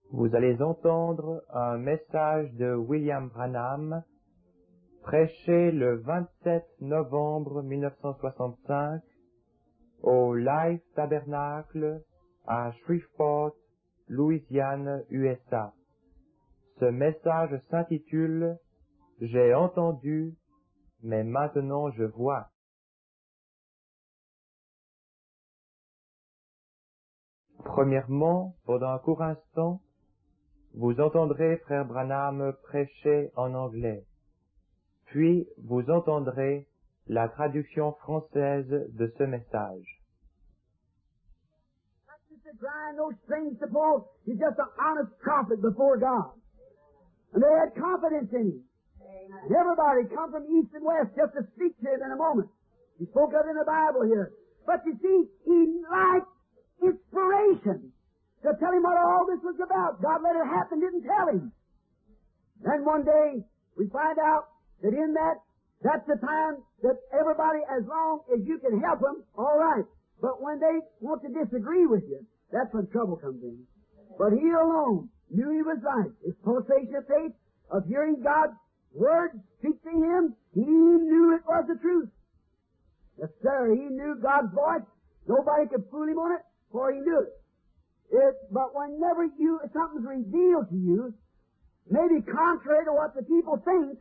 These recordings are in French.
Vous allez entendre un message de William Branham prêché le 27 novembre 1965 au Life Tabernacle à Shreveport, Louisiane, USA. Ce message s'intitule « J'ai entendu, mais maintenant je vois ». Premièrement, pendant un court instant, vous entendrez Frère Branham prêcher en anglais. Puis, vous entendrez la traduction française de ce message. No strings to pull. He's just an honest prophet before God. And they had confidence in him. And everybody come from east and west just to speak to him in a moment. He spoke of it in the Bible here. But you see, he liked inspiration to tell him what all this was about. God let it happen, didn't tell him. Then one day, we find out that in that's the time that everybody, as long as you can help them, all right. But when they want to disagree with you, that's when trouble comes in. But he alone knew he was right. His pulsation of faith, of hearing God's word speak to him, he knew it was the truth. Yes, sir, he knew God's voice. Nobody could fool him on it, for he knew it. But whenever something's revealed to you, maybe contrary to what the people think,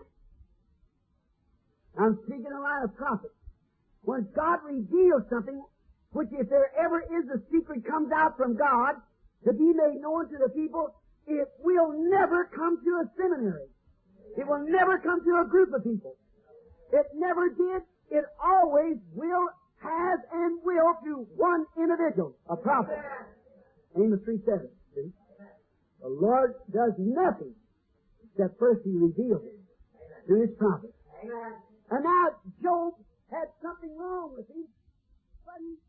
I'm speaking in the line of prophet. When God reveals something, which if there ever is a secret comes out from God, to be made known to the people, it will never come to a seminary. It will never come to a group of people. It never did. It always will, has, and will to one individual, a prophet. Amos 3:7. See? The Lord does nothing except first He reveals it through His prophet. And now Job had something wrong with him, but he...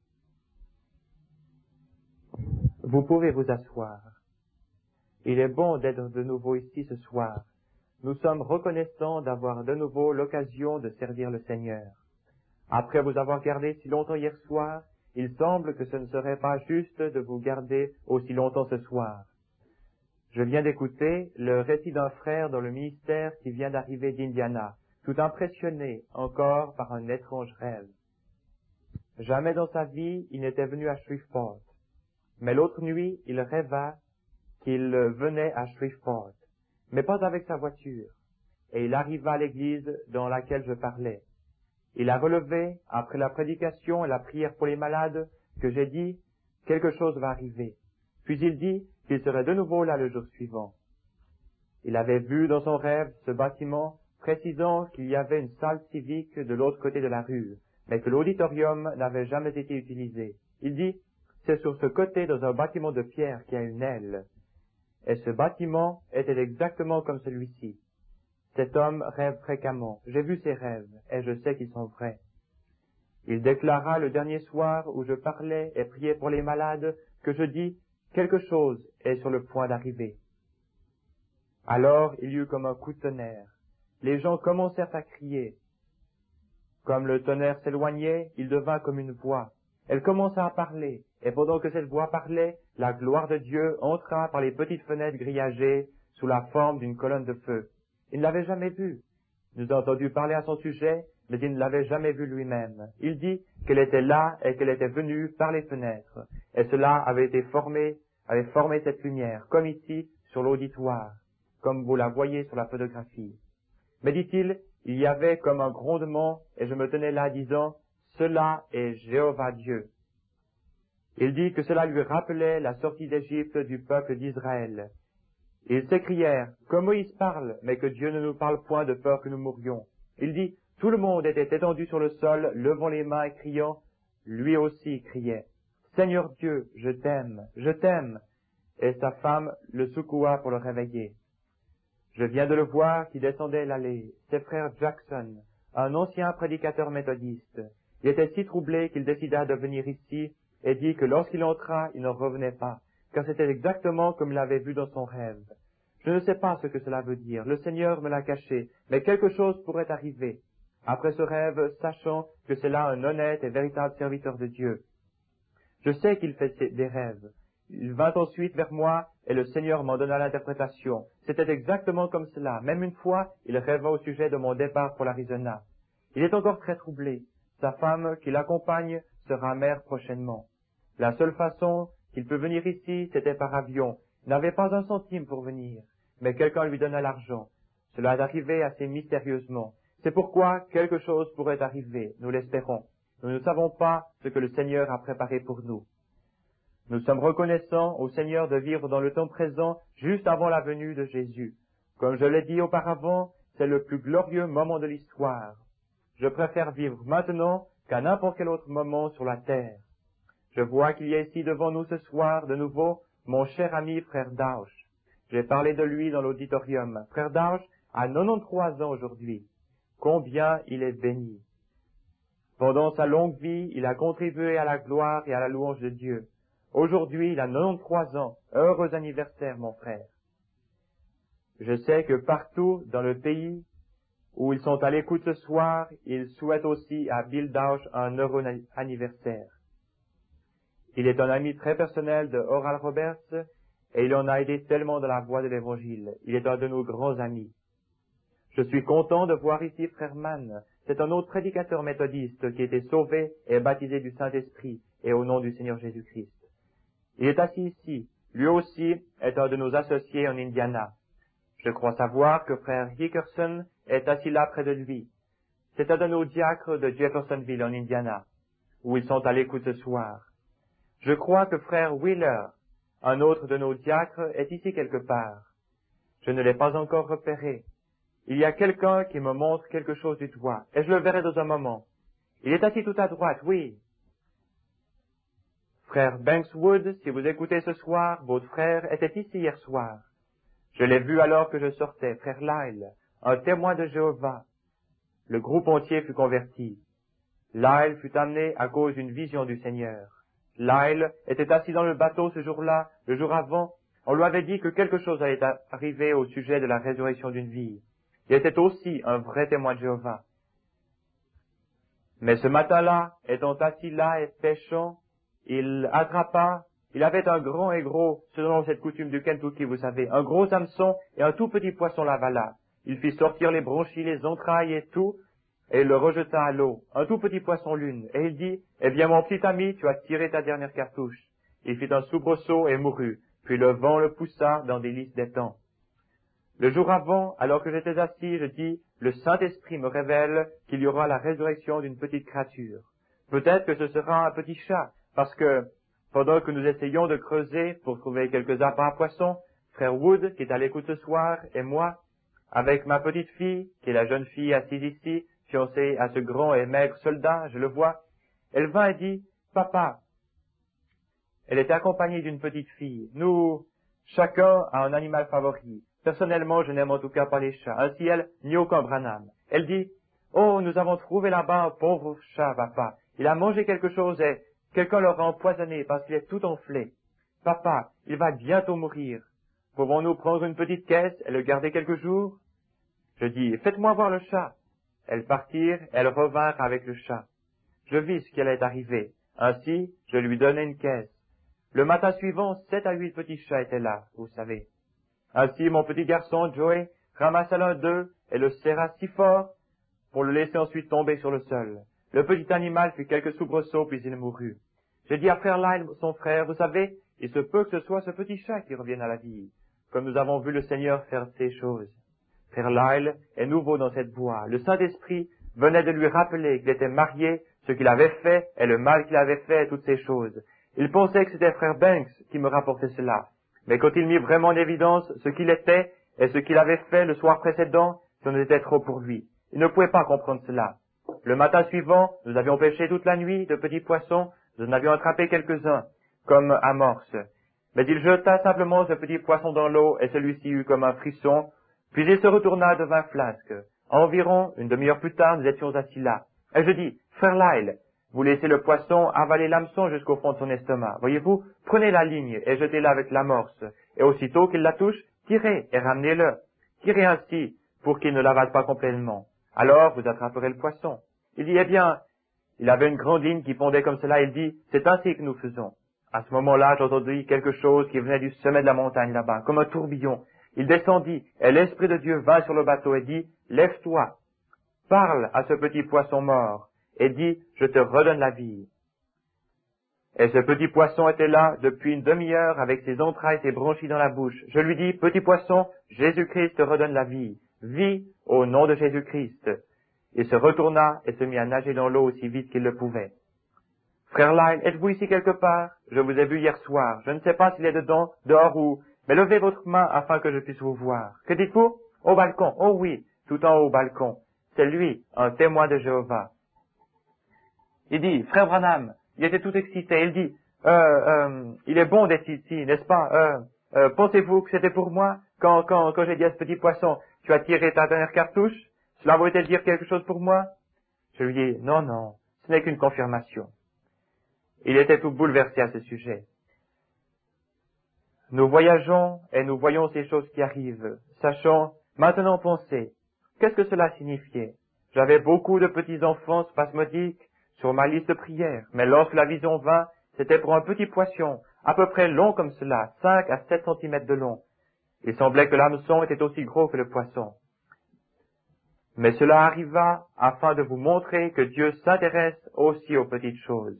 Vous pouvez vous asseoir. Il est bon d'être de nouveau ici ce soir. Nous sommes reconnaissants d'avoir de nouveau l'occasion de servir le Seigneur. Après vous avoir gardé si longtemps hier soir, il semble que ce ne serait pas juste de vous garder aussi longtemps ce soir. Je viens d'écouter le récit d'un frère dans le ministère qui vient d'arriver d'Indiana, tout impressionné encore par un étrange rêve. Jamais dans sa vie il n'était venu à Shreveport. Mais l'autre nuit, il rêva qu'il venait à Shreveport, mais pas avec sa voiture, et il arriva à l'église dans laquelle je parlais. Il a relevé, après la prédication et la prière pour les malades, que j'ai dit « quelque chose va arriver ». Puis il dit qu'il serait de nouveau là le jour suivant. Il avait vu dans son rêve ce bâtiment, précisant qu'il y avait une salle civique de l'autre côté de la rue, mais que l'auditorium n'avait jamais été utilisé. Il dit « c'est sur ce côté dans un bâtiment de pierre qui a une aile ». Et ce bâtiment était exactement comme celui-ci. Cet homme rêve fréquemment. J'ai vu ses rêves, et je sais qu'ils sont vrais. Il déclara le dernier soir où je parlais et priais pour les malades que je dis « quelque chose est sur le point d'arriver ». Alors il y eut comme un coup de tonnerre. Les gens commencèrent à crier. Comme le tonnerre s'éloignait, il devint comme une voix. Elle commença à parler, et pendant que cette voix parlait, la gloire de Dieu entra par les petites fenêtres grillagées sous la forme d'une colonne de feu. Il ne l'avait jamais vue. Il nous a entendu parler à son sujet, mais il ne l'avait jamais vue lui-même. Il dit qu'elle était là et qu'elle était venue par les fenêtres, et cela avait formé cette lumière, comme ici sur l'auditoire, comme vous la voyez sur la photographie. Mais dit-il, il y avait comme un grondement, et je me tenais là disant, cela est Jéhovah Dieu. Il dit que cela lui rappelait la sortie d'Égypte du peuple d'Israël. Ils s'écrièrent, que Moïse parle, mais que Dieu ne nous parle point de peur que nous mourions. Il dit, tout le monde était étendu sur le sol, levant les mains et criant, lui aussi criait, Seigneur Dieu, je t'aime, je t'aime. Et sa femme le secoua pour le réveiller. Je viens de le voir qui descendait l'allée, c'est frère Jackson, un ancien prédicateur méthodiste. Il était si troublé qu'il décida de venir ici et dit que lorsqu'il entra, il ne revenait pas, car c'était exactement comme il l'avait vu dans son rêve. Je ne sais pas ce que cela veut dire, le Seigneur me l'a caché, mais quelque chose pourrait arriver. Après ce rêve, sachant que c'est là un honnête et véritable serviteur de Dieu. Je sais qu'il fait des rêves. Il vint ensuite vers moi et le Seigneur m'en donna l'interprétation. C'était exactement comme cela. Même une fois, il rêva au sujet de mon départ pour l'Arizona. Il est encore très troublé. Sa femme qui l'accompagne sera mère prochainement. La seule façon qu'il peut venir ici, c'était par avion. Il n'avait pas un centime pour venir, mais quelqu'un lui donna l'argent. Cela est arrivé assez mystérieusement. C'est pourquoi quelque chose pourrait arriver, nous l'espérons. Nous ne savons pas ce que le Seigneur a préparé pour nous. Nous sommes reconnaissants au Seigneur de vivre dans le temps présent, juste avant la venue de Jésus. Comme je l'ai dit auparavant, c'est le plus glorieux moment de l'histoire. Je préfère vivre maintenant qu'à n'importe quel autre moment sur la terre. Je vois qu'il y a ici devant nous ce soir, de nouveau, mon cher ami frère Dauch. J'ai parlé de lui dans l'auditorium. Frère Dauch a 93 ans aujourd'hui. Combien il est béni. Pendant sa longue vie, il a contribué à la gloire et à la louange de Dieu. Aujourd'hui, il a 93 ans. Heureux anniversaire, mon frère. Je sais que partout dans le pays où ils sont à l'écoute ce soir, ils souhaitent aussi à Bill Dauch un heureux anniversaire. Il est un ami très personnel de Oral Roberts et il en a aidé tellement dans la voie de l'Évangile. Il est un de nos grands amis. Je suis content de voir ici frère Mann. C'est un autre prédicateur méthodiste qui a été sauvé et baptisé du Saint-Esprit et au nom du Seigneur Jésus-Christ. Il est assis ici. Lui aussi est un de nos associés en Indiana. Je crois savoir que frère Hickerson est assis là près de lui. C'est un de nos diacres de Jeffersonville en Indiana, où ils sont à l'écoute ce soir. Je crois que frère Wheeler, un autre de nos diacres, est ici quelque part. Je ne l'ai pas encore repéré. Il y a quelqu'un qui me montre quelque chose du doigt, et je le verrai dans un moment. Il est assis tout à droite, oui. Frère Bankswood, si vous écoutez ce soir, votre frère était ici hier soir. Je l'ai vu alors que je sortais, frère Lyle, un témoin de Jéhovah. Le groupe entier fut converti. Lyle fut amené à cause d'une vision du Seigneur. Lyle était assis dans le bateau ce jour-là, le jour avant. On lui avait dit que quelque chose allait arriver au sujet de la résurrection d'une vie. Il était aussi un vrai témoin de Jéhovah. Mais ce matin-là, étant assis là et pêchant, il avait un grand et gros, selon cette coutume du Kentucky, vous savez, un gros hameçon et un tout petit poisson l'avala. Il fit sortir les bronchies, les entrailles et tout, et il le rejeta à l'eau, un tout petit poisson lune. Et il dit, « Eh bien, mon petit ami, tu as tiré ta dernière cartouche. » Il fit un soubresaut et mourut. Puis le vent le poussa dans des lys d'étangs. Le jour avant, alors que j'étais assis, je dis, « Le Saint-Esprit me révèle qu'il y aura la résurrection d'une petite créature. Peut-être que ce sera un petit chat, parce que, pendant que nous essayons de creuser pour trouver quelques appâts à poissons, frère Wood, qui est à l'écoute ce soir, et moi, avec ma petite fille, qui est la jeune fille assise ici, fiancée à ce grand et maigre soldat, je le vois, elle vint et dit, « Papa », elle était accompagnée d'une petite fille. Nous, chacun a un animal favori. Personnellement, je n'aime en tout cas pas les chats. Ainsi elle, ni aucun Branham. Elle dit, « Oh, nous avons trouvé là-bas un pauvre chat, papa. Il a mangé quelque chose et quelqu'un l'aura empoisonné parce qu'il est tout enflé. Papa, il va bientôt mourir. Pouvons-nous prendre une petite caisse et le garder quelques jours? » Je dis, « Faites-moi voir le chat. » Elles partirent, elles revinrent avec le chat. Je vis ce qui allait arriver. Ainsi, je lui donnai une caisse. Le matin suivant, 7 à 8 petits chats étaient là, vous savez. Ainsi, mon petit garçon, Joey, ramassa l'un d'eux et le serra si fort pour le laisser ensuite tomber sur le sol. Le petit animal fit quelques soubresauts, puis il mourut. J'ai dit à frère Lyle, son frère, vous savez, il se peut que ce soit ce petit chat qui revienne à la vie, comme nous avons vu le Seigneur faire ces choses. Frère Lyle est nouveau dans cette voie. Le Saint-Esprit venait de lui rappeler qu'il était marié, ce qu'il avait fait et le mal qu'il avait fait et toutes ces choses. Il pensait que c'était frère Banks qui me rapportait cela. Mais quand il mit vraiment en évidence ce qu'il était et ce qu'il avait fait le soir précédent, ce n'était trop pour lui. Il ne pouvait pas comprendre cela. Le matin suivant, nous avions pêché toute la nuit de petits poissons, nous en avions attrapé quelques-uns, comme amorces. Mais il jeta simplement ce petit poisson dans l'eau et celui-ci eut comme un frisson, puis il se retourna devant un flasque. Environ une demi-heure plus tard, nous étions assis là. Et je dis, frère Lyle, vous laissez le poisson avaler l'hameçon jusqu'au fond de son estomac. Voyez-vous, prenez la ligne et jetez-la avec l'amorce. Et aussitôt qu'il la touche, tirez et ramenez-le. Tirez ainsi pour qu'il ne l'avale pas complètement. Alors vous attraperez le poisson. Il dit, eh bien, il avait une grande ligne qui pondait comme cela. Il dit, c'est ainsi que nous faisons. À ce moment-là, j'entendis quelque chose qui venait du sommet de la montagne là-bas, comme un tourbillon. Il descendit, et l'Esprit de Dieu vint sur le bateau et dit, « Lève-toi, parle à ce petit poisson mort, et dis, je te redonne la vie. » Et ce petit poisson était là depuis une demi-heure avec ses entrailles et ses bronchies dans la bouche. Je lui dis, « Petit poisson, Jésus-Christ te redonne la vie. Vis au nom de Jésus-Christ. » Il se retourna et se mit à nager dans l'eau aussi vite qu'il le pouvait. Frère Lyle, êtes-vous ici quelque part? Je vous ai vu hier soir. Je ne sais pas s'il est dedans, dehors ou... Mais levez votre main afin que je puisse vous voir. Que dites-vous? Au balcon. Oh oui, tout en haut au balcon. C'est lui, un témoin de Jéhovah. Il dit, Frère Branham, il était tout excité. Il dit, il est bon d'être ici, n'est-ce pas? Pensez-vous que c'était pour moi? Quand j'ai dit à ce petit poisson, tu as tiré ta dernière cartouche? Cela voulait dire quelque chose pour moi? Je lui dis, non, ce n'est qu'une confirmation. Il était tout bouleversé à ce sujet. Nous voyageons et nous voyons ces choses qui arrivent, sachant, maintenant penser, qu'est-ce que cela signifiait? J'avais beaucoup de petits-enfants spasmodiques sur ma liste de prières, mais lorsque la vision vint, c'était pour un petit poisson, à peu près long comme cela, 5 à 7 centimètres de long. Il semblait que l'hameçon était aussi gros que le poisson. Mais cela arriva afin de vous montrer que Dieu s'intéresse aussi aux petites choses.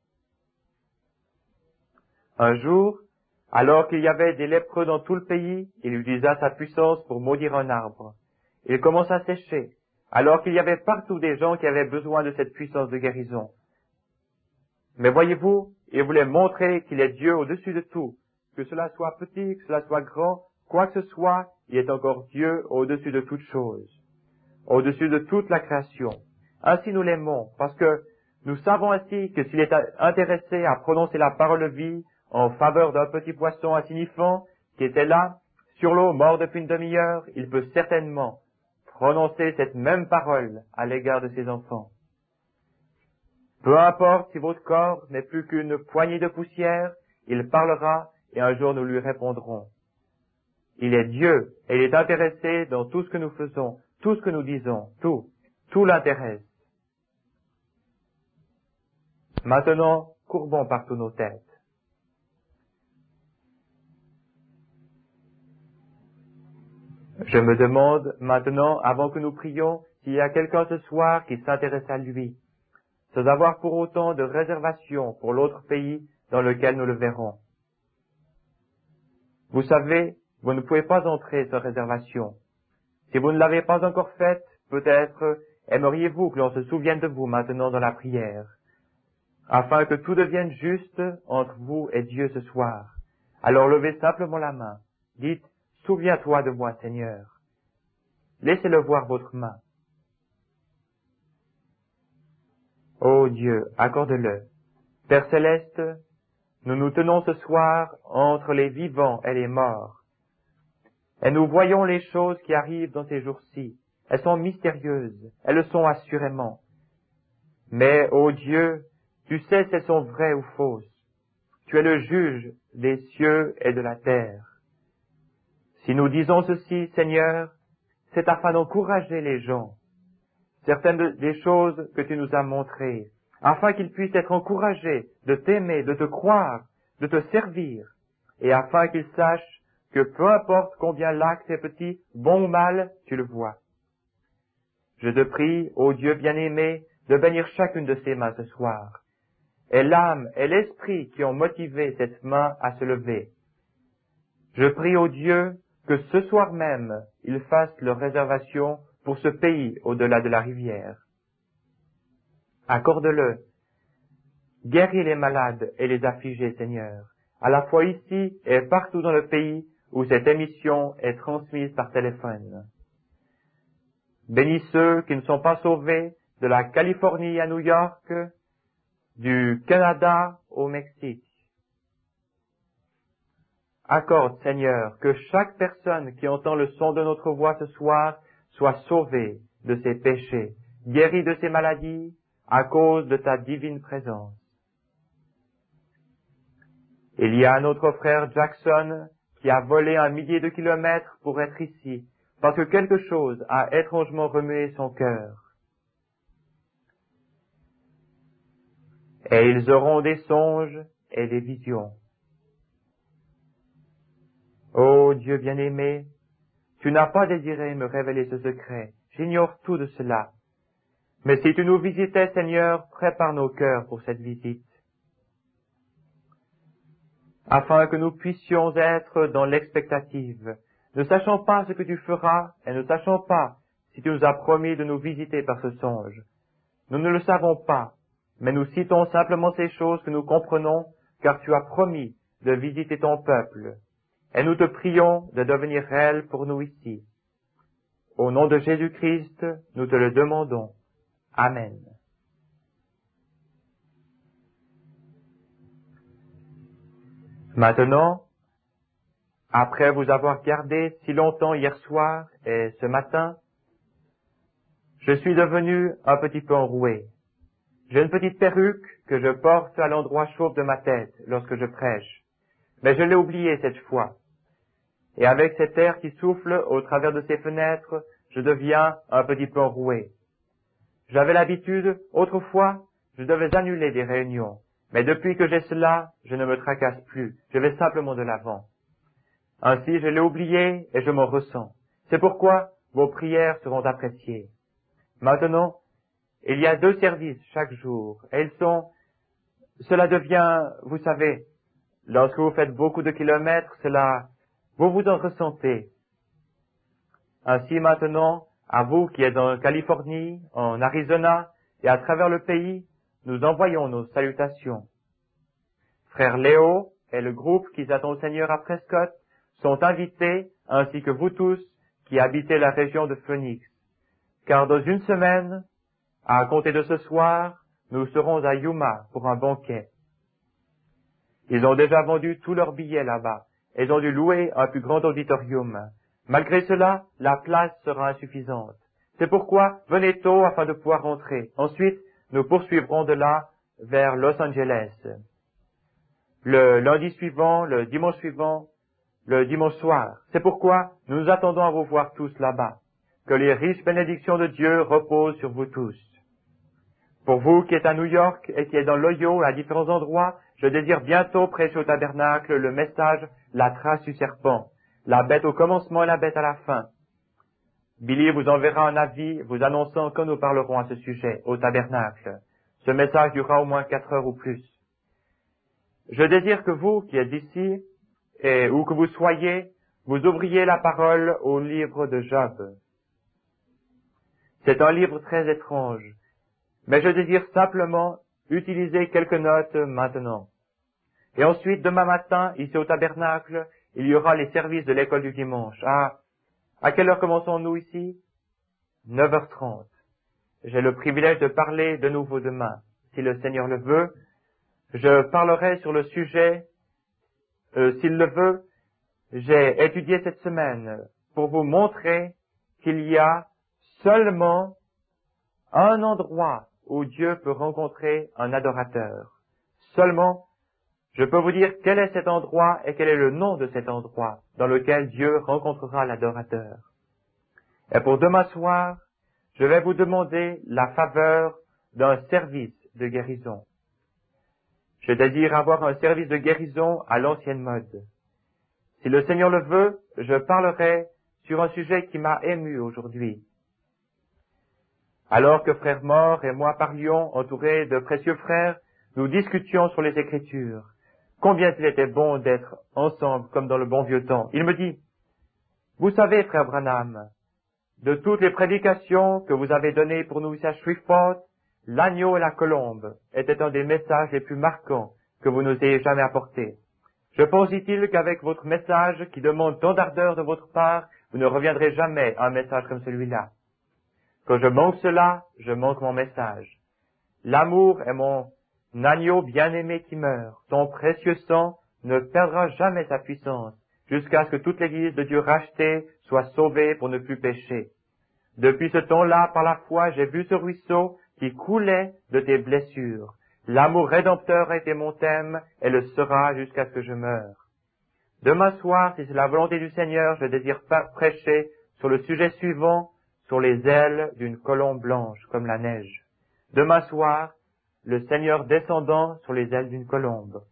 Un jour, alors qu'il y avait des lépreux dans tout le pays, il utilisa sa puissance pour maudire un arbre. Il commença à sécher, alors qu'il y avait partout des gens qui avaient besoin de cette puissance de guérison. Mais voyez-vous, il voulait montrer qu'il est Dieu au-dessus de tout, que cela soit petit, que cela soit grand, quoi que ce soit, il est encore Dieu au-dessus de toute chose, au-dessus de toute la création. Ainsi nous l'aimons, parce que nous savons ainsi que s'il est intéressé à prononcer la parole de vie en faveur d'un petit poisson insignifiant qui était là, sur l'eau, mort depuis une demi-heure, il peut certainement prononcer cette même parole à l'égard de ses enfants. Peu importe si votre corps n'est plus qu'une poignée de poussière, il parlera et un jour nous lui répondrons. Il est Dieu et il est intéressé dans tout ce que nous faisons, tout ce que nous disons, tout l'intéresse. Maintenant, courbons partout nos têtes. Je me demande maintenant, avant que nous prions, s'il y a quelqu'un ce soir qui s'intéresse à lui, sans avoir pour autant de réservation pour l'autre pays dans lequel nous le verrons. Vous savez, vous ne pouvez pas entrer sans réservation. Si vous ne l'avez pas encore faite, peut-être aimeriez-vous que l'on se souvienne de vous maintenant dans la prière, afin que tout devienne juste entre vous et Dieu ce soir. Alors levez simplement la main. Dites, souviens-toi de moi, Seigneur. Laissez-le voir votre main. Ô Dieu, accorde-le. Père céleste, nous nous tenons ce soir entre les vivants et les morts. Et nous voyons les choses qui arrivent dans ces jours-ci. Elles sont mystérieuses, elles le sont assurément. Mais, ô Dieu, tu sais si elles sont vraies ou fausses. Tu es le juge des cieux et de la terre. Si nous disons ceci, Seigneur, c'est afin d'encourager les gens. Certaines des choses que tu nous as montrées, afin qu'ils puissent être encouragés de t'aimer, de te croire, de te servir, et afin qu'ils sachent que peu importe combien l'acte est petit, bon ou mal, tu le vois. Je te prie, ô Dieu bien-aimé, de bénir chacune de ces mains ce soir, et l'âme et l'esprit qui ont motivé cette main à se lever. Je prie, ô Dieu, que ce soir même, ils fassent leur réservation pour ce pays au-delà de la rivière. Accorde-le. Guéris les malades et les affligés, Seigneur, à la fois ici et partout dans le pays où cette émission est transmise par téléphone. Bénis ceux qui ne sont pas sauvés de la Californie à New York, du Canada au Mexique. Accorde, Seigneur, que chaque personne qui entend le son de notre voix ce soir soit sauvée de ses péchés, guérie de ses maladies à cause de ta divine présence. Il y a notre frère Jackson qui a volé 1 millier de kilomètres pour être ici, parce que quelque chose a étrangement remué son cœur. Et ils auront des songes, et des visions. Ô Dieu bien-aimé, tu n'as pas désiré me révéler ce secret, j'ignore tout de cela. Mais si tu nous visitais, Seigneur, prépare nos cœurs pour cette visite, afin que nous puissions être dans l'expectative, ne sachant pas ce que tu feras et ne sachant pas si tu nous as promis de nous visiter par ce songe. Nous ne le savons pas, mais nous citons simplement ces choses que nous comprenons, car tu as promis de visiter ton peuple, et nous te prions de devenir réel pour nous ici. Au nom de Jésus-Christ, nous te le demandons. Amen. Maintenant, après vous avoir gardé si longtemps hier soir et ce matin, je suis devenu un petit peu enroué. J'ai une petite perruque que je porte à l'endroit chauve de ma tête lorsque je prêche, mais je l'ai oubliée cette fois. Et avec cet air qui souffle au travers de ces fenêtres, je deviens un petit peu enroué. J'avais l'habitude, autrefois, je devais annuler des réunions, mais depuis que j'ai cela, je ne me tracasse plus, je vais simplement de l'avant. Ainsi, je l'ai oublié et je m'en ressens. C'est pourquoi vos prières seront appréciées. Maintenant, il y a 2 services chaque jour, et cela devient, vous savez, lorsque vous faites beaucoup de kilomètres, vous vous en ressentez. Ainsi maintenant, à vous qui êtes en Californie, en Arizona et à travers le pays, nous envoyons nos salutations. Frère Léo et le groupe qui attend au Seigneur à Prescott sont invités, ainsi que vous tous qui habitez la région de Phoenix. Car dans une semaine, à compter de ce soir, nous serons à Yuma pour un banquet. Ils ont déjà vendu tous leurs billets là-bas. Ils ont dû louer un plus grand auditorium. Malgré cela, la place sera insuffisante. C'est pourquoi venez tôt afin de pouvoir rentrer. Ensuite, nous poursuivrons de là vers Los Angeles. Le lundi suivant, le dimanche suivant, le dimanche soir. C'est pourquoi nous nous attendons à vous voir tous là-bas. Que les riches bénédictions de Dieu reposent sur vous tous. Pour vous qui êtes à New York et qui êtes dans l'Ohio à différents endroits, je désire bientôt prêcher au tabernacle le message « La trace du serpent », la bête au commencement et la bête à la fin. Billy vous enverra un avis vous annonçant quand nous parlerons à ce sujet au tabernacle. Ce message durera au moins 4 heures ou plus. Je désire que vous qui êtes ici, et où que vous soyez, vous ouvriez la parole au livre de Job. C'est un livre très étrange, mais je désire simplement utiliser quelques notes maintenant. Et ensuite, demain matin, ici au tabernacle, il y aura les services de l'école du dimanche. À quelle heure commençons-nous ici? 9h30. J'ai le privilège de parler de nouveau demain. Si le Seigneur le veut, je parlerai sur le sujet, s'il le veut, j'ai étudié cette semaine pour vous montrer qu'il y a seulement un endroit où Dieu peut rencontrer un adorateur. Seulement, je peux vous dire quel est cet endroit et quel est le nom de cet endroit dans lequel Dieu rencontrera l'adorateur. Et pour demain soir, je vais vous demander la faveur d'un service de guérison. Je désire avoir un service de guérison à l'ancienne mode. Si le Seigneur le veut, je parlerai sur un sujet qui m'a ému aujourd'hui. Alors que frère Mort et moi parlions, entourés de précieux frères, nous discutions sur les Écritures. Combien il était bon d'être ensemble comme dans le bon vieux temps. Il me dit, « Vous savez, frère Branham, de toutes les prédications que vous avez données pour nous ici à Shreveport, l'agneau et la colombe étaient un des messages les plus marquants que vous nous ayez jamais apportés. Je pense, dit-il, qu'avec votre message qui demande tant d'ardeur de votre part, vous ne reviendrez jamais à un message comme celui-là. Quand je manque cela, je manque mon message. L'amour est mon agneau bien-aimé qui meurt. Ton précieux sang ne perdra jamais sa puissance, jusqu'à ce que toute l'Église de Dieu rachetée soit sauvée pour ne plus pécher. Depuis ce temps-là, par la foi, j'ai vu ce ruisseau qui coulait de tes blessures. L'amour rédempteur a été mon thème et le sera jusqu'à ce que je meure. Demain soir, si c'est la volonté du Seigneur, je désire prêcher sur le sujet suivant, sur les ailes d'une colombe blanche, comme la neige. Demain soir, le Seigneur descendant sur les ailes d'une colombe.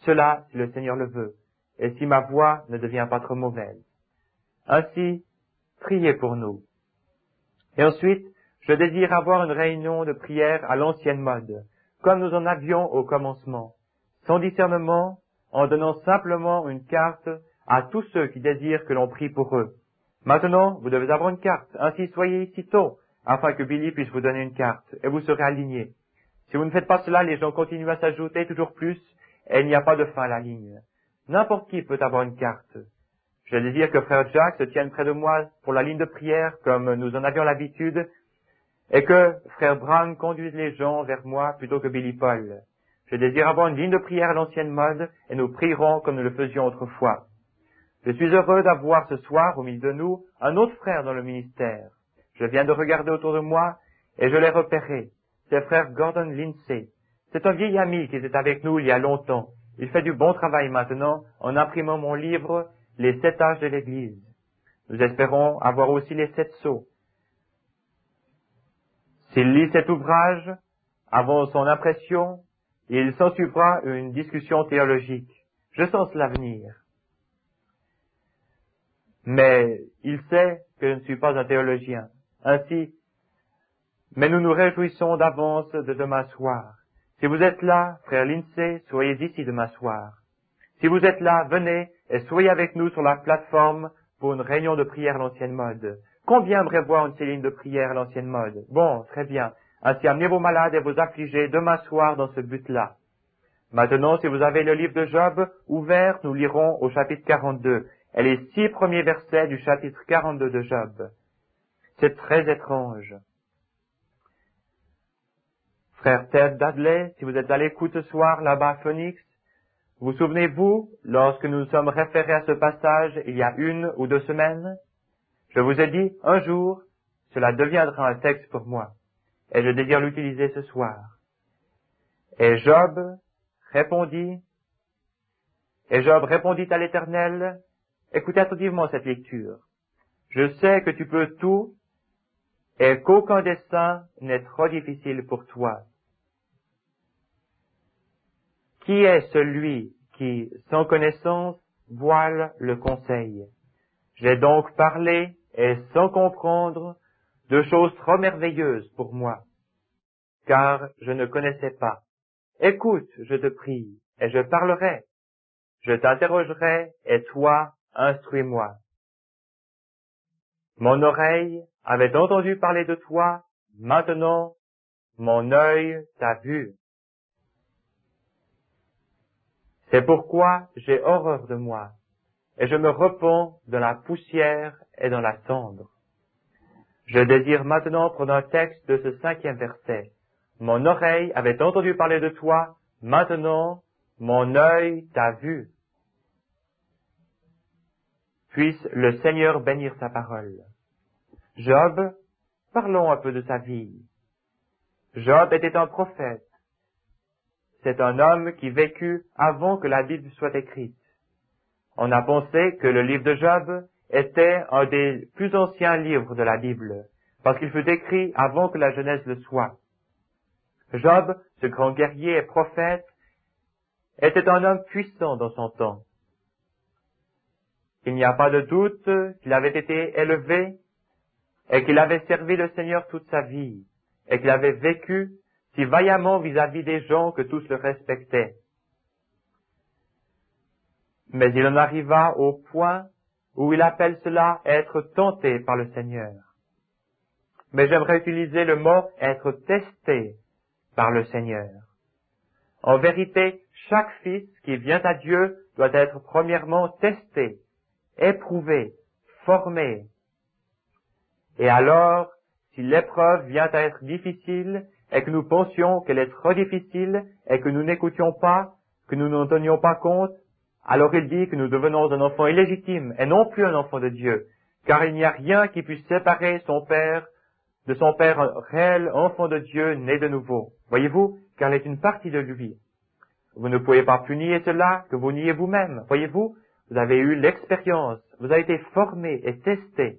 Cela, si le Seigneur le veut, et si ma voix ne devient pas trop mauvaise. Ainsi, priez pour nous. Et ensuite, je désire avoir une réunion de prière à l'ancienne mode, comme nous en avions au commencement, sans discernement, en donnant simplement une carte à tous ceux qui désirent que l'on prie pour eux. Maintenant, vous devez avoir une carte, ainsi soyez ici tôt, afin que Billy puisse vous donner une carte, et vous serez alignés. Si vous ne faites pas cela, les gens continuent à s'ajouter toujours plus, et il n'y a pas de fin à la ligne. N'importe qui peut avoir une carte. Je désire que frère Jack se tienne près de moi pour la ligne de prière, comme nous en avions l'habitude, et que frère Brown conduise les gens vers moi plutôt que Billy Paul. Je désire avoir une ligne de prière à l'ancienne mode, et nous prierons comme nous le faisions autrefois. Je suis heureux d'avoir ce soir, au milieu de nous, un autre frère dans le ministère. Je viens de regarder autour de moi, et je l'ai repéré. C'est frère Gordon Lindsay. C'est un vieil ami qui était avec nous il y a longtemps. Il fait du bon travail maintenant en imprimant mon livre « Les 7 âges de l'Église ». Nous espérons avoir aussi les 7 sceaux. S'il lit cet ouvrage, avant son impression, il s'ensuivra une discussion théologique. Je sens l'avenir. Mais il sait que je ne suis pas un théologien. Ainsi, mais nous nous réjouissons d'avance de demain soir. Si vous êtes là, frère Lindsay, soyez ici demain soir. Si vous êtes là, venez et soyez avec nous sur la plateforme pour une réunion de prière à l'ancienne mode. Combien aimeraient voir une céline de prière à l'ancienne mode? Bon, très bien. Ainsi, amenez vos malades et vos affligés demain soir dans ce but-là. Maintenant, si vous avez le livre de Job ouvert, nous lirons au chapitre 42 et les 6 premiers versets du chapitre 42 de Job. C'est très étrange. Frère Ted Dudley, si vous êtes à l'écoute ce soir là-bas à Phoenix, vous souvenez-vous, lorsque nous nous sommes référés à ce passage il y a 1 ou 2 semaines, je vous ai dit, un jour, cela deviendra un texte pour moi, et je désire l'utiliser ce soir. Et Job répondit à l'Éternel, écoutez attentivement cette lecture. Je sais que tu peux tout, et qu'aucun dessein n'est trop difficile pour toi. Qui est celui qui, sans connaissance, voile le conseil? J'ai donc parlé, et sans comprendre, de choses trop merveilleuses pour moi, car je ne connaissais pas. Écoute, je te prie, et je parlerai. Je t'interrogerai, et toi, instruis-moi. Mon oreille avait entendu parler de toi, maintenant, mon œil t'a vu. C'est pourquoi j'ai horreur de moi, et je me repens dans la poussière et dans la cendre. Je désire maintenant prendre un texte de ce 5e verset. Mon oreille avait entendu parler de toi, maintenant, mon œil t'a vu. Puisse le Seigneur bénir sa parole. Job, parlons un peu de sa vie. Job était un prophète. C'est un homme qui vécut avant que la Bible soit écrite. On a pensé que le livre de Job était un des plus anciens livres de la Bible, parce qu'il fut écrit avant que la Genèse le soit. Job, ce grand guerrier et prophète, était un homme puissant dans son temps. Il n'y a pas de doute qu'il avait été élevé et qu'il avait servi le Seigneur toute sa vie et qu'il avait vécu si vaillamment vis-à-vis des gens que tous le respectaient. Mais il en arriva au point où il appelle cela être tenté par le Seigneur. Mais j'aimerais utiliser le mot être testé par le Seigneur. En vérité, chaque fils qui vient à Dieu doit être premièrement testé, éprouvé, formé. Et alors, si l'épreuve vient à être difficile, et que nous pensions qu'elle est trop difficile, et que nous n'écoutions pas, que nous n'en tenions pas compte, alors il dit que nous devenons un enfant illégitime, et non plus un enfant de Dieu, car il n'y a rien qui puisse séparer son père de son père, un réel enfant de Dieu né de nouveau. Voyez-vous, car elle est une partie de lui. Vous ne pouvez pas plus nier cela que vous niez vous-même. Voyez-vous, vous avez eu l'expérience, vous avez été formé et testé.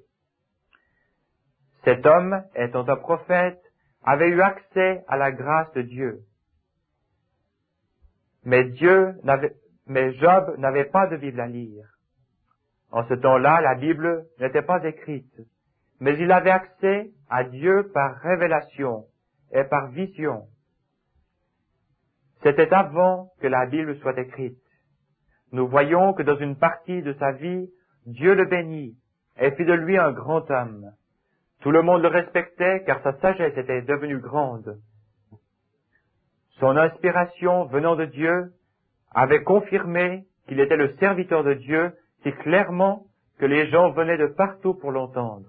Cet homme, étant un prophète, avait eu accès à la grâce de Dieu. Mais Dieu mais Job n'avait pas de Bible à lire. En ce temps-là, la Bible n'était pas écrite, mais il avait accès à Dieu par révélation et par vision. C'était avant que la Bible soit écrite. Nous voyons que dans une partie de sa vie, Dieu le bénit et fit de lui un grand homme. Tout le monde le respectait car sa sagesse était devenue grande. Son inspiration venant de Dieu avait confirmé qu'il était le serviteur de Dieu si clairement que les gens venaient de partout pour l'entendre.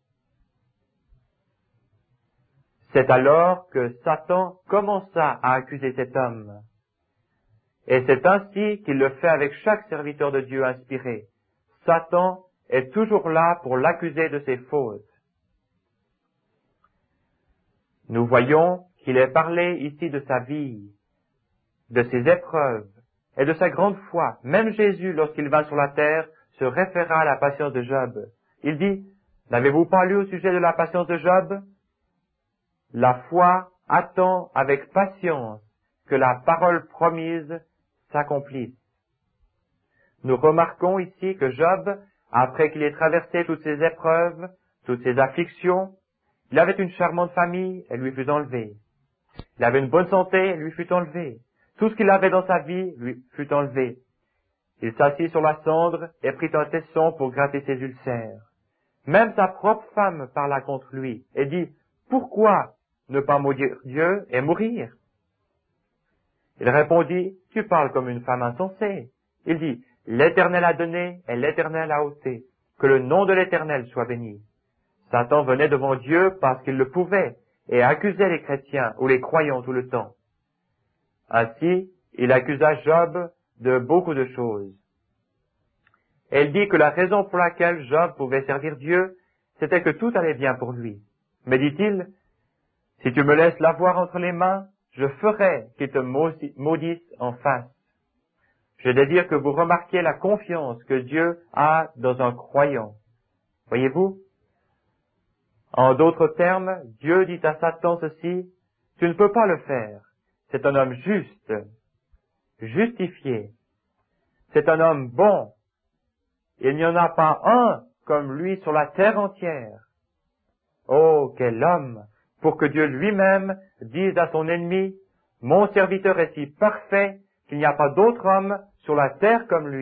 C'est alors que Satan commença à accuser cet homme. Et c'est ainsi qu'il le fait avec chaque serviteur de Dieu inspiré. Satan est toujours là pour l'accuser de ses fautes. Nous voyons qu'il est parlé ici de sa vie, de ses épreuves et de sa grande foi. Même Jésus, lorsqu'il vint sur la terre, se référa à la patience de Job. Il dit, « N'avez-vous pas lu au sujet de la patience de Job ? La foi attend avec patience que la parole promise s'accomplisse. » Nous remarquons ici que Job, après qu'il ait traversé toutes ces épreuves, toutes ces afflictions, il avait une charmante famille, elle lui fut enlevée. Il avait une bonne santé, elle lui fut enlevée. Tout ce qu'il avait dans sa vie lui fut enlevé. Il s'assit sur la cendre et prit un tesson pour gratter ses ulcères. Même sa propre femme parla contre lui et dit, « Pourquoi ne pas maudire Dieu et mourir ?» Il répondit, « Tu parles comme une femme insensée. » Il dit, « L'Éternel a donné et l'Éternel a ôté. Que le nom de l'Éternel soit béni. » Satan venait devant Dieu parce qu'il le pouvait et accusait les chrétiens ou les croyants tout le temps. Ainsi, il accusa Job de beaucoup de choses. Et il dit que la raison pour laquelle Job pouvait servir Dieu, c'était que tout allait bien pour lui. Mais dit-il, « Si tu me laisses l'avoir entre les mains, je ferai qu'il te maudisse en face. » Je désire que vous remarquiez la confiance que Dieu a dans un croyant. Voyez-vous? En d'autres termes, Dieu dit à Satan ceci, « Tu ne peux pas le faire. C'est un homme juste, justifié. C'est un homme bon. Il n'y en a pas un comme lui sur la terre entière. » Oh, quel homme, pour que Dieu lui-même dise à son ennemi, « Mon serviteur est si parfait qu'il n'y a pas d'autre homme sur la terre comme lui. »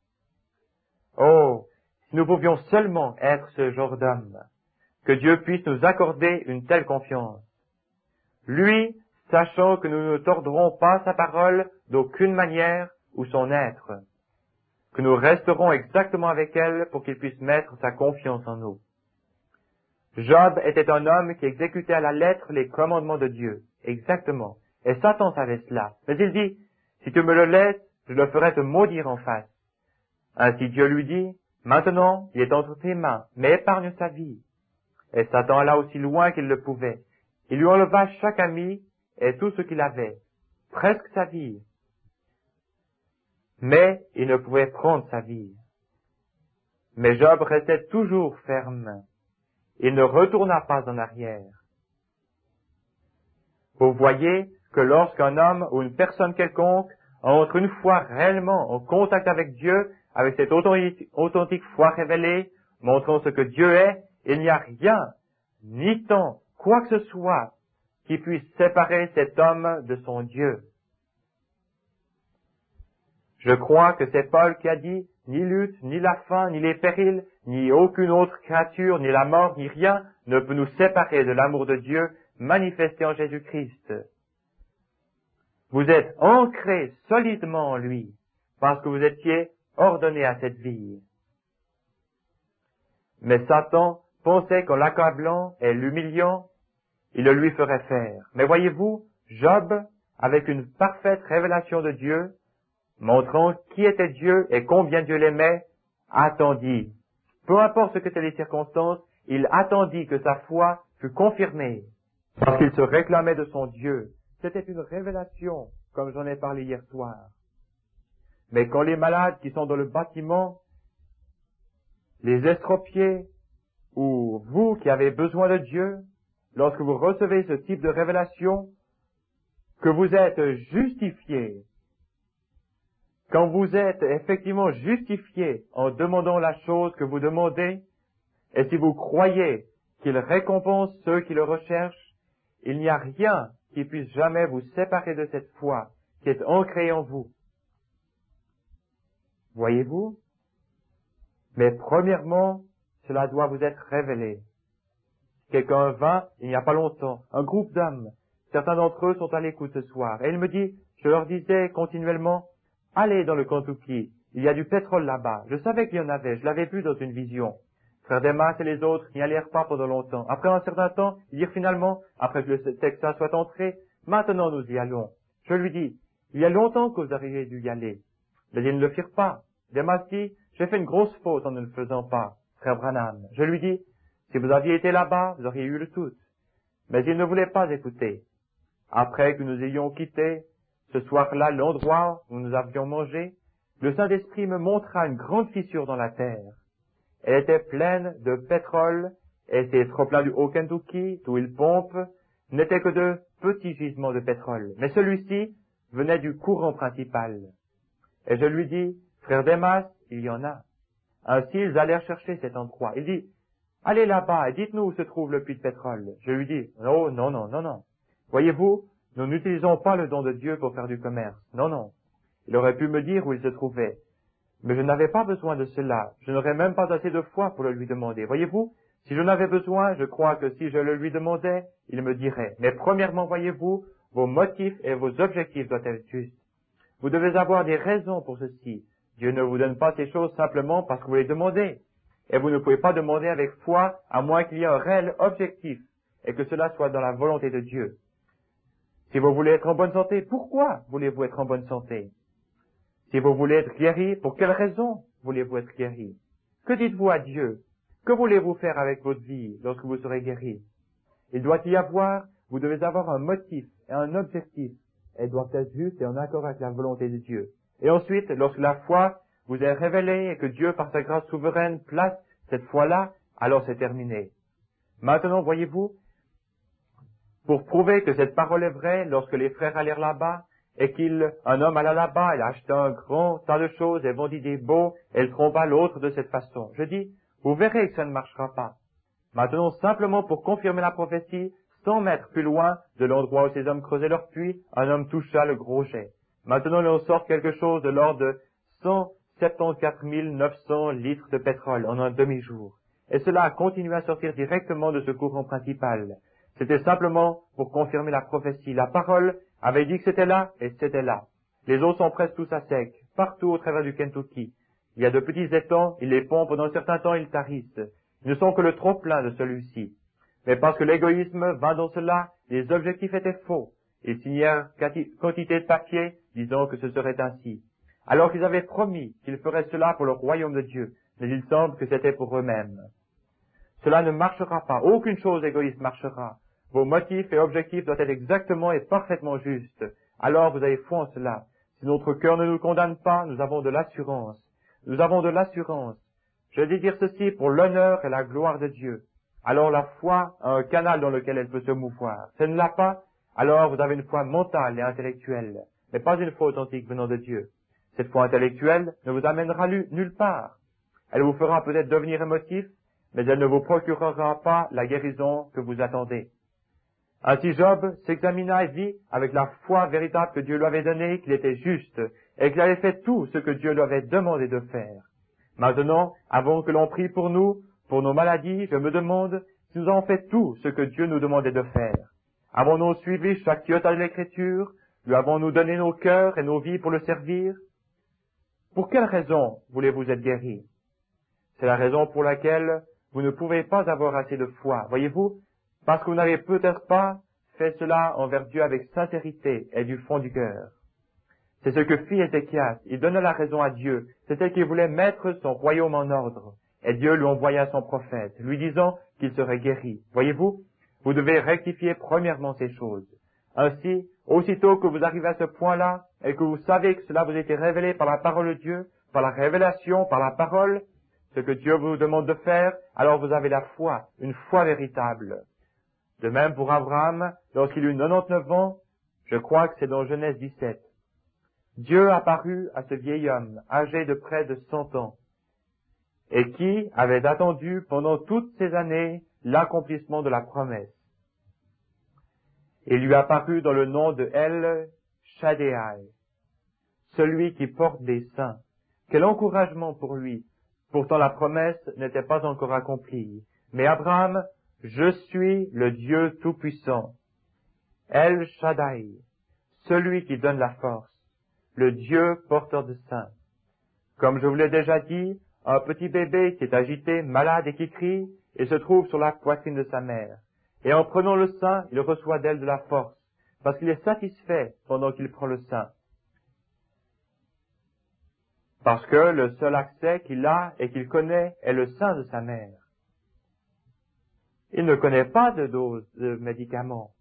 Oh, si nous pouvions seulement être ce genre d'homme, que Dieu puisse nous accorder une telle confiance. Lui, sachant que nous ne tordrons pas sa parole d'aucune manière ou son être, que nous resterons exactement avec elle pour qu'il puisse mettre sa confiance en nous. Job était un homme qui exécutait à la lettre les commandements de Dieu, exactement, et Satan savait cela. Mais il dit, « Si tu me le laisses, je le ferai te maudire en face. » Ainsi Dieu lui dit, « Maintenant, il est entre tes mains, mais épargne sa vie. » Et Satan alla aussi loin qu'il le pouvait. Il lui enleva chaque ami et tout ce qu'il avait, presque sa vie. Mais il ne pouvait prendre sa vie. Mais Job restait toujours ferme. Il ne retourna pas en arrière. Vous voyez que lorsqu'un homme ou une personne quelconque entre une fois réellement en contact avec Dieu, avec cette authentique foi révélée, montrant ce que Dieu est, il n'y a rien, ni temps, quoi que ce soit, qui puisse séparer cet homme de son Dieu. Je crois que c'est Paul qui a dit, ni lutte, ni la faim, ni les périls, ni aucune autre créature, ni la mort, ni rien ne peut nous séparer de l'amour de Dieu manifesté en Jésus-Christ. Vous êtes ancrés solidement en lui, parce que vous étiez ordonnés à cette vie. Mais Satan pensait qu'en l'accablant et l'humiliant, il le lui ferait faire. Mais voyez-vous, Job, avec une parfaite révélation de Dieu, montrant qui était Dieu et combien Dieu l'aimait, attendit. Peu importe ce qu'étaient les circonstances, il attendit que sa foi fût confirmée, parce qu'il se réclamait de son Dieu. C'était une révélation, comme j'en ai parlé hier soir. Mais quand les malades qui sont dans le bâtiment, les estropiés, ou vous qui avez besoin de Dieu, lorsque vous recevez ce type de révélation, que vous êtes justifiés, quand vous êtes effectivement justifié en demandant la chose que vous demandez, et si vous croyez qu'il récompense ceux qui le recherchent, il n'y a rien qui puisse jamais vous séparer de cette foi qui est ancrée en vous. Voyez-vous? Mais premièrement, cela doit vous être révélé. Quelqu'un vint, il n'y a pas longtemps, un groupe d'hommes. Certains d'entre eux sont à l'écoute ce soir. Et il me dit, je leur disais continuellement, allez dans le Kentucky, il y a du pétrole là-bas. Je savais qu'il y en avait, je l'avais vu dans une vision. Frère Demas et les autres n'y allèrent pas pendant longtemps. Après un certain temps, ils dirent finalement, après que le Texas soit entré, maintenant nous y allons. Je lui dis, il y a longtemps que vous auriez dû y aller. Mais ils ne le firent pas. Demas dit, j'ai fait une grosse faute en ne le faisant pas, frère Branham. Je lui dis, si vous aviez été là-bas, vous auriez eu le tout. Mais il ne voulait pas écouter. Après que nous ayons quitté, ce soir-là, l'endroit où nous avions mangé, le Saint-Esprit me montra une grande fissure dans la terre. Elle était pleine de pétrole, et ces trop-pleins du Haut-Kentucky, d'où ils pompent, n'étaient que de petits gisements de pétrole. Mais celui-ci venait du courant principal. Et je lui dis, frère Demas, il y en a. Ainsi, ils allèrent chercher cet endroit. Il dit, allez là-bas et dites-nous où se trouve le puits de pétrole. Je lui dis, oh, non. Voyez-vous, nous n'utilisons pas le don de Dieu pour faire du commerce. Non. Il aurait pu me dire où il se trouvait. Mais je n'avais pas besoin de cela. Je n'aurais même pas assez de foi pour le lui demander. Voyez-vous, si j'en avais besoin, je crois que si je le lui demandais, il me dirait. Mais premièrement, voyez-vous, vos motifs et vos objectifs doivent être justes. Vous devez avoir des raisons pour ceci. Dieu ne vous donne pas ces choses simplement parce que vous les demandez. Et vous ne pouvez pas demander avec foi à moins qu'il y ait un réel objectif et que cela soit dans la volonté de Dieu. Si vous voulez être en bonne santé, pourquoi voulez-vous être en bonne santé? Si vous voulez être guéri, pour quelle raison voulez-vous être guéri? Que dites-vous à Dieu? Que voulez-vous faire avec votre vie lorsque vous serez guéri? Il doit y avoir, vous devez avoir un motif et un objectif. Elles doivent être justes et en accord avec la volonté de Dieu. Et ensuite, lorsque la foi vous est révélée et que Dieu, par sa grâce souveraine, place cette foi-là, alors c'est terminé. Maintenant, voyez-vous, pour prouver que cette parole est vraie, lorsque les frères allèrent là-bas, et un homme alla là-bas, il acheta un grand tas de choses et vendit des baux, et il trompa l'autre de cette façon. Je dis, vous verrez que ça ne marchera pas. Maintenant, simplement pour confirmer la prophétie, 100 mètres plus loin de l'endroit où ces hommes creusaient leur puits, un homme toucha le gros jet. Maintenant, il en sort quelque chose de l'ordre de 174 900 litres de pétrole en un demi-jour. Et cela a continué à sortir directement de ce courant principal. C'était simplement pour confirmer la prophétie. La parole avait dit que c'était là, et c'était là. Les eaux sont presque tous à sec, partout au travers du Kentucky. Il y a de petits étangs, ils les pompent, pendant un certain temps ils tarissent. Ils ne sont que le trop-plein de celui-ci. Mais parce que l'égoïsme vint dans cela, les objectifs étaient faux. Ils signèrent quantité de papier, disant que ce serait ainsi. Alors qu'ils avaient promis qu'ils feraient cela pour le royaume de Dieu, mais il semble que c'était pour eux-mêmes. Cela ne marchera pas. Aucune chose égoïste marchera. Vos motifs et objectifs doivent être exactement et parfaitement justes. Alors vous avez foi en cela. Si notre cœur ne nous condamne pas, nous avons de l'assurance. Nous avons de l'assurance. Je dis dire ceci pour l'honneur et la gloire de Dieu. Alors la foi a un canal dans lequel elle peut se mouvoir. Si elle ne l'a pas, alors vous avez une foi mentale et intellectuelle, mais pas une foi authentique venant de Dieu. Cette foi intellectuelle ne vous amènera nulle part. Elle vous fera peut-être devenir émotif, mais elle ne vous procurera pas la guérison que vous attendez. Ainsi Job s'examina et vit, avec la foi véritable que Dieu lui avait donnée, qu'il était juste, et qu'il avait fait tout ce que Dieu lui avait demandé de faire. Maintenant, avant que l'on prie pour nous, pour nos maladies, je me demande si nous avons fait tout ce que Dieu nous demandait de faire. Avons-nous suivi chaque iota de l'Écriture? Lui avons-nous donné nos cœurs et nos vies pour le servir? Pour quelle raison voulez-vous être guéri? C'est la raison pour laquelle vous ne pouvez pas avoir assez de foi. Voyez-vous? Parce que vous n'avez peut-être pas fait cela envers Dieu avec sincérité et du fond du cœur. C'est ce que fit Ézéchias. Il donna la raison à Dieu. C'était qu'il voulait mettre son royaume en ordre. Et Dieu lui envoya son prophète, lui disant qu'il serait guéri. Voyez-vous? Vous devez rectifier premièrement ces choses. Ainsi, aussitôt que vous arrivez à ce point-là, et que vous savez que cela vous a été révélé par la parole de Dieu, par la révélation, par la parole, ce que Dieu vous demande de faire, alors vous avez la foi, une foi véritable. De même pour Abraham, lorsqu'il eut 99 ans, je crois que c'est dans Genèse 17. Dieu apparut à ce vieil homme, âgé de près de 100 ans, et qui avait attendu pendant toutes ces années l'accomplissement de la promesse. Il lui apparut dans le nom de El Shaddai, celui qui porte des saints. Quel encouragement pour lui! Pourtant la promesse n'était pas encore accomplie. Mais Abraham, je suis le Dieu Tout-Puissant. El Shaddai, celui qui donne la force, le Dieu porteur de saints. Comme je vous l'ai déjà dit, un petit bébé qui est agité, malade et qui crie, et se trouve sur la poitrine de sa mère. Et en prenant le sein, il reçoit d'elle de la force, parce qu'il est satisfait pendant qu'il prend le sein. Parce que le seul accès qu'il a et qu'il connaît est le sein de sa mère. Il ne connaît pas de dose de médicaments.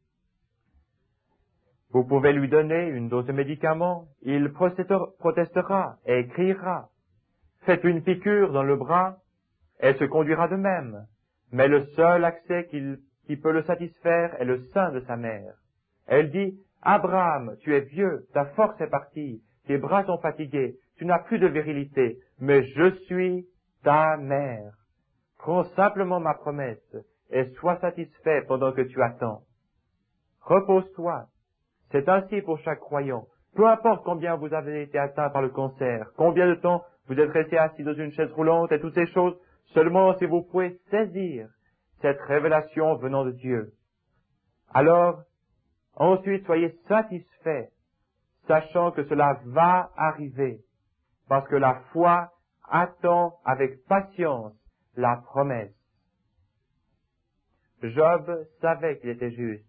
Vous pouvez lui donner une dose de médicaments, il protestera et criera. Faites une piqûre dans le bras, elle se conduira de même. Mais le seul accès qui peut le satisfaire est le sein de sa mère. Elle dit, Abraham, tu es vieux, ta force est partie, tes bras sont fatigués, tu n'as plus de virilité, mais je suis ta mère. Prends simplement ma promesse et sois satisfait pendant que tu attends. Repose-toi. C'est ainsi pour chaque croyant. Peu importe combien vous avez été atteint par le cancer, combien de temps vous êtes resté assis dans une chaise roulante et toutes ces choses, seulement si vous pouvez saisir cette révélation venant de Dieu. Alors, ensuite, soyez satisfaits, sachant que cela va arriver, parce que la foi attend avec patience la promesse. Job savait qu'il était juste.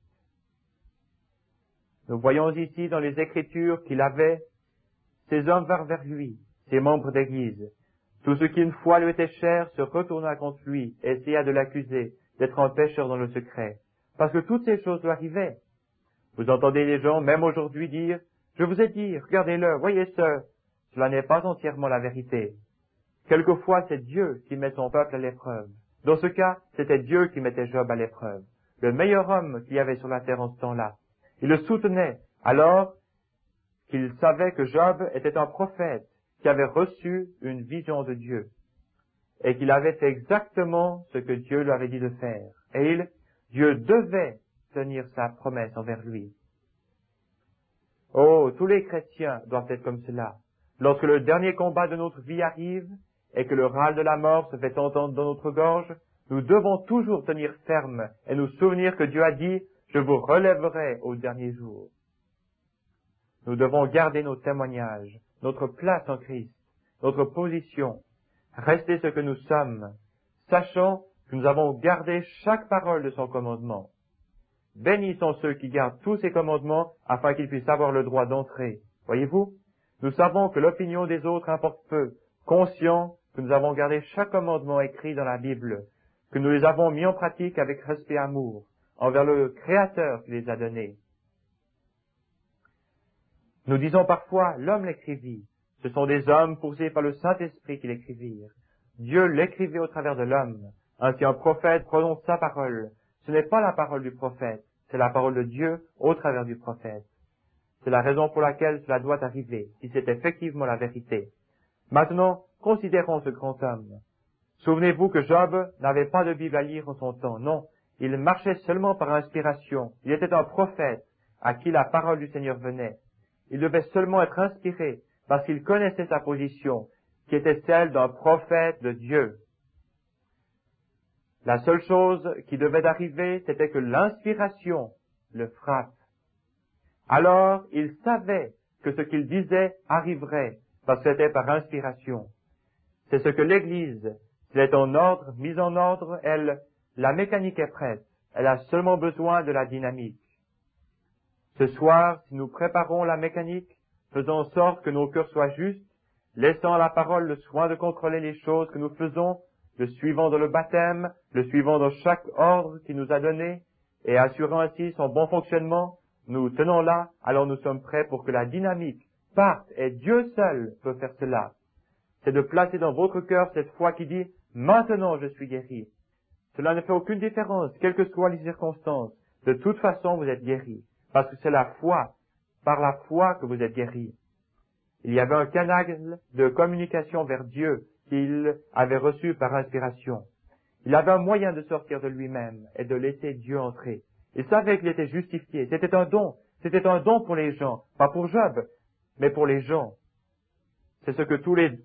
Nous voyons ici dans les Écritures qu'il avait ses hommes vers lui, ses membres d'Église. Tout ce qui une fois lui était cher se retourna contre lui, essaya de l'accuser d'être un pécheur dans le secret. Parce que toutes ces choses lui arrivaient. Vous entendez les gens, même aujourd'hui, dire, je vous ai dit, regardez-le, voyez ce. Cela n'est pas entièrement la vérité. Quelquefois, c'est Dieu qui met son peuple à l'épreuve. Dans ce cas, c'était Dieu qui mettait Job à l'épreuve. Le meilleur homme qu'il y avait sur la terre en ce temps-là. Il le soutenait, alors qu'il savait que Job était un prophète qui avait reçu une vision de Dieu et qu'il avait fait exactement ce que Dieu lui avait dit de faire. Et Dieu devait tenir sa promesse envers lui. Oh, tous les chrétiens doivent être comme cela. Lorsque le dernier combat de notre vie arrive et que le râle de la mort se fait entendre dans notre gorge, nous devons toujours tenir ferme et nous souvenir que Dieu a dit « Je vous relèverai au dernier jour ». Nous devons garder nos témoignages, notre place en Christ, notre position, rester ce que nous sommes, sachant que nous avons gardé chaque parole de son commandement. Bénis sont ceux qui gardent tous ses commandements afin qu'ils puissent avoir le droit d'entrer. Voyez-vous, nous savons que l'opinion des autres importe peu, conscients que nous avons gardé chaque commandement écrit dans la Bible, que nous les avons mis en pratique avec respect et amour envers le Créateur qui les a donnés. Nous disons parfois, l'homme l'écrivit. Ce sont des hommes poussés par le Saint-Esprit qui l'écrivirent. Dieu l'écrivait au travers de l'homme. Ainsi un prophète prononce sa parole. Ce n'est pas la parole du prophète, c'est la parole de Dieu au travers du prophète. C'est la raison pour laquelle cela doit arriver, si c'est effectivement la vérité. Maintenant, considérons ce grand homme. Souvenez-vous que Job n'avait pas de Bible à lire en son temps. Non, il marchait seulement par inspiration. Il était un prophète à qui la parole du Seigneur venait. Il devait seulement être inspiré parce qu'il connaissait sa position, qui était celle d'un prophète de Dieu. La seule chose qui devait arriver, c'était que l'inspiration le frappe. Alors, il savait que ce qu'il disait arriverait, parce que c'était par inspiration. C'est ce que l'Église, si elle est en ordre, mise en ordre, la mécanique est prête. Elle a seulement besoin de la dynamique. Ce soir, si nous préparons la mécanique, faisons en sorte que nos cœurs soient justes, laissant à la parole le soin de contrôler les choses que nous faisons, le suivant dans le baptême, le suivant dans chaque ordre qu'il nous a donné, et assurant ainsi son bon fonctionnement, nous tenons là, alors nous sommes prêts pour que la dynamique parte, et Dieu seul peut faire cela. C'est de placer dans votre cœur cette foi qui dit « Maintenant je suis guéri ». Cela ne fait aucune différence, quelles que soient les circonstances. De toute façon, vous êtes guéri, parce que c'est la foi, par la foi que vous êtes guéri. Il y avait un canal de communication vers Dieu qu'il avait reçu par inspiration. Il avait un moyen de sortir de lui-même et de laisser Dieu entrer. Il savait qu'il était justifié. C'était un don. C'était un don pour les gens. Pas pour Job, mais pour les gens. C'est ce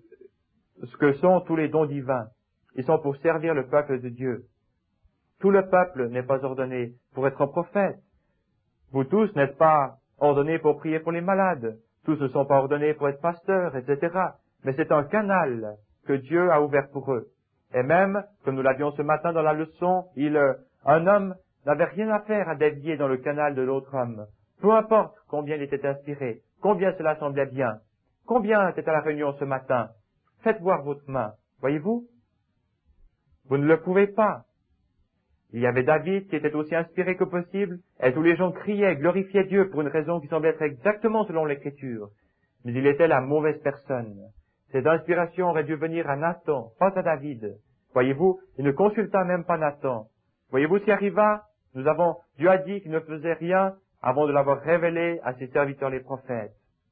que sont tous les dons divins. Ils sont pour servir le peuple de Dieu. Tout le peuple n'est pas ordonné pour être un prophète. Vous tous n'êtes pas ordonnés pour prier pour les malades. Tous ne sont pas ordonnés pour être pasteurs, etc. Mais c'est un canal que Dieu a ouvert pour eux. Et même, comme nous l'avions ce matin dans la leçon, un homme n'avait rien à faire à dévier dans le canal de l'autre homme. Peu importe combien il était inspiré, combien cela semblait bien, combien était à la réunion ce matin. Faites voir votre main. Voyez-vous? Vous ne le pouvez pas. Il y avait David qui était aussi inspiré que possible, et tous les gens criaient, glorifiaient Dieu pour une raison qui semblait être exactement selon l'Écriture. Mais il était la mauvaise personne. Cette inspiration aurait dû venir à Nathan, pas à David. Voyez-vous, il ne consulta même pas Nathan. Voyez-vous ce qui arriva? Dieu a dit qu'il ne faisait rien avant de l'avoir révélé à ses serviteurs les prophètes.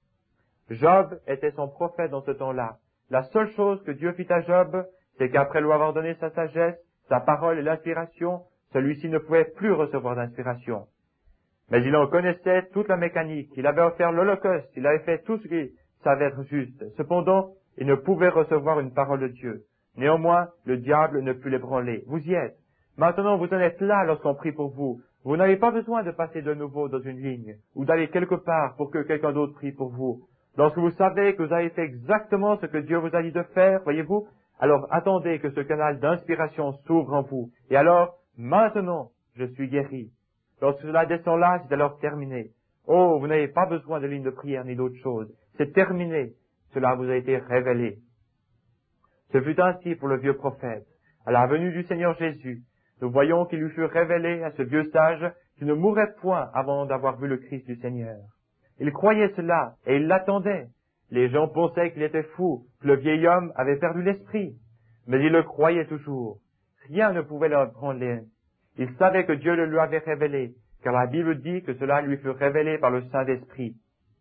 Job était son prophète dans ce temps-là. La seule chose que Dieu fit à Job, c'est qu'après lui avoir donné sa sagesse, sa parole et l'inspiration, celui-ci ne pouvait plus recevoir d'inspiration. Mais il en connaissait toute la mécanique, il avait offert l'Holocauste, il avait fait tout ce qui savait être juste. Cependant, il ne pouvait recevoir une parole de Dieu. Néanmoins, le diable ne put l'ébranler. Vous y êtes. Maintenant, vous en êtes là lorsqu'on prie pour vous. Vous n'avez pas besoin de passer de nouveau dans une ligne, ou d'aller quelque part pour que quelqu'un d'autre prie pour vous. Lorsque vous savez que vous avez fait exactement ce que Dieu vous a dit de faire, voyez-vous, alors attendez que ce canal d'inspiration s'ouvre en vous. Et alors, maintenant, je suis guéri. Lorsque cela descend là, c'est alors terminé. Oh, vous n'avez pas besoin de ligne de prière ni d'autre chose. C'est terminé. Cela vous a été révélé. Ce fut ainsi pour le vieux prophète. À la venue du Seigneur Jésus, nous voyons qu'il lui fut révélé à ce vieux sage qui ne mourrait point avant d'avoir vu le Christ du Seigneur. Il croyait cela et il l'attendait. Les gens pensaient qu'il était fou, que le vieil homme avait perdu l'esprit. Mais il le croyait toujours. Rien ne pouvait l'ébranler. Il savait que Dieu le lui avait révélé, car la Bible dit que cela lui fut révélé par le Saint-Esprit.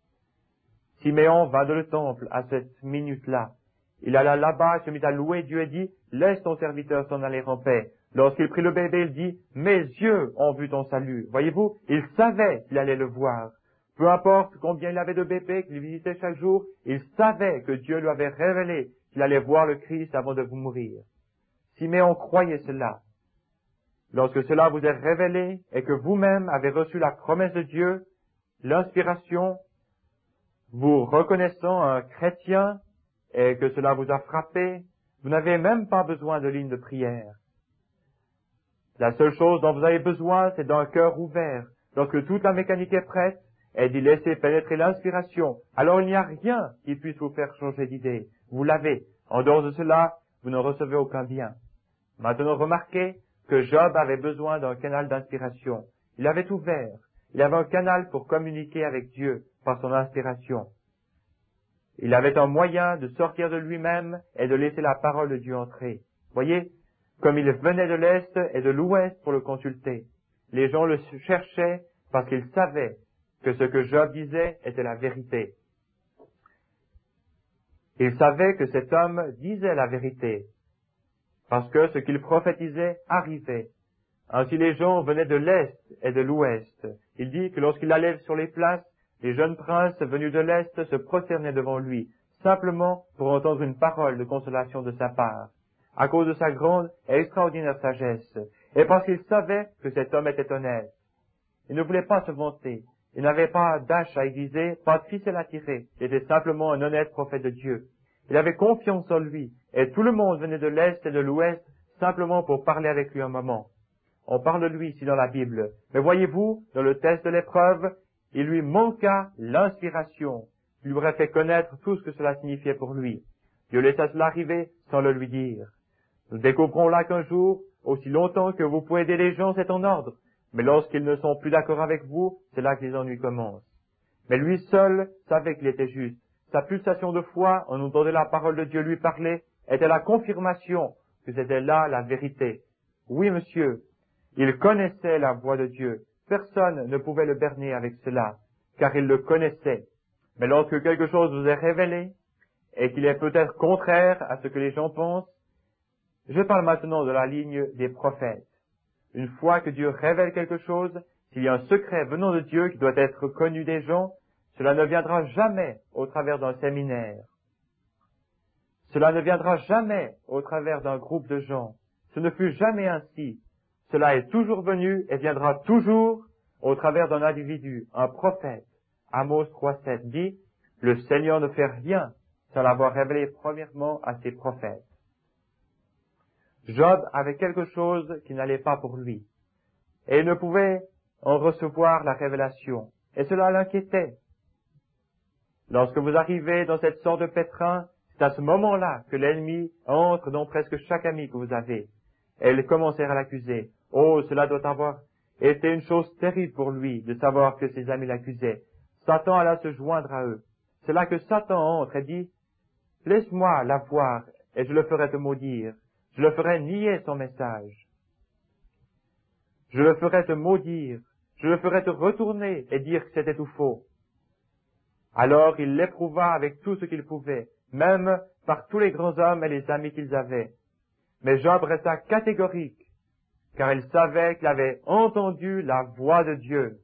Siméon vint dans le temple à cette minute-là. Il alla là-bas, se mit à louer Dieu et dit, « Laisse ton serviteur s'en aller en paix. » Lorsqu'il prit le bébé, il dit, « Mes yeux ont vu ton salut. » Voyez-vous, il savait qu'il allait le voir. Peu importe combien il avait de bébés qu'il visitait chaque jour, il savait que Dieu lui avait révélé qu'il allait voir le Christ avant de vous mourir. Siméon croyait cela. Lorsque cela vous est révélé et que vous-même avez reçu la promesse de Dieu, l'inspiration, vous reconnaissant un chrétien et que cela vous a frappé, vous n'avez même pas besoin de ligne de prière. La seule chose dont vous avez besoin, c'est d'un cœur ouvert. Lorsque toute la mécanique est prête, et d'y laisser pénétrer l'inspiration, alors il n'y a rien qui puisse vous faire changer d'idée. Vous l'avez. En dehors de cela, vous ne recevez aucun bien. Maintenant, remarquez que Job avait besoin d'un canal d'inspiration. Il avait ouvert. Il avait un canal pour communiquer avec Dieu par son inspiration. Il avait un moyen de sortir de lui-même et de laisser la parole de Dieu entrer. Voyez, comme il venait de l'Est et de l'Ouest pour le consulter. Les gens le cherchaient parce qu'ils savaient que ce que Job disait était la vérité. Ils savaient que cet homme disait la vérité, parce que ce qu'il prophétisait arrivait. Ainsi les gens venaient de l'Est et de l'Ouest. Il dit que lorsqu'il allait sur les places, les jeunes princes venus de l'Est se prosternaient devant lui, simplement pour entendre une parole de consolation de sa part, à cause de sa grande et extraordinaire sagesse, et parce qu'ils savaient que cet homme était honnête. Il ne voulait pas se vanter. Il n'avait pas d'âche à aiguiser, pas de ficelle à tirer. Il était simplement un honnête prophète de Dieu. Il avait confiance en lui, et tout le monde venait de l'Est et de l'Ouest simplement pour parler avec lui un moment. On parle de lui ici dans la Bible. Mais voyez-vous, dans le test de l'épreuve, il lui manqua l'inspiration, qui lui aurait fait connaître tout ce que cela signifiait pour lui. Dieu laissa cela arriver sans le lui dire. Nous découvrons là qu'un jour, aussi longtemps que vous pouvez aider les gens, c'est en ordre. Mais lorsqu'ils ne sont plus d'accord avec vous, c'est là que les ennuis commencent. Mais lui seul savait qu'il était juste. Sa pulsation de foi, en entendant la parole de Dieu lui parler, était la confirmation que c'était là la vérité. Oui, monsieur, il connaissait la voix de Dieu. Personne ne pouvait le berner avec cela, car il le connaissait. Mais lorsque quelque chose vous est révélé, et qu'il est peut-être contraire à ce que les gens pensent, je parle maintenant de la ligne des prophètes. Une fois que Dieu révèle quelque chose, s'il y a un secret venant de Dieu qui doit être connu des gens, cela ne viendra jamais au travers d'un séminaire. Cela ne viendra jamais au travers d'un groupe de gens. Ce ne fut jamais ainsi. Cela est toujours venu et viendra toujours au travers d'un individu, un prophète. Amos 3,7 dit, « Le Seigneur ne fait rien sans l'avoir révélé premièrement à ses prophètes. » Job avait quelque chose qui n'allait pas pour lui, et il ne pouvait en recevoir la révélation, et cela l'inquiétait. Lorsque vous arrivez dans cette sorte de pétrin, c'est à ce moment-là que l'ennemi entre dans presque chaque ami que vous avez, et il commencèrent à l'accuser. Oh, cela doit avoir été une chose terrible pour lui de savoir que ses amis l'accusaient. Satan alla se joindre à eux. C'est là que Satan entre et dit, « Laisse-moi la voir, et je le ferai te maudire. Je le ferai nier son message. Je le ferai te maudire. Je le ferai te retourner et dire que c'était tout faux. » Alors il l'éprouva avec tout ce qu'il pouvait, même par tous les grands hommes et les amis qu'ils avaient. Mais Job resta catégorique, car il savait qu'il avait entendu la voix de Dieu.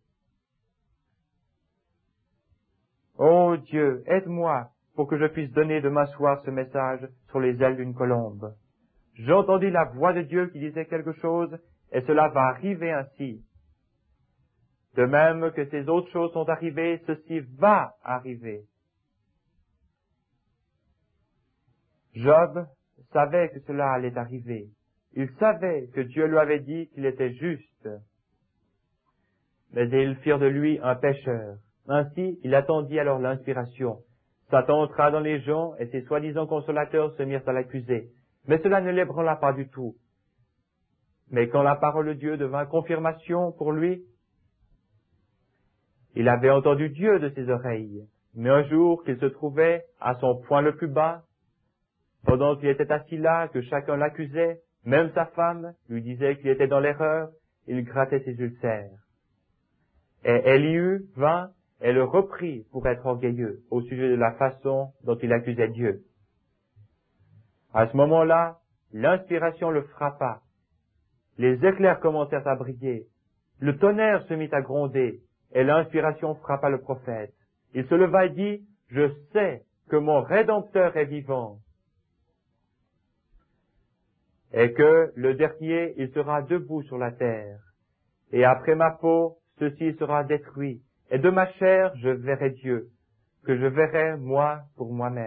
Ô Dieu, aide-moi pour que je puisse donner demain soir ce message sur les ailes d'une colombe. J'entendis la voix de Dieu qui disait quelque chose, et cela va arriver ainsi. De même que ces autres choses sont arrivées, ceci va arriver. Job savait que cela allait arriver. Il savait que Dieu lui avait dit qu'il était juste. Mais ils firent de lui un pécheur. Ainsi, il attendit alors l'inspiration. Satan entra dans les gens et ses soi-disant consolateurs se mirent à l'accuser. Mais cela ne l'ébranla pas du tout. Mais quand la parole de Dieu devint confirmation pour lui, il avait entendu Dieu de ses oreilles. Mais un jour qu'il se trouvait à son point le plus bas, pendant qu'il était assis là, que chacun l'accusait, même sa femme lui disait qu'il était dans l'erreur, il grattait ses ulcères. Et Élihu vint et le reprit pour être orgueilleux au sujet de la façon dont il accusait Dieu. À ce moment-là, l'inspiration le frappa. Les éclairs commencèrent à briller. Le tonnerre se mit à gronder et l'inspiration frappa le prophète. Il se leva et dit, « Je sais que mon Rédempteur est vivant et que le dernier, il sera debout sur la terre. Et après ma peau, ceci sera détruit. Et de ma chair, je verrai Dieu, que je verrai moi pour moi-même. »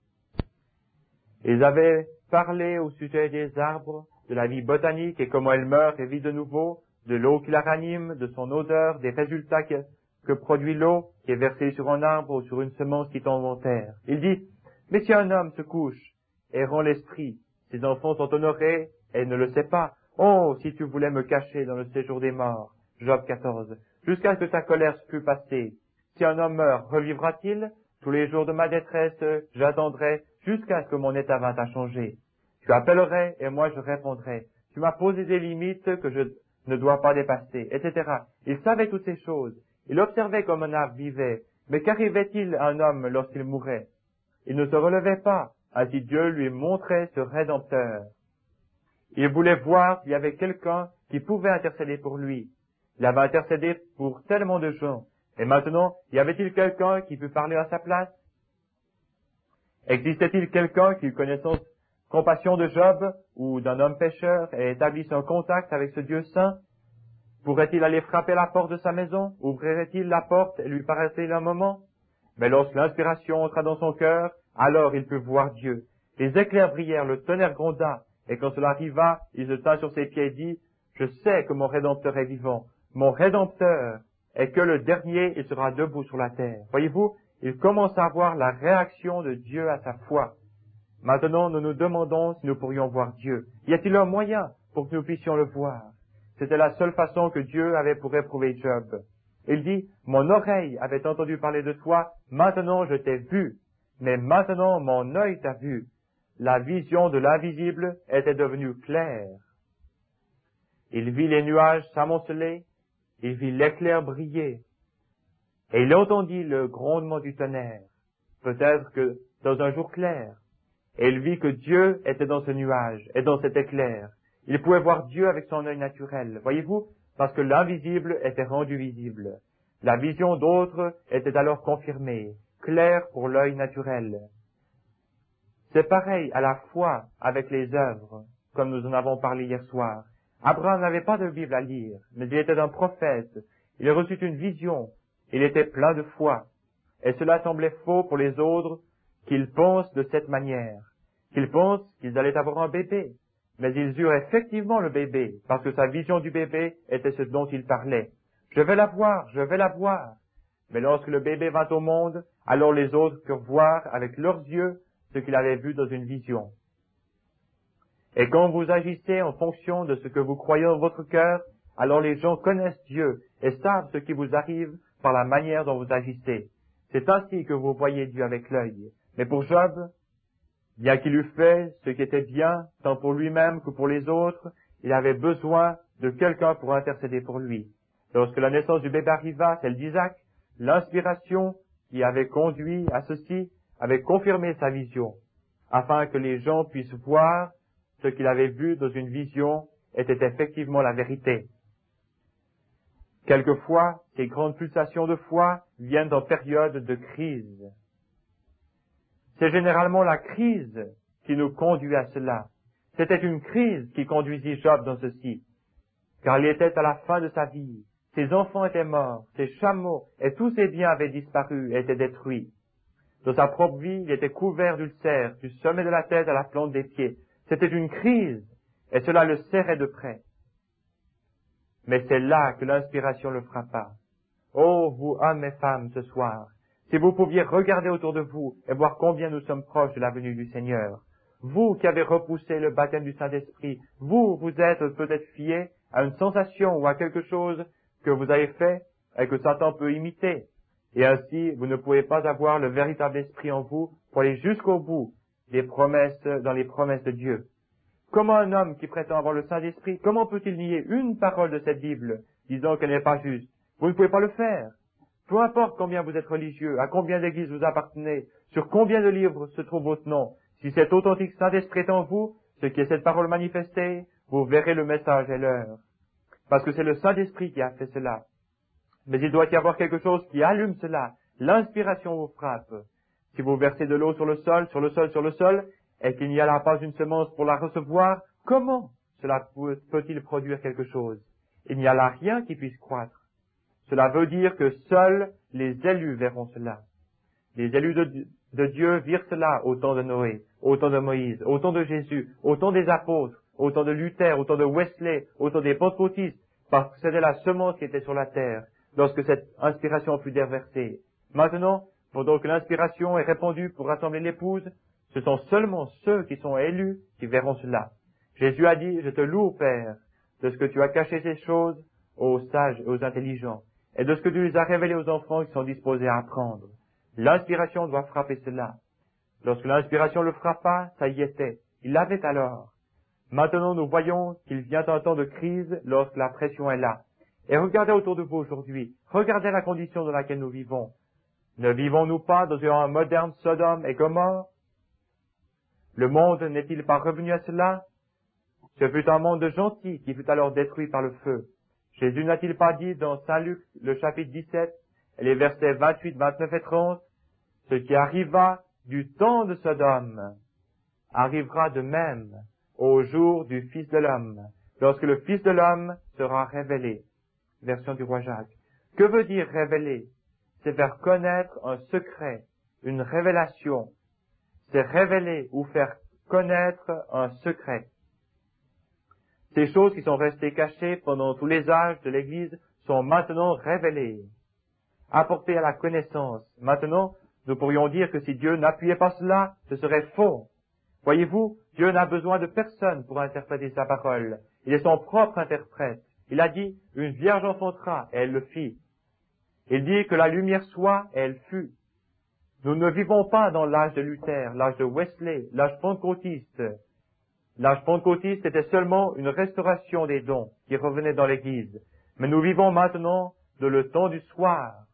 Ils avaient parlé au sujet des arbres, de la vie botanique et comment elle meurt et vit de nouveau, de l'eau qui la ranime, de son odeur, des résultats que produit l'eau qui est versée sur un arbre ou sur une semence qui tombe en terre. Il dit, « Mais si un homme se couche et rend l'esprit, ses enfants sont honorés et il ne le sait pas. Oh, si tu voulais me cacher dans le séjour des morts. » Job 14. « Jusqu'à ce que ta colère fût passée. Si un homme meurt, revivra-t-il? Tous les jours de ma détresse, j'attendrai jusqu'à ce que mon état vint à changer. Tu appellerais et moi je répondrai. Tu m'as posé des limites que je ne dois pas dépasser, etc. » Il savait toutes ces choses. Il observait comme un arbre vivait. Mais qu'arrivait-il à un homme lorsqu'il mourait? Il ne se relevait pas. Ainsi Dieu lui montrait ce Rédempteur. Il voulait voir s'il y avait quelqu'un qui pouvait intercéder pour lui. Il avait intercédé pour tellement de gens. Et maintenant, y avait-il quelqu'un qui pût parler à sa place? Existait-il quelqu'un qui eût connaissance, compassion de Job ou d'un homme pécheur et établisse un contact avec ce Dieu saint? Pourrait-il aller frapper à la porte de sa maison? Ouvrirait-il la porte et lui paraîtrait-il un moment? Mais lorsque l'inspiration entra dans son cœur, alors il put voir Dieu. Les éclairs brillèrent, le tonnerre gronda, et quand cela arriva, il se tint sur ses pieds et dit, « Je sais que mon Rédempteur est vivant. Mon Rédempteur est que le dernier, il sera debout sur la terre. » Voyez-vous, il commence à voir la réaction de Dieu à sa foi. Maintenant, nous nous demandons si nous pourrions voir Dieu. Y a-t-il un moyen pour que nous puissions le voir? C'était la seule façon que Dieu avait pour éprouver Job. Il dit, « Mon oreille avait entendu parler de toi, maintenant je t'ai vu, mais maintenant mon œil t'a vu. » La vision de l'invisible était devenue claire. Il vit les nuages s'amonceler, il vit l'éclair briller. Et il entendit le grondement du tonnerre, peut-être que dans un jour clair. Et il vit que Dieu était dans ce nuage et dans cet éclair. Il pouvait voir Dieu avec son œil naturel. Voyez-vous? Parce que l'invisible était rendu visible. La vision d'autres était alors confirmée, claire pour l'œil naturel. C'est pareil à la foi avec les œuvres, comme nous en avons parlé hier soir. Abraham n'avait pas de Bible à lire, mais il était un prophète. Il reçut une vision. Il était plein de foi. Et cela semblait faux pour les autres qu'ils pensent de cette manière, qu'ils pensent qu'ils allaient avoir un bébé. Mais ils eurent effectivement le bébé, parce que sa vision du bébé était ce dont il parlait. Je vais l'avoir, je vais l'avoir. Mais lorsque le bébé vint au monde, alors les autres purent voir avec leurs yeux ce qu'il avait vu dans une vision. Et quand vous agissez en fonction de ce que vous croyez dans votre cœur, alors les gens connaissent Dieu et savent ce qui vous arrive par la manière dont vous agissez. C'est ainsi que vous voyez Dieu avec l'œil. Mais pour Job, bien qu'il eût fait ce qui était bien, tant pour lui-même que pour les autres, il avait besoin de quelqu'un pour intercéder pour lui. Lorsque la naissance du bébé arriva, celle d'Isaac, l'inspiration qui avait conduit à ceci avait confirmé sa vision, afin que les gens puissent voir ce qu'il avait vu dans une vision était effectivement la vérité. Quelquefois, ces grandes pulsations de foi viennent en période de crise. C'est généralement la crise qui nous conduit à cela. C'était une crise qui conduisit Job dans ceci, car il était à la fin de sa vie. Ses enfants étaient morts, ses chameaux et tous ses biens avaient disparu et étaient détruits. Dans sa propre vie, il était couvert d'ulcères, du sommet de la tête à la plante des pieds. C'était une crise, et cela le serrait de près. Mais c'est là que l'inspiration le frappa. Oh, vous hommes et femmes, ce soir, si vous pouviez regarder autour de vous et voir combien nous sommes proches de la venue du Seigneur. Vous qui avez repoussé le baptême du Saint-Esprit, vous êtes peut-être fiés à une sensation ou à quelque chose que vous avez fait et que Satan peut imiter. Et ainsi, vous ne pouvez pas avoir le véritable esprit en vous pour aller jusqu'au bout dans les promesses de Dieu. Comment un homme qui prétend avoir le Saint-Esprit, comment peut-il nier une parole de cette Bible, disant qu'elle n'est pas juste? Vous ne pouvez pas le faire. Peu importe combien vous êtes religieux, à combien d'églises vous appartenez, sur combien de livres se trouve votre nom, si cet authentique Saint-Esprit est en vous, ce qui est cette parole manifestée, vous verrez le message et l'heure. Parce que c'est le Saint-Esprit qui a fait cela. Mais il doit y avoir quelque chose qui allume cela. L'inspiration vous frappe. Si vous versez de l'eau sur le sol, et qu'il n'y a là pas une semence pour la recevoir, comment cela peut-il produire quelque chose? Il n'y a là rien qui puisse croître. Cela veut dire que seuls les élus verront cela. Les élus de Dieu virent cela au temps de Noé, au temps de Moïse, au temps de Jésus, au temps des apôtres, au temps de Luther, au temps de Wesley, au temps des pentecôtistes, parce que c'était la semence qui était sur la terre, lorsque cette inspiration fut déversée. Maintenant, pendant que l'inspiration est répandue pour rassembler l'épouse, ce sont seulement ceux qui sont élus qui verront cela. Jésus a dit, je te loue, Père, de ce que tu as caché ces choses aux sages et aux intelligents, et de ce que tu les as révélées aux enfants qui sont disposés à apprendre. L'inspiration doit frapper cela. Lorsque l'inspiration le frappa, ça y était. Il l'avait alors. Maintenant, nous voyons qu'il vient un temps de crise lorsque la pression est là. Et regardez autour de vous aujourd'hui. Regardez la condition dans laquelle nous vivons. Ne vivons-nous pas dans un moderne Sodome et Gomorrhe? Le monde n'est-il pas revenu à cela? Ce fut un monde gentil qui fut alors détruit par le feu. Jésus n'a-t-il pas dit dans Saint Luc, le chapitre 17, et les versets 28, 29 et 30, ce qui arriva du temps de Sodome arrivera de même au jour du Fils de l'homme, lorsque le Fils de l'homme sera révélé. Version du roi Jacques. Que veut dire révéler? C'est faire connaître un secret, une révélation. C'est révéler ou faire connaître un secret. Ces choses qui sont restées cachées pendant tous les âges de l'Église sont maintenant révélées, apportées à la connaissance. Maintenant, nous pourrions dire que si Dieu n'appuyait pas cela, ce serait faux. Voyez-vous, Dieu n'a besoin de personne pour interpréter sa parole. Il est son propre interprète. Il a dit, une vierge enfantera, et elle le fit. Il dit que la lumière soit, et elle fut. Nous ne vivons pas dans l'âge de Luther, l'âge de Wesley, l'âge pentecôtiste. L'âge pentecôtiste était seulement une restauration des dons qui revenaient dans l'Église. Mais nous vivons maintenant dans le temps du soir.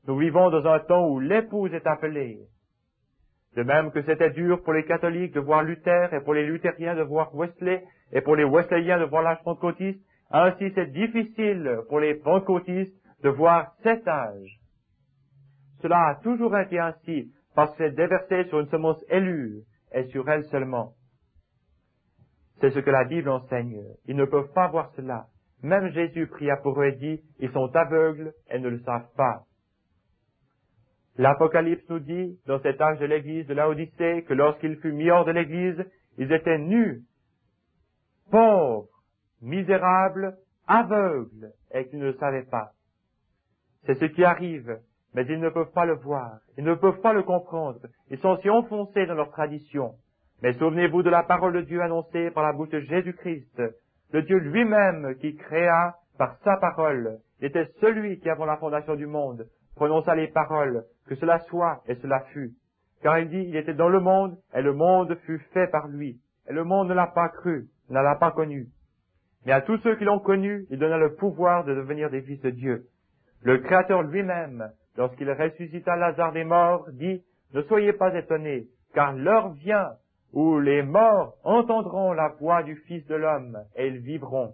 Nous vivons dans un temps où l'épouse est appelée. De même que c'était dur pour les catholiques de voir Luther et pour les luthériens de voir Wesley et pour les wesleyens de voir l'âge pentecôtiste, ainsi c'est difficile pour les pentecôtistes de voir cet âge. Cela a toujours été ainsi parce que c'est déversé sur une semence élue et sur elle seulement. C'est ce que la Bible enseigne. Ils ne peuvent pas voir cela. Même Jésus pria pour eux et dit, ils sont aveugles et ne le savent pas. L'Apocalypse nous dit, dans cet âge de l'église de Laodicée, que lorsqu'il fut mis hors de l'église, ils étaient nus, pauvres, misérables, aveugles, et qu'ils ne le savaient pas. C'est ce qui arrive, mais ils ne peuvent pas le voir, ils ne peuvent pas le comprendre, ils sont si enfoncés dans leur tradition. Mais souvenez-vous de la parole de Dieu annoncée par la bouche de Jésus-Christ, le Dieu lui-même qui créa par sa parole. Il était celui qui, avant la fondation du monde, prononça les paroles, que cela soit et cela fut. Car il dit, il était dans le monde, et le monde fut fait par lui. Et le monde ne l'a pas cru, ne l'a pas connu. Mais à tous ceux qui l'ont connu, il donna le pouvoir de devenir des fils de Dieu. Le Créateur lui-même, lorsqu'il ressuscita Lazare des morts, dit, ne soyez pas étonnés, car l'heure vient où les morts entendront la voix du Fils de l'homme, et ils vivront.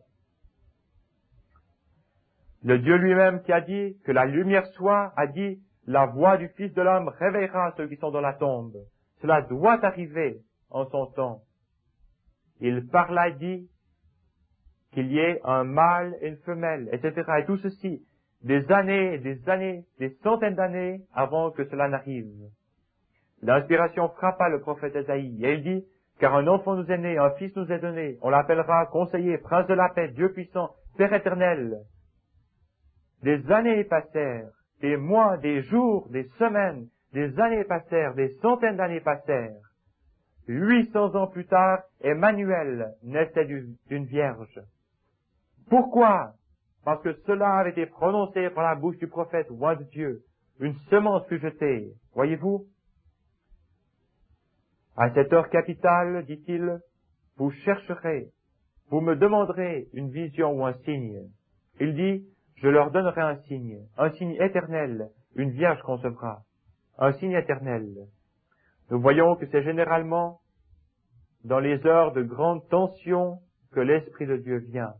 Le Dieu lui-même qui a dit que la lumière soit, a dit, la voix du Fils de l'homme réveillera ceux qui sont dans la tombe. Cela doit arriver en son temps. Il parla et dit qu'il y ait un mâle et une femelle, etc. Et tout ceci, des années, des centaines d'années avant que cela n'arrive. L'inspiration frappa le prophète Ésaïe, et il dit, car un enfant nous est né, un fils nous est donné, on l'appellera conseiller, prince de la paix, Dieu puissant, Père éternel. Des années passèrent, des mois, des jours, des semaines, des années passèrent, des centaines d'années passèrent. 800 ans plus tard, Emmanuel naissait d'une vierge. Pourquoi? Parce que cela avait été prononcé par la bouche du prophète oint de Dieu. Une semence fut jetée. Voyez-vous? À cette heure capitale, dit-il, vous chercherez, vous me demanderez une vision ou un signe. Il dit, je leur donnerai un signe éternel, une vierge concevra, un signe éternel. Nous voyons que c'est généralement dans les heures de grande tension que l'Esprit de Dieu vient.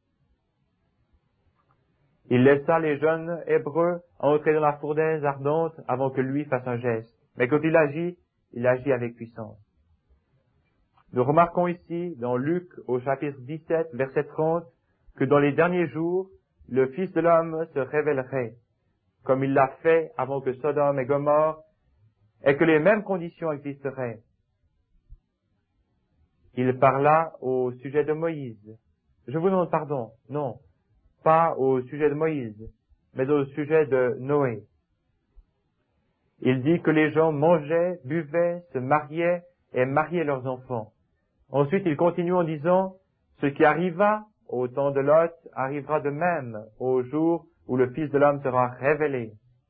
Il laissa les jeunes Hébreux entrer dans la fournaise ardente avant que lui fasse un geste. Mais quand il agit avec puissance. Nous remarquons ici, dans Luc, au chapitre 17, verset 30, que dans les derniers jours, le Fils de l'homme se révélerait, comme il l'a fait avant que Sodome et Gomorrhe, et que les mêmes conditions existeraient. Il parla au sujet de Moïse. Je vous demande pardon, non, pas au sujet de Moïse, mais au sujet de Noé. Il dit que les gens mangeaient, buvaient, se mariaient et mariaient leurs enfants. Ensuite, il continue en disant, ce qui arriva au temps de Lot arrivera de même au jour où le Fils de l'homme sera révélé.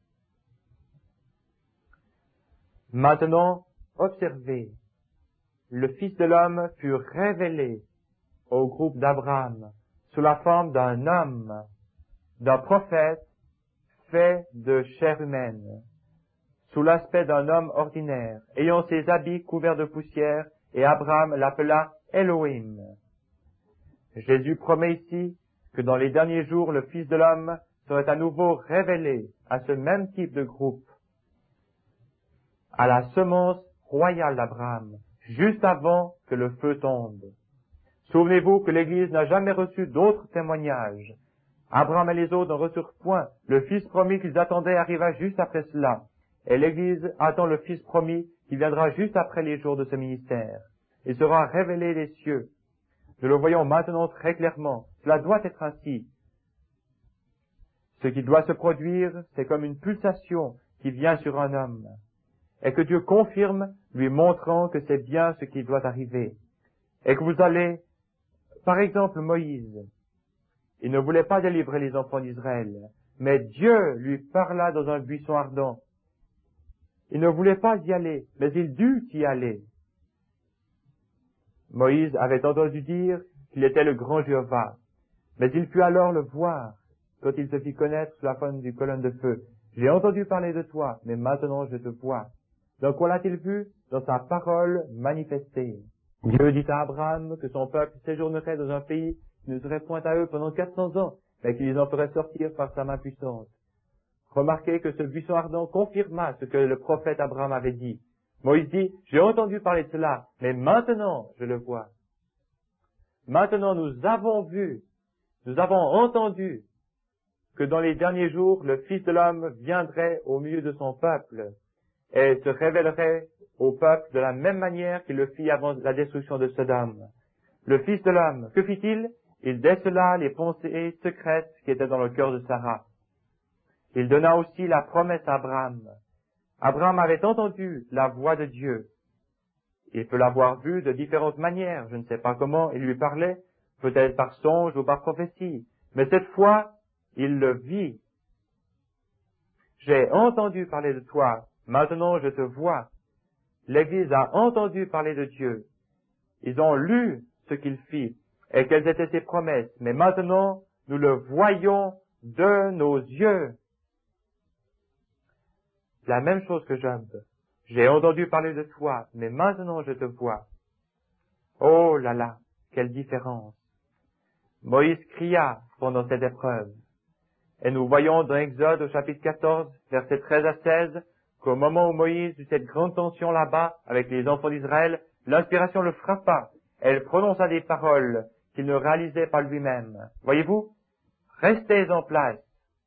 Maintenant, observez, le Fils de l'homme fut révélé au groupe d'Abraham sous la forme d'un homme, d'un prophète fait de chair humaine, sous l'aspect d'un homme ordinaire, ayant ses habits couverts de poussière, et Abraham l'appela Elohim. Jésus promet ici que dans les derniers jours, le Fils de l'homme serait à nouveau révélé à ce même type de groupe, à la semence royale d'Abraham, juste avant que le feu tombe. Souvenez-vous que l'Église n'a jamais reçu d'autres témoignages. Abraham et les autres n'en reçurent point. Le Fils promis qu'ils attendaient arriva juste après cela. Et l'Église attend le Fils promis qui viendra juste après les jours de ce ministère. Il sera révélé des cieux. Nous le voyons maintenant très clairement. Cela doit être ainsi. Ce qui doit se produire, c'est comme une pulsation qui vient sur un homme. Et que Dieu confirme, lui montrant que c'est bien ce qui doit arriver. Et que vous allez, par exemple Moïse, il ne voulait pas délivrer les enfants d'Israël, mais Dieu lui parla dans un buisson ardent. Il ne voulait pas y aller, mais il dut y aller. Moïse avait entendu dire qu'il était le grand Jéhovah, mais il put alors le voir quand il se fit connaître sous la forme d'une colonne de feu. J'ai entendu parler de toi, mais maintenant je te vois. Dans quoi l'a-t-il vu? Dans sa parole manifestée. Dieu dit à Abraham que son peuple séjournerait dans un pays qui ne serait point à eux pendant 400 ans, mais qu'il les en ferait sortir par sa main puissante. Remarquez que ce buisson ardent confirma ce que le prophète Abraham avait dit. Moïse dit, j'ai entendu parler de cela, mais maintenant je le vois. Maintenant nous avons vu, nous avons entendu que dans les derniers jours, le Fils de l'homme viendrait au milieu de son peuple et se révélerait au peuple de la même manière qu'il le fit avant la destruction de Sodome. Le Fils de l'homme, que fit-il? Il décela les pensées secrètes qui étaient dans le cœur de Sarah. Il donna aussi la promesse à Abraham. Abraham avait entendu la voix de Dieu. Il peut l'avoir vue de différentes manières. Je ne sais pas comment il lui parlait, peut-être par songe ou par prophétie. Mais cette fois, il le vit. J'ai entendu parler de toi. Maintenant, je te vois. L'Église a entendu parler de Dieu. Ils ont lu ce qu'il fit et quelles étaient ses promesses. Mais maintenant, nous le voyons de nos yeux. La même chose que Job. J'ai entendu parler de toi, mais maintenant je te vois. Oh là là, quelle différence. Moïse cria pendant cette épreuve. Et nous voyons dans Exode au chapitre 14, versets 13 à 16, qu'au moment où Moïse eut cette grande tension là-bas avec les enfants d'Israël, l'inspiration le frappa. Elle prononça des paroles qu'il ne réalisait pas lui-même. Voyez-vous, restez en place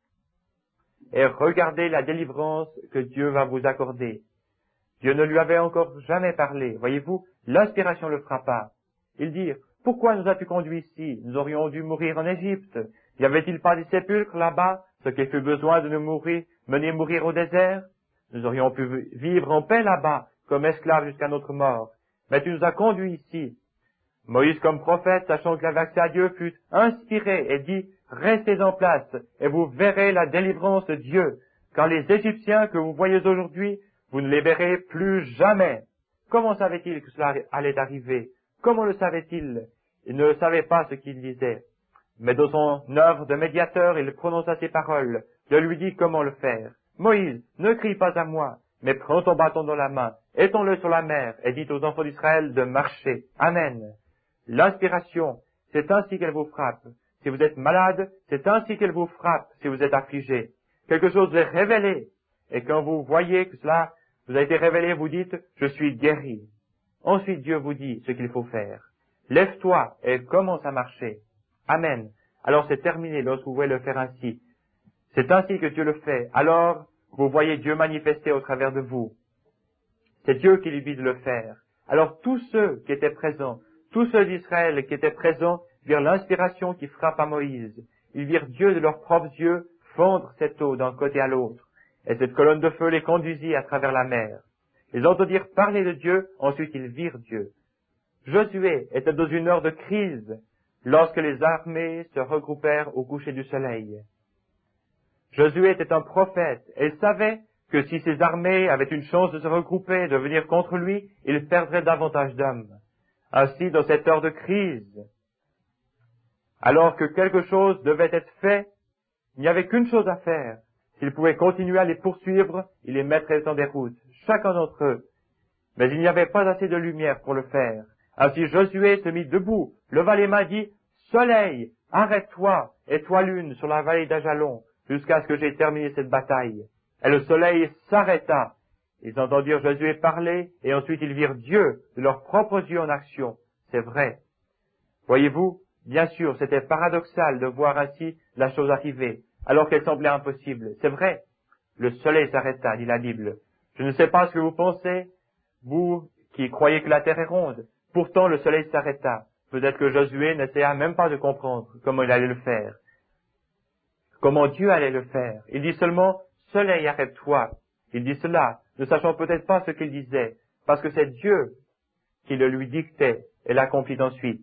et regardez la délivrance que Dieu va vous accorder. Dieu ne lui avait encore jamais parlé. Voyez-vous, l'inspiration le frappa. Il dit, pourquoi nous as-tu conduits ici? Nous aurions dû mourir en Égypte. Y avait-il pas des sépulcres là-bas, ce qui fut besoin de nous mener mourir au désert? Nous aurions pu vivre en paix là-bas, comme esclaves jusqu'à notre mort. Mais tu nous as conduits ici. Moïse, comme prophète, sachant qu'il avait accès à Dieu, fut inspiré et dit, restez en place, et vous verrez la délivrance de Dieu. Car les Égyptiens que vous voyez aujourd'hui, vous ne les verrez plus jamais. Comment savait-il que cela allait arriver? Comment le savait-il? Il ne savait pas ce qu'il disait. Mais dans son œuvre de médiateur, il prononça ces paroles. Dieu lui dit comment le faire. Moïse, ne crie pas à moi, mais prends ton bâton dans la main, étends-le sur la mer, et dis aux enfants d'Israël de marcher. Amen. L'inspiration, c'est ainsi qu'elle vous frappe. Si vous êtes malade, c'est ainsi qu'elle vous frappe si vous êtes affligé. Quelque chose est révélé. Et quand vous voyez que cela vous a été révélé, vous dites, je suis guéri. Ensuite, Dieu vous dit ce qu'il faut faire. Lève-toi et commence à marcher. Amen. Alors c'est terminé lorsque vous voyez le faire ainsi. C'est ainsi que Dieu le fait. Alors, vous voyez Dieu manifester au travers de vous. C'est Dieu qui lui dit de le faire. Alors tous ceux qui étaient présents, tous ceux d'Israël qui étaient présents, virent l'inspiration qui frappe à Moïse. Ils virent Dieu de leurs propres yeux fondre cette eau d'un côté à l'autre. Et cette colonne de feu les conduisit à travers la mer. Ils entendirent parler de Dieu, ensuite ils virent Dieu. Josué était dans une heure de crise lorsque les armées se regroupèrent au coucher du soleil. Josué était un prophète et il savait que si ces armées avaient une chance de se regrouper et de venir contre lui, il perdrait davantage d'hommes. Ainsi, dans cette heure de crise, alors que quelque chose devait être fait, il n'y avait qu'une chose à faire. S'il pouvait continuer à les poursuivre, il les mettrait en déroute, chacun d'entre eux. Mais il n'y avait pas assez de lumière pour le faire. Ainsi Josué se mit debout, leva les mains, dit, « Soleil, arrête-toi, et toi lune sur la vallée d'Ajalon, jusqu'à ce que j'aie terminé cette bataille. » Et le soleil s'arrêta. Ils entendirent Josué parler, et ensuite ils virent Dieu de leurs propres yeux en action. C'est vrai. Voyez-vous, bien sûr, c'était paradoxal de voir ainsi la chose arriver, alors qu'elle semblait impossible. C'est vrai. Le soleil s'arrêta, dit la Bible. Je ne sais pas ce que vous pensez, vous qui croyez que la terre est ronde. Pourtant, le soleil s'arrêta. Peut-être que Josué n'essaya même pas de comprendre comment il allait le faire. Comment Dieu allait le faire. Il dit seulement, « Soleil, arrête-toi ». Il dit cela, ne sachant peut-être pas ce qu'il disait, parce que c'est Dieu qui le lui dictait et l'accomplit ensuite.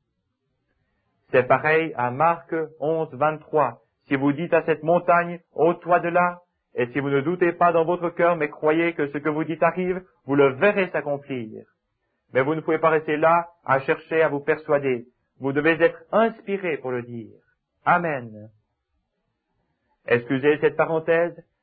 C'est pareil à Marc 11, 23. Si vous dites à cette montagne, ôte-toi de là, et si vous ne doutez pas dans votre cœur, mais croyez que ce que vous dites arrive, vous le verrez s'accomplir. Mais vous ne pouvez pas rester là à chercher à vous persuader. Vous devez être inspiré pour le dire. Amen. Excusez cette parenthèse,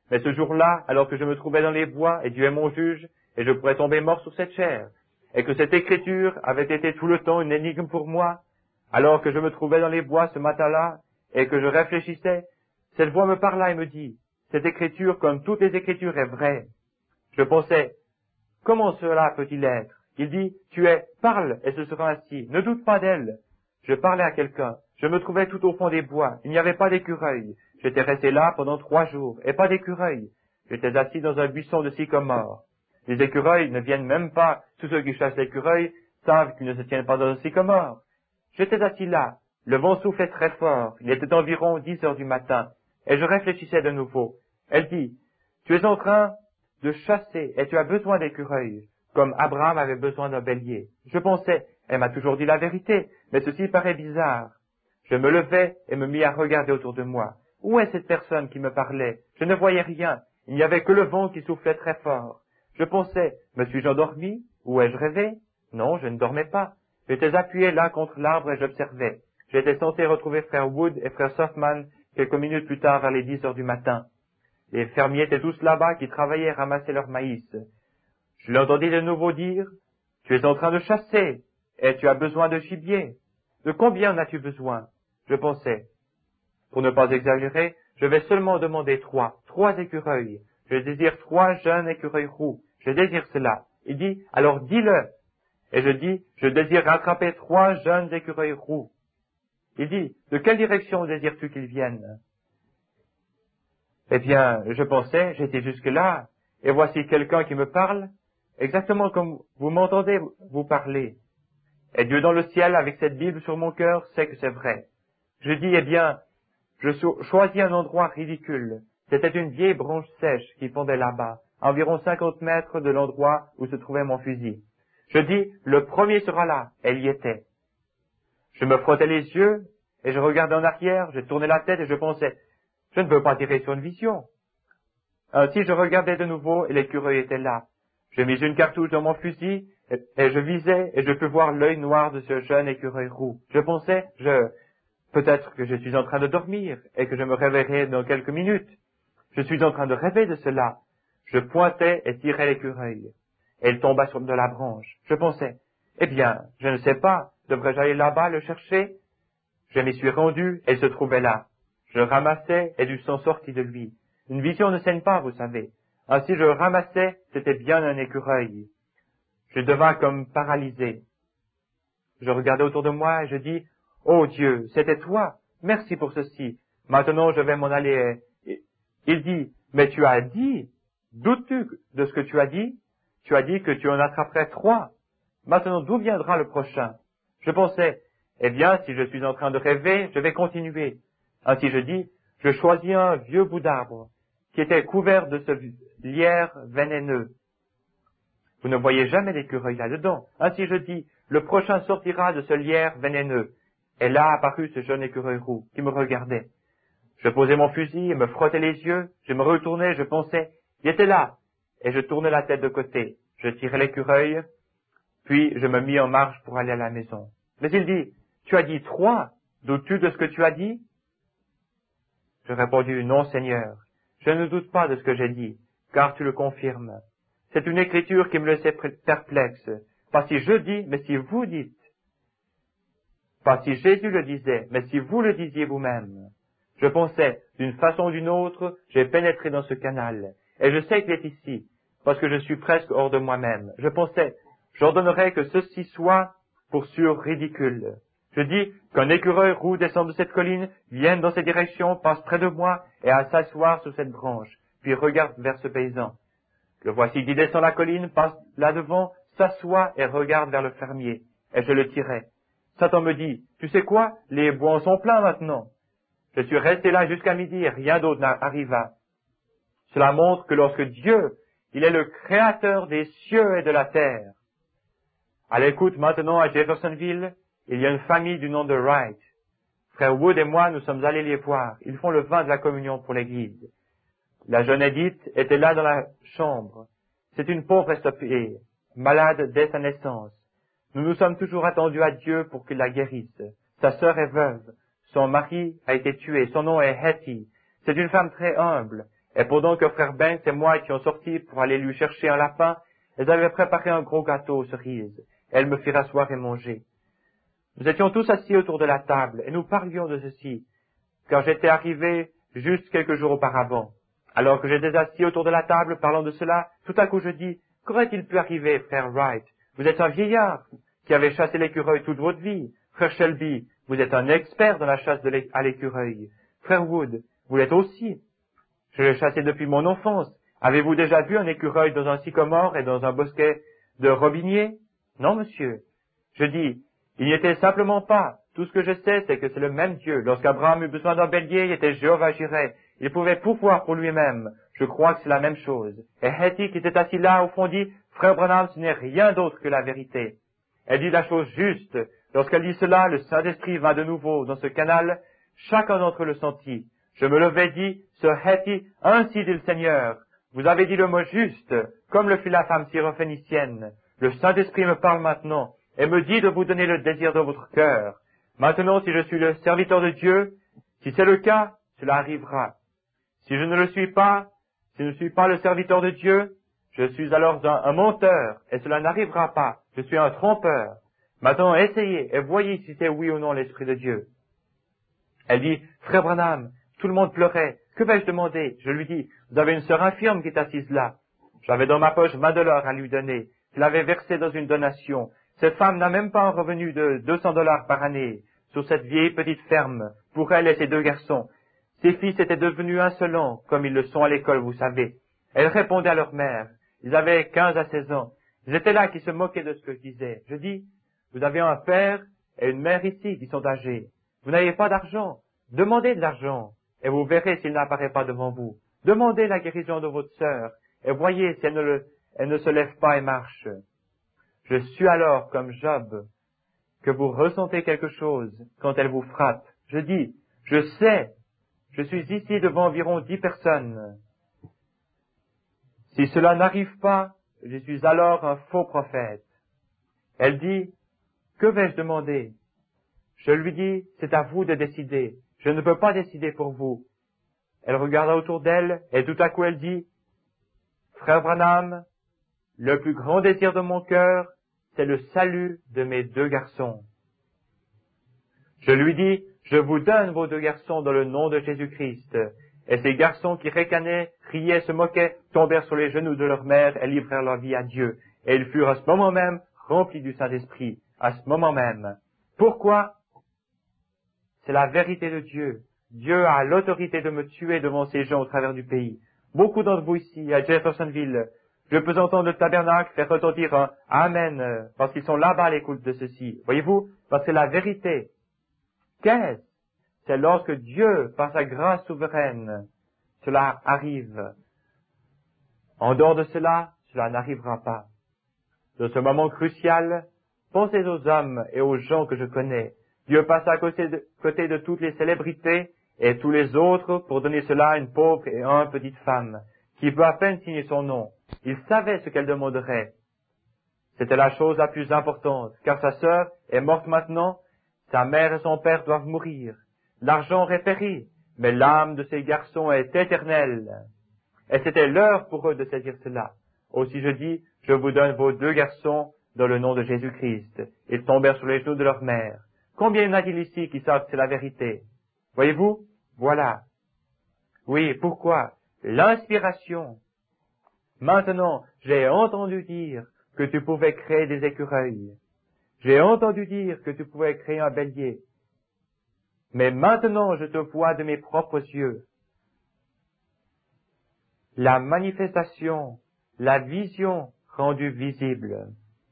Mais ce jour-là, alors que je me trouvais dans les bois, et Dieu est mon juge, et je pourrais tomber mort sur cette chair, et que cette écriture avait été tout le temps une énigme pour moi, alors que je me trouvais dans les bois ce matin-là, et que je réfléchissais, cette voix me parla et me dit, cette écriture, comme toutes les écritures, est vraie. Je pensais, comment cela peut-il être? Il dit, parle, et ce sera ainsi, ne doute pas d'elle. Je parlais à quelqu'un, je me trouvais tout au fond des bois, il n'y avait pas d'écureuil. J'étais resté là pendant 3 jours, et pas d'écureuil. J'étais assis dans un buisson de sycomore. Les écureuils ne viennent même pas, tous ceux qui chassent l'écureuil savent qu'ils ne se tiennent pas dans un sycomore. J'étais assis là, le vent soufflait très fort, il était environ 10 heures du matin, et je réfléchissais de nouveau. Elle dit, tu es en train de chasser, et tu as besoin d'écureuils, comme Abraham avait besoin d'un bélier. Je pensais, elle m'a toujours dit la vérité, mais ceci paraît bizarre. Je me levai et me mis à regarder autour de moi. Où est cette personne qui me parlait? Je ne voyais rien, il n'y avait que le vent qui soufflait très fort. Je pensais, me suis-je endormi? Ou ai-je rêvé? Non, je ne dormais pas. J'étais appuyé là contre l'arbre et j'observais. J'étais censé retrouver frère Wood et frère Softman quelques minutes plus tard vers les 10 heures du matin. Les fermiers étaient tous là-bas qui travaillaient à ramasser leur maïs. Je l'entendis de nouveau dire, tu es en train de chasser, et tu as besoin de gibier. De combien en as-tu besoin? Je pensais, pour ne pas exagérer, je vais seulement demander 3 écureuils. Je désire 3 jeunes écureuils roux. Je désire cela. Il dit, alors dis-le. Et je dis, je désire rattraper 3 jeunes écureuils roux. Il dit, de quelle direction désires-tu qu'ils viennent? Eh bien, je pensais, j'étais jusque-là, et voici quelqu'un qui me parle, exactement comme vous m'entendez vous parler. Et Dieu dans le ciel, avec cette Bible sur mon cœur, sait que c'est vrai. Je dis, eh bien, je choisis un endroit ridicule. C'était une vieille branche sèche qui pendait là-bas, à environ 50 mètres de l'endroit où se trouvait mon fusil. Je dis, le premier sera là. Elle y était. Je me frottais les yeux, et je regardais en arrière, je tournais la tête et je pensais, je ne veux pas tirer sur une vision. Ainsi je regardais de nouveau et l'écureuil était là. Je mis une cartouche dans mon fusil, et je visais, et je pus voir l'œil noir de ce jeune écureuil roux. Je pensais, peut-être que je suis en train de dormir, et que je me réveillerai dans quelques minutes. Je suis en train de rêver de cela. Je pointais et tirais l'écureuil. Et il tomba de la branche. Je pensais, eh bien, je ne sais pas, devrais-je aller là-bas le chercher? Je m'y suis rendu, et il se trouvait là. Je le ramassais, et du sang sortit de lui. Une vision ne saigne pas, vous savez. Ainsi je le ramassais, c'était bien un écureuil. Je devins comme paralysé. Je regardais autour de moi, et je dis, oh Dieu, c'était toi, merci pour ceci. Maintenant je vais m'en aller. Il dit, mais tu as dit, doutes-tu de ce que tu as dit? Tu as dit que tu en attraperais 3. Maintenant, d'où viendra le prochain? Je pensais, eh bien, si je suis en train de rêver, je vais continuer. Ainsi je dis, je choisis un vieux bout d'arbre qui était couvert de ce lierre vénéneux. Vous ne voyez jamais d'écureuil là-dedans. Ainsi je dis, le prochain sortira de ce lierre vénéneux. Et là apparut ce jeune écureuil roux qui me regardait. Je posais mon fusil et me frottais les yeux. Je me retournais, je pensais, il était là. Et je tournais la tête de côté. Je tirais l'écureuil, puis je me mis en marche pour aller à la maison. Mais il dit, tu as dit 3, doutes-tu de ce que tu as dit? Je répondis, non, Seigneur, je ne doute pas de ce que j'ai dit, car tu le confirmes. C'est une écriture qui me laissait perplexe. Pas si je dis, mais si vous dites. Pas si Jésus le disait, mais si vous le disiez vous-même. Je pensais, d'une façon ou d'une autre, j'ai pénétré dans ce canal, et je sais qu'il est ici, parce que je suis presque hors de moi-même. Je pensais, j'ordonnerais que ceci soit, pour sûr, ridicule. Je dis qu'un écureuil roux descend de cette colline, vienne dans cette direction, passe près de moi, et à s'asseoir sur cette branche, puis regarde vers ce paysan. Le voici qui descend la colline, passe là devant, s'assoit et regarde vers le fermier, et je le tirai. Satan me dit, tu sais quoi, les bois en sont pleins maintenant. Je suis resté là jusqu'à midi et rien d'autre n'arriva. Cela montre que lorsque Dieu, il est le créateur des cieux et de la terre. À l'écoute maintenant à Jeffersonville, il y a une famille du nom de Wright. Frère Wood et moi, nous sommes allés les voir. Ils font le vin de la communion pour l'église. La jeune Edith était là dans la chambre. C'est une pauvre estompée, malade dès sa naissance. Nous nous sommes toujours attendus à Dieu pour qu'il la guérisse. Sa sœur est veuve. Son mari a été tué. Son nom est Hetty. C'est une femme très humble. Et pendant que frère Banks et moi étions sortis pour aller lui chercher un lapin, elles avaient préparé un gros gâteau aux cerises. Elles me firent asseoir et manger. Nous étions tous assis autour de la table, et nous parlions de ceci, car j'étais arrivé juste quelques jours auparavant. Alors que j'étais assis autour de la table parlant de cela, tout à coup je dis, qu'aurait-il pu arriver, frère Wright? Vous êtes un vieillard qui avait chassé l'écureuil toute votre vie. Frère Shelby, vous êtes un expert dans la chasse à l'écureuil. Frère Wood, vous l'êtes aussi. Je l'ai chassé depuis mon enfance. Avez-vous déjà vu un écureuil dans un sycomore et dans un bosquet de robiniers? Non, monsieur. Je dis, il n'y était simplement pas. Tout ce que je sais, c'est que c'est le même Dieu. Lorsqu'Abraham eut besoin d'un bélier, il était Jéhovah Jireh. Il pouvait pourvoir pour lui-même. Je crois que c'est la même chose. Et Hetty, qui était assis là au fond, dit, frère Branham, ce n'est rien d'autre que la vérité. Elle dit la chose juste. Lorsqu'elle dit cela, le Saint-Esprit vint de nouveau dans ce canal. Chacun d'entre eux le sentit. Je me levai et dis, Sir Hetty, ainsi dit le Seigneur. Vous avez dit le mot juste, comme le fit la femme syrophénicienne. Le Saint-Esprit me parle maintenant et me dit de vous donner le désir de votre cœur. Maintenant, si je suis le serviteur de Dieu, si c'est le cas, cela arrivera. Si je ne le suis pas, si je ne suis pas le serviteur de Dieu, je suis alors un menteur, et cela n'arrivera pas. Je suis un trompeur. Maintenant, essayez et voyez si c'est oui ou non l'Esprit de Dieu. Elle dit, frère Branham, tout le monde pleurait. Que vais-je demander? Je lui dis, vous avez une sœur infirme qui est assise là. J'avais dans ma poche $20 à lui donner. Je l'avais versé dans une donation. Cette femme n'a même pas un revenu de $200 par année sur cette vieille petite ferme, pour elle et ses 2 garçons. Ses fils étaient devenus insolents, comme ils le sont à l'école, vous savez. Elle répondait à leur mère. Ils avaient 15 à 16 ans. Ils étaient là qui se moquaient de ce que je disais. Je dis, vous avez un père et une mère ici qui sont âgés. Vous n'avez pas d'argent. Demandez de l'argent, et vous verrez s'il n'apparaît pas devant vous. Demandez la guérison de votre sœur, et voyez si elle ne se lève pas et marche. Je suis alors comme Job, que vous ressentez quelque chose quand elle vous frappe. Je dis, je sais, je suis ici devant environ 10 personnes. Si cela n'arrive pas, je suis alors un faux prophète. Elle dit, que vais-je demander? Je lui dis, c'est à vous de décider. Je ne peux pas décider pour vous. Elle regarda autour d'elle, et tout à coup elle dit, frère Branham, le plus grand désir de mon cœur, c'est le salut de mes 2 garçons. Je lui dis, je vous donne vos 2 garçons dans le nom de Jésus-Christ. Et ces garçons qui ricanaient, riaient, se moquaient, tombèrent sur les genoux de leur mère et livrèrent leur vie à Dieu. Et ils furent à ce moment même remplis du Saint-Esprit, à ce moment même. Pourquoi? C'est la vérité de Dieu. Dieu a l'autorité de me tuer devant ces gens au travers du pays. Beaucoup d'entre vous ici, à Jeffersonville, je peux entendre le tabernacle faire retentir un Amen, parce qu'ils sont là-bas à l'écoute de ceci. Voyez-vous? Parce que la vérité, qu'est-ce? C'est lorsque Dieu, par sa grâce souveraine, cela arrive. En dehors de cela, cela n'arrivera pas. Dans ce moment crucial, pensez aux hommes et aux gens que je connais. Dieu passe à côté de toutes les célébrités et tous les autres pour donner cela à une pauvre et petite femme, qui peut à peine signer son nom. Il savait ce qu'elle demanderait. C'était la chose la plus importante, car sa sœur est morte maintenant, sa mère et son père doivent mourir. L'argent aurait péri, mais l'âme de ces garçons est éternelle. Et c'était l'heure pour eux de saisir cela. Aussi je dis, je vous donne vos 2 garçons dans le nom de Jésus-Christ. Ils tombèrent sur les genoux de leur mère. Combien y en a-t-il ici qui savent que c'est la vérité? Voyez-vous? Voilà. Oui, pourquoi? L'inspiration. Maintenant, j'ai entendu dire que tu pouvais créer des écureuils. J'ai entendu dire que tu pouvais créer un bélier. Mais maintenant, je te vois de mes propres yeux. La manifestation, la vision rendue visible.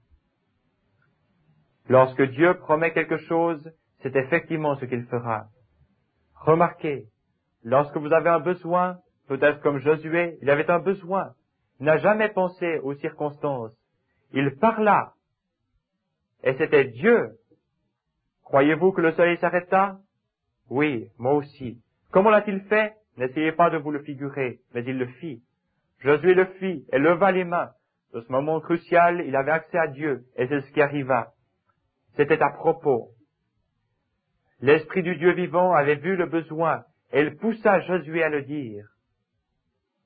Lorsque Dieu promet quelque chose, c'est effectivement ce qu'il fera. Remarquez, lorsque vous avez un besoin, peut-être comme Josué, il avait un besoin. Il n'a jamais pensé aux circonstances. Il parla. Et c'était Dieu. Croyez-vous que le soleil s'arrêta? Oui, moi aussi. Comment l'a-t-il fait? N'essayez pas de vous le figurer, mais il le fit. Josué le fit et leva les mains. Dans ce moment crucial, il avait accès à Dieu, et c'est ce qui arriva. C'était à propos. L'Esprit du Dieu vivant avait vu le besoin, et il poussa Josué à le dire.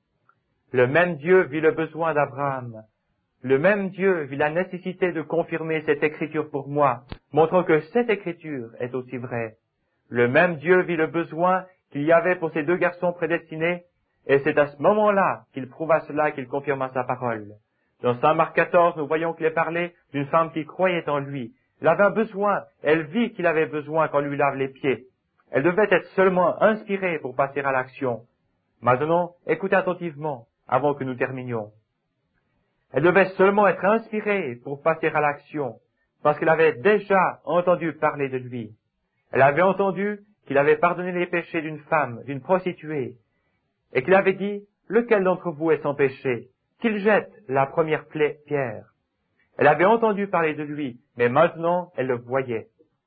Le même Dieu vit le besoin d'Abraham. Le même Dieu vit la nécessité de confirmer cette écriture pour moi, montrant que cette écriture est aussi vraie. Le même Dieu vit le besoin qu'il y avait pour ces deux garçons prédestinés, et c'est à ce moment-là qu'il prouva cela, qu'il confirma sa parole. Dans Saint Marc 14, nous voyons qu'il est parlé d'une femme qui croyait en lui. Elle avait un besoin, elle vit qu'il avait besoin qu'on lui lave les pieds. Elle devait être seulement inspirée pour passer à l'action. Maintenant, écoutez attentivement, avant que nous terminions. Elle devait seulement être inspirée pour passer à l'action, parce qu'elle avait déjà entendu parler de lui. Elle avait entendu qu'il avait pardonné les péchés d'une femme, d'une prostituée, et qu'il avait dit, lequel d'entre vous est sans péché, qu'il jette la première pierre. Elle avait entendu parler de lui, mais maintenant elle le voyait.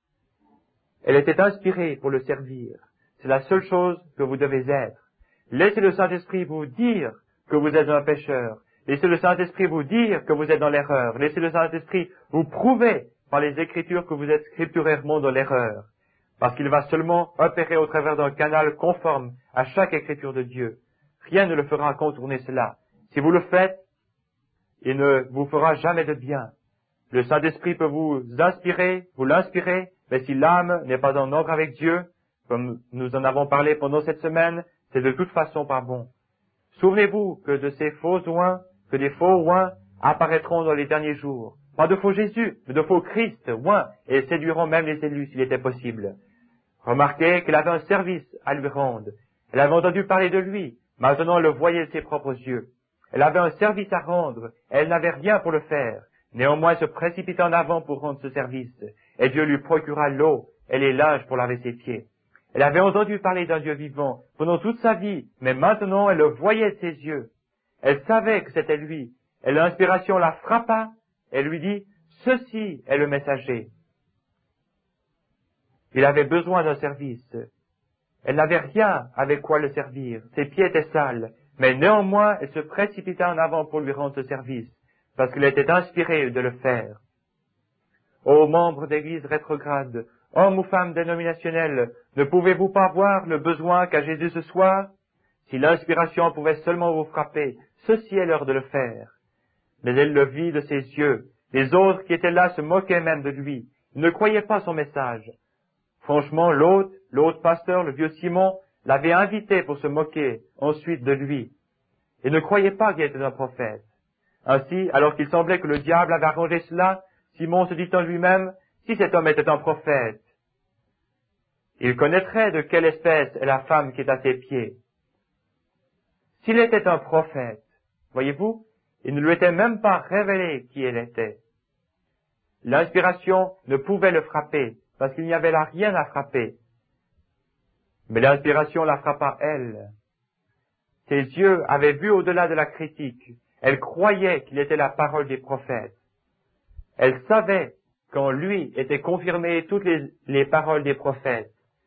Elle était inspirée pour le servir. C'est la seule chose que vous devez être. Laissez le Saint-Esprit vous dire que vous êtes un pécheur. Laissez le Saint-Esprit vous dire que vous êtes dans l'erreur. Laissez le Saint-Esprit vous prouver par les Écritures que vous êtes scripturairement dans l'erreur. Parce qu'il va seulement opérer au travers d'un canal conforme à chaque Écriture de Dieu. Rien ne le fera contourner cela. Si vous le faites, il ne vous fera jamais de bien. Le Saint-Esprit peut vous inspirer, vous l'inspirer, mais si l'âme n'est pas en ordre avec Dieu, comme nous en avons parlé pendant cette semaine, c'est de toute façon pas bon. Souvenez-vous que de ces faux oins, que des faux oins apparaîtront dans les derniers jours. Pas de faux Jésus, mais de faux Christ, oins, et séduiront même les élus s'il était possible. Remarquez qu'elle avait un service à lui rendre. Elle avait entendu parler de lui, maintenant elle le voyait de ses propres yeux. Elle avait un service à rendre, et elle n'avait rien pour le faire. Néanmoins, elle se précipitait en avant pour rendre ce service, et Dieu lui procura l'eau et les linges pour laver ses pieds. Elle avait entendu parler d'un Dieu vivant pendant toute sa vie, mais maintenant elle le voyait de ses yeux. Elle savait que c'était lui, et l'inspiration la frappa, elle lui dit, « Ceci est le messager. » Il avait besoin d'un service. Elle n'avait rien avec quoi le servir, ses pieds étaient sales, mais néanmoins elle se précipita en avant pour lui rendre ce service, parce qu'elle était inspirée de le faire. Ô membres d'église rétrograde, hommes ou femmes dénominationnels, ne pouvez-vous pas voir le besoin qu'a Jésus ce soir? Si l'inspiration pouvait seulement vous frapper, ceci est l'heure de le faire. Mais elle le vit de ses yeux. Les autres qui étaient là se moquaient même de lui. Ils ne croyaient pas son message. Franchement, l'autre pasteur, le vieux Simon, l'avait invité pour se moquer ensuite de lui. Il ne croyait pas qu'il était un prophète. Ainsi, alors qu'il semblait que le diable avait arrangé cela, Simon se dit en lui-même, si cet homme était un prophète, il connaîtrait de quelle espèce est la femme qui est à ses pieds. S'il était un prophète, voyez-vous, il ne lui était même pas révélé qui elle était. L'inspiration ne pouvait le frapper, parce qu'il n'y avait là rien à frapper. Mais l'inspiration la frappa elle. Ses yeux avaient vu au-delà de la critique. Elle croyait qu'il était la parole des prophètes. Elle savait qu'en lui étaient confirmées toutes les paroles des prophètes.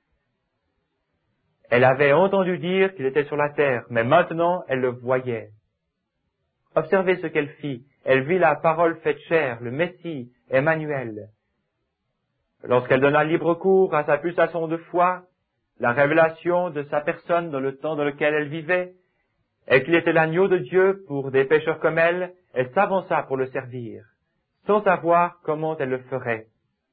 Elle avait entendu dire qu'il était sur la terre, mais maintenant elle le voyait. Observez ce qu'elle fit. Elle vit la parole faite chair, le Messie, Emmanuel. Lorsqu'elle donna libre cours à sa pulsation de foi, la révélation de sa personne dans le temps dans lequel elle vivait, et qu'il était l'agneau de Dieu pour des pécheurs comme elle s'avança pour le servir, sans savoir comment elle le ferait.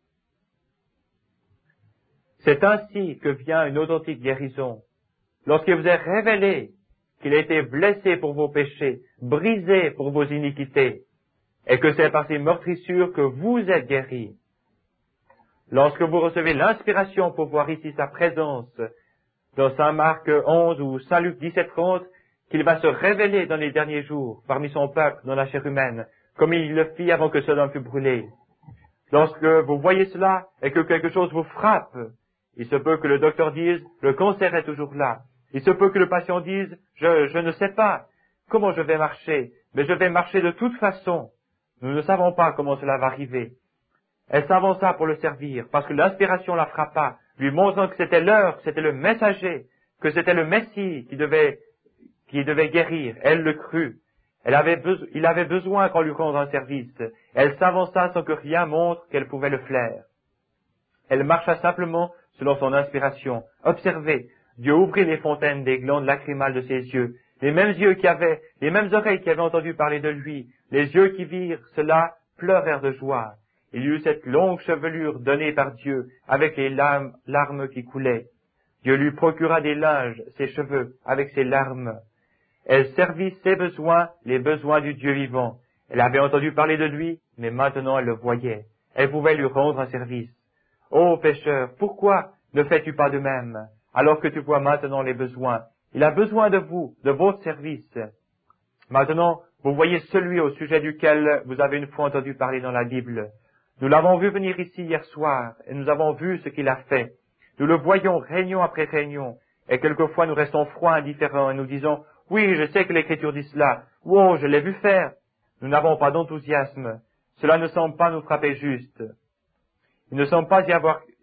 C'est ainsi que vient une authentique guérison. Lorsqu'il vous est révélé qu'il a été blessé pour vos péchés, brisé pour vos iniquités, et que c'est par ces meurtrissures que vous êtes guéris. Lorsque vous recevez l'inspiration pour voir ici sa présence, dans Saint Marc 11 ou Saint Luc 17:30, qu'il va se révéler dans les derniers jours, parmi son peuple, dans la chair humaine, comme il le fit avant que Sodome fût brûlé. Lorsque vous voyez cela, et que quelque chose vous frappe, il se peut que le docteur dise, le cancer est toujours là. Il se peut que le patient dise, je ne sais pas comment je vais marcher, mais je vais marcher de toute façon. Nous ne savons pas comment cela va arriver. Elle s'avança pour le servir, parce que l'inspiration la frappa, lui montrant que c'était l'heure, que c'était le messager, que c'était le Messie qui devait guérir. Elle le crut. Il avait besoin qu'on lui rende un service. Elle s'avança sans que rien montre qu'elle pouvait le faire. Elle marcha simplement selon son inspiration. Observez, Dieu ouvrit les fontaines des glandes lacrymales de ses yeux, les mêmes yeux les mêmes oreilles qui avaient entendu parler de lui, les yeux qui virent cela pleurèrent de joie. Il y eut cette longue chevelure donnée par Dieu, avec les larmes qui coulaient. Dieu lui procura des linges, ses cheveux, avec ses larmes. Elle servit ses besoins, les besoins du Dieu vivant. Elle avait entendu parler de lui, mais maintenant elle le voyait. Elle pouvait lui rendre un service. Ô pécheur, pourquoi ne fais-tu pas de même, alors que tu vois maintenant les besoins? Il a besoin de vous, de votre service. Maintenant, vous voyez celui au sujet duquel vous avez une fois entendu parler dans la Bible. Nous l'avons vu venir ici hier soir, et nous avons vu ce qu'il a fait. Nous le voyons réunion après réunion, et quelquefois nous restons froids, indifférents, et nous disons, oui, je sais que l'Écriture dit cela, oh, je l'ai vu faire. Nous n'avons pas d'enthousiasme. Cela ne semble pas nous frapper juste. Il ne semble pas y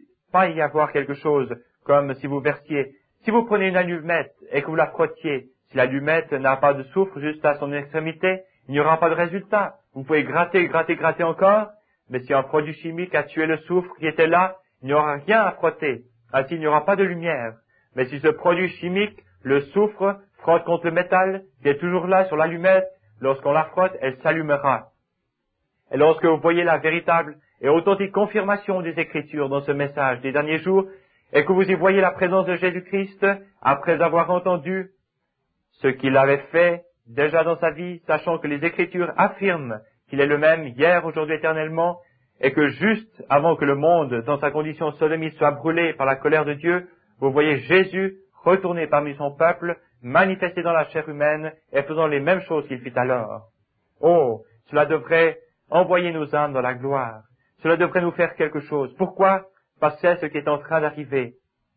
avoir quelque chose, comme si vous versiez. Si vous prenez une allumette et que vous la frottiez, si l'allumette n'a pas de soufre juste à son extrémité, il n'y aura pas de résultat. Vous pouvez gratter encore, mais si un produit chimique a tué le soufre qui était là, il n'y aura rien à frotter. Ainsi, il n'y aura pas de lumière. Mais si ce produit chimique, le soufre, frotte contre le métal, qui est toujours là sur l'allumette, lorsqu'on la frotte, elle s'allumera. Et lorsque vous voyez la véritable et authentique confirmation des Écritures dans ce message des derniers jours, et que vous y voyez la présence de Jésus-Christ, après avoir entendu ce qu'il avait fait déjà dans sa vie, sachant que les Écritures affirment qu'il est le même hier, aujourd'hui, éternellement, et que juste avant que le monde, dans sa condition sodomite, soit brûlé par la colère de Dieu, vous voyez Jésus retourner parmi son peuple, manifesté dans la chair humaine et faisant les mêmes choses qu'il fit alors. Oh, cela devrait envoyer nos âmes dans la gloire. Cela devrait nous faire quelque chose. Pourquoi? Parce que c'est ce qui est en train d'arriver.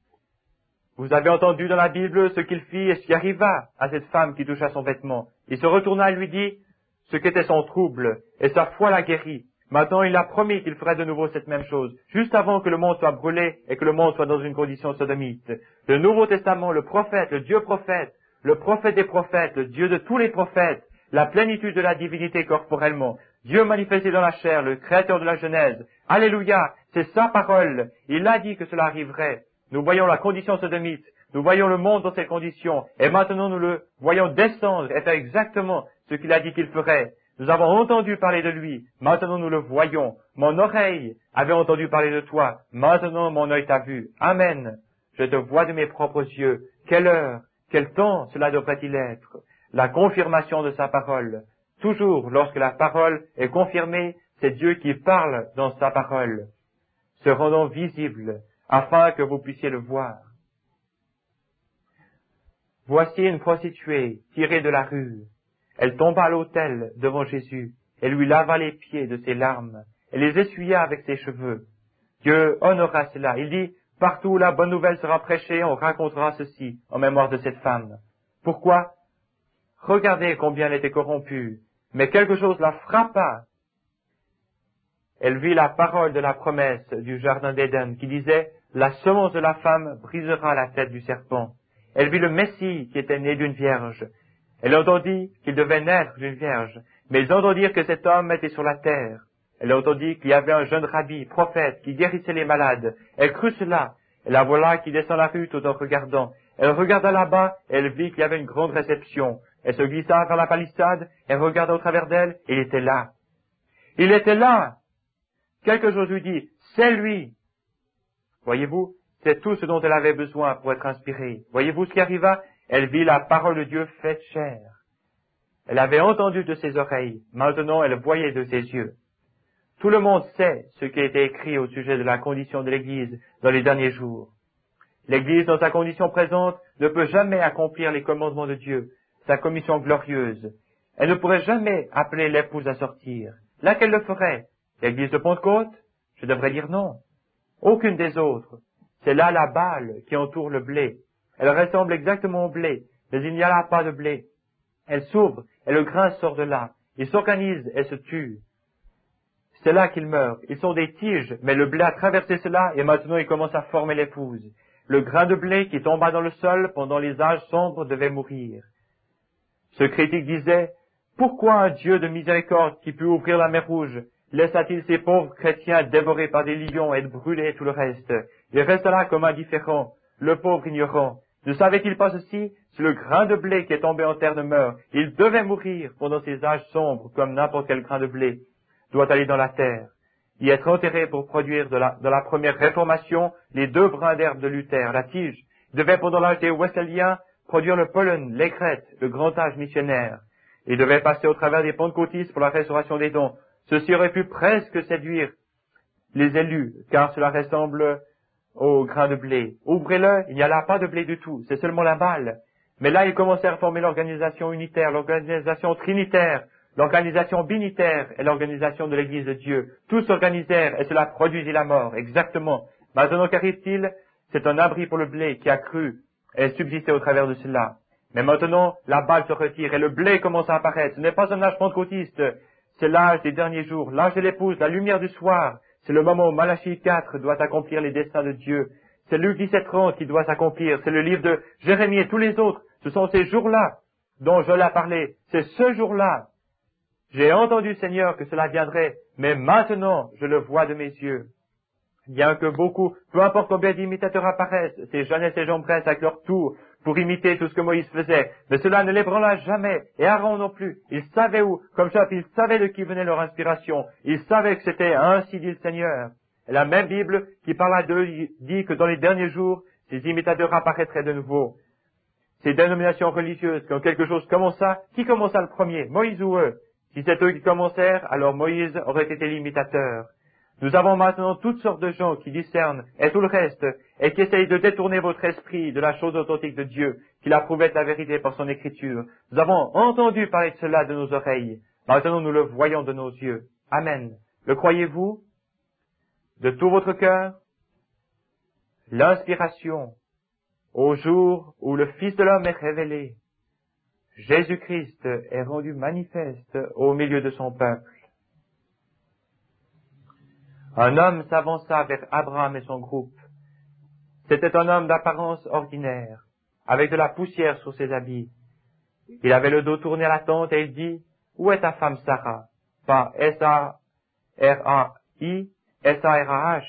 Vous avez entendu dans la Bible ce qu'il fit et ce qui arriva à cette femme qui toucha son vêtement. Il se retourna et lui dit ce qu'était son trouble, et sa foi l'a guéri. Maintenant, il a promis qu'il ferait de nouveau cette même chose, juste avant que le monde soit brûlé et que le monde soit dans une condition sodomite. Le Nouveau Testament, le prophète, le Dieu prophète, le prophète des prophètes, le Dieu de tous les prophètes, la plénitude de la divinité corporellement, Dieu manifesté dans la chair, le créateur de la Genèse. Alléluia, c'est sa parole. Il a dit que cela arriverait. Nous voyons la condition sodomite, nous voyons le monde dans ces conditions, et maintenant nous le voyons descendre et faire exactement ce qu'il a dit qu'il ferait. Nous avons entendu parler de lui, maintenant nous le voyons. Mon oreille avait entendu parler de toi, maintenant mon œil t'a vu. Amen. Je te vois de mes propres yeux. Quelle heure, quel temps cela devrait-il être? La confirmation de sa parole. Toujours, lorsque la parole est confirmée, c'est Dieu qui parle dans sa parole, se rendant visible, afin que vous puissiez le voir. Voici une prostituée tirée de la rue. Elle tomba à l'autel devant Jésus, et lui lava les pieds de ses larmes, et les essuya avec ses cheveux. Dieu honora cela. Il dit, partout où la bonne nouvelle sera prêchée, on racontera ceci en mémoire de cette femme. Pourquoi? Regardez combien elle était corrompue, mais quelque chose la frappa. Elle vit la parole de la promesse du jardin d'Éden qui disait, la semence de la femme brisera la tête du serpent. Elle vit le Messie qui était né d'une vierge. Elle entendit qu'il devait naître d'une vierge, mais ils entendirent que cet homme était sur la terre. Elle entendit qu'il y avait un jeune rabbi, prophète, qui guérissait les malades. Elle crut cela, et la voilà qui descend la rue tout en regardant. Elle regarda là-bas, et elle vit qu'il y avait une grande réception. Elle se glissa vers la palissade, elle regarda au travers d'elle, et il était là. Il était là! Quelque chose lui dit, c'est lui! Voyez-vous, c'est tout ce dont elle avait besoin pour être inspirée. Voyez-vous ce qui arriva? Elle vit la parole de Dieu faite chair. Elle avait entendu de ses oreilles, maintenant elle voyait de ses yeux. Tout le monde sait ce qui a été écrit au sujet de la condition de l'Église dans les derniers jours. L'Église, dans sa condition présente, ne peut jamais accomplir les commandements de Dieu, sa commission glorieuse. Elle ne pourrait jamais appeler l'épouse à sortir. Laquelle le ferait? L'Église de Pentecôte? Je devrais dire non. Aucune des autres. C'est là la balle qui entoure le blé. Elle ressemble exactement au blé, mais il n'y a là pas de blé. Elle s'ouvre, et le grain sort de là. Il s'organise et se tue. C'est là qu'il meurt. Ils sont des tiges, mais le blé a traversé cela, et maintenant il commence à former l'épouse. Le grain de blé qui tomba dans le sol pendant les âges sombres devait mourir. Ce critique disait, pourquoi un Dieu de miséricorde qui put ouvrir la mer Rouge laissa-t-il ces pauvres chrétiens dévorés par des lions et brûler tout le reste? Il resta là comme indifférent, le pauvre ignorant. Ne savait-il pas ceci? C'est le grain de blé qui est tombé en terre de meurt. Il devait mourir pendant ces âges sombres, comme n'importe quel grain de blé doit aller dans la terre, y être enterré pour produire dans la première réformation les 2 brins d'herbe de Luther, la tige. Il devait, pendant l'âge des Wesleyens, produire le pollen, les crêtes, le grand âge missionnaire. Il devait passer au travers des pentecôtistes pour la restauration des dons. Ceci aurait pu presque séduire les élus, car cela ressemble au grain de blé. Ouvrez-le, il n'y a là pas de blé du tout, c'est seulement la balle. Mais là, ils commencèrent à former l'organisation unitaire, l'organisation trinitaire, l'organisation binitaire et l'organisation de l'Église de Dieu. Tous s'organisèrent et cela produisit la mort, exactement. Maintenant, qu'arrive-t-il? C'est un abri pour le blé qui a cru et subsisté au travers de cela. Mais maintenant, la balle se retire et le blé commence à apparaître. Ce n'est pas un âge pentecôtiste, c'est l'âge des derniers jours, l'âge de l'épouse, la lumière du soir. C'est le moment où Malachie 4 doit accomplir les desseins de Dieu. C'est Luc 17:30 qui doit s'accomplir. C'est le livre de Jérémie et tous les autres. Ce sont ces jours-là dont je l'ai parlé. C'est ce jour-là. J'ai entendu, Seigneur, que cela viendrait, mais maintenant je le vois de mes yeux. Bien que beaucoup, peu importe combien d'imitateurs apparaissent, ces jeunes et ces gens pressent avec leur tour pour imiter tout ce que Moïse faisait, mais cela ne l'ébranla jamais, et Aaron non plus. Ils savaient où, comme ça, ils savaient de qui venait leur inspiration. Ils savaient que c'était ainsi dit le Seigneur. Et la même Bible qui parle d'eux dit que dans les derniers jours, ces imitateurs apparaîtraient de nouveau. Ces dénominations religieuses, quand quelque chose commença, qui commença le premier, Moïse ou eux? Si c'est eux qui commencèrent, alors Moïse aurait été l'imitateur. Nous avons maintenant toutes sortes de gens qui discernent et tout le reste, et qui essayent de détourner votre esprit de la chose authentique de Dieu, qu'il approuvait la vérité par son écriture. Nous avons entendu parler de cela de nos oreilles. Maintenant nous le voyons de nos yeux. Amen. Le croyez-vous? De tout votre cœur? L'inspiration, au jour où le Fils de l'homme est révélé, Jésus-Christ est rendu manifeste au milieu de son peuple. Un homme s'avança vers Abraham et son groupe. C'était un homme d'apparence ordinaire, avec de la poussière sur ses habits. Il avait le dos tourné à la tente et il dit, « Où est ta femme Sarah ?» Pas S-A-R-A-I, S-A-R-A-H.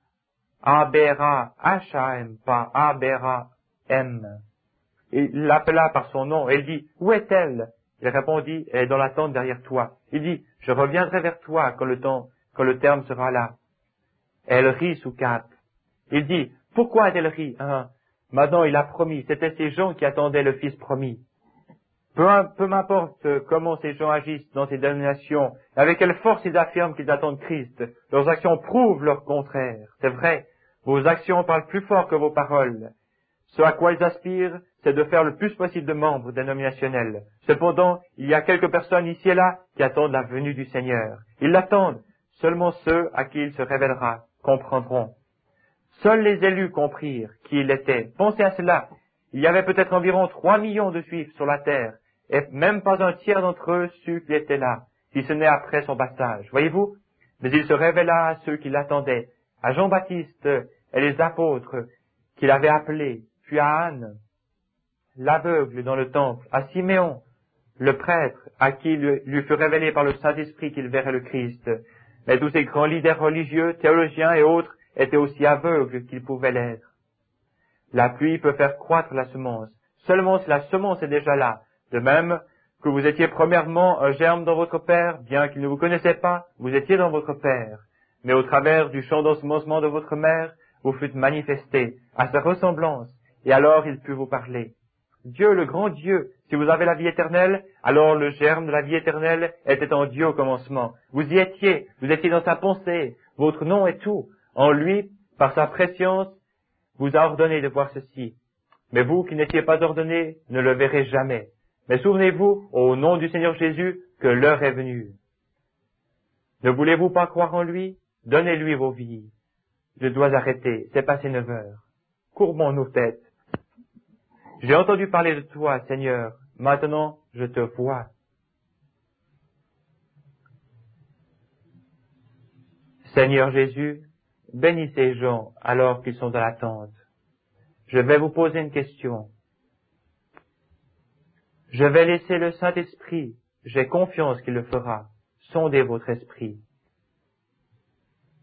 A-B-R-A-H-A-M, pas A-B-R-A-M. Il l'appela par son nom et il dit, « Où est-elle » Il répondit, « Elle est dans la tente derrière toi. » Il dit, « Je reviendrai vers toi quand le terme sera là. » Elle rit sous cap. Il dit, « Pourquoi a-t-elle ri ?» Maintenant il a promis, c'était ces gens qui attendaient le Fils promis. Peu m'importe comment ces gens agissent dans ces dénominations, avec quelle force ils affirment qu'ils attendent Christ, leurs actions prouvent leur contraire. C'est vrai, vos actions parlent plus fort que vos paroles. Ce à quoi ils aspirent, c'est de faire le plus possible de membres dénominationnels. Cependant, il y a quelques personnes ici et là qui attendent la venue du Seigneur. Ils l'attendent. Seulement ceux à qui il se révélera comprendront. Seuls les élus comprirent qui il était. Pensez à cela. Il y avait peut-être environ 3 millions de Juifs sur la terre, et même pas un tiers d'entre eux sut qu'il était là, si ce n'est après son passage. Voyez-vous? Mais il se révéla à ceux qui l'attendaient, à Jean-Baptiste et les apôtres qu'il avait appelés, puis à Anne, l'aveugle dans le temple, à Siméon, le prêtre, à qui lui fut révélé par le Saint-Esprit qu'il verrait le Christ. Mais tous ces grands leaders religieux, théologiens et autres étaient aussi aveugles qu'ils pouvaient l'être. La pluie peut faire croître la semence, seulement si la semence est déjà là. De même que vous étiez premièrement un germe dans votre père, bien qu'il ne vous connaissait pas, vous étiez dans votre père. Mais au travers du champ d'ensemencement de votre mère, vous fûtes manifestés à sa ressemblance, et alors il put vous parler. Dieu, le grand Dieu, si vous avez la vie éternelle, alors le germe de la vie éternelle était en Dieu au commencement. Vous y étiez, vous étiez dans sa pensée, votre nom est tout. En lui, par sa préscience, vous a ordonné de voir ceci. Mais vous qui n'étiez pas ordonnés, ne le verrez jamais. Mais souvenez-vous, au nom du Seigneur Jésus, que l'heure est venue. Ne voulez-vous pas croire en lui? Donnez-lui vos vies. Je dois arrêter, c'est passé 9 heures. Courbons nos têtes. J'ai entendu parler de toi, Seigneur. Maintenant, je te vois. Seigneur Jésus, bénis ces gens alors qu'ils sont dans l'attente. Je vais vous poser une question. Je vais laisser le Saint-Esprit, j'ai confiance qu'il le fera, sonder votre esprit.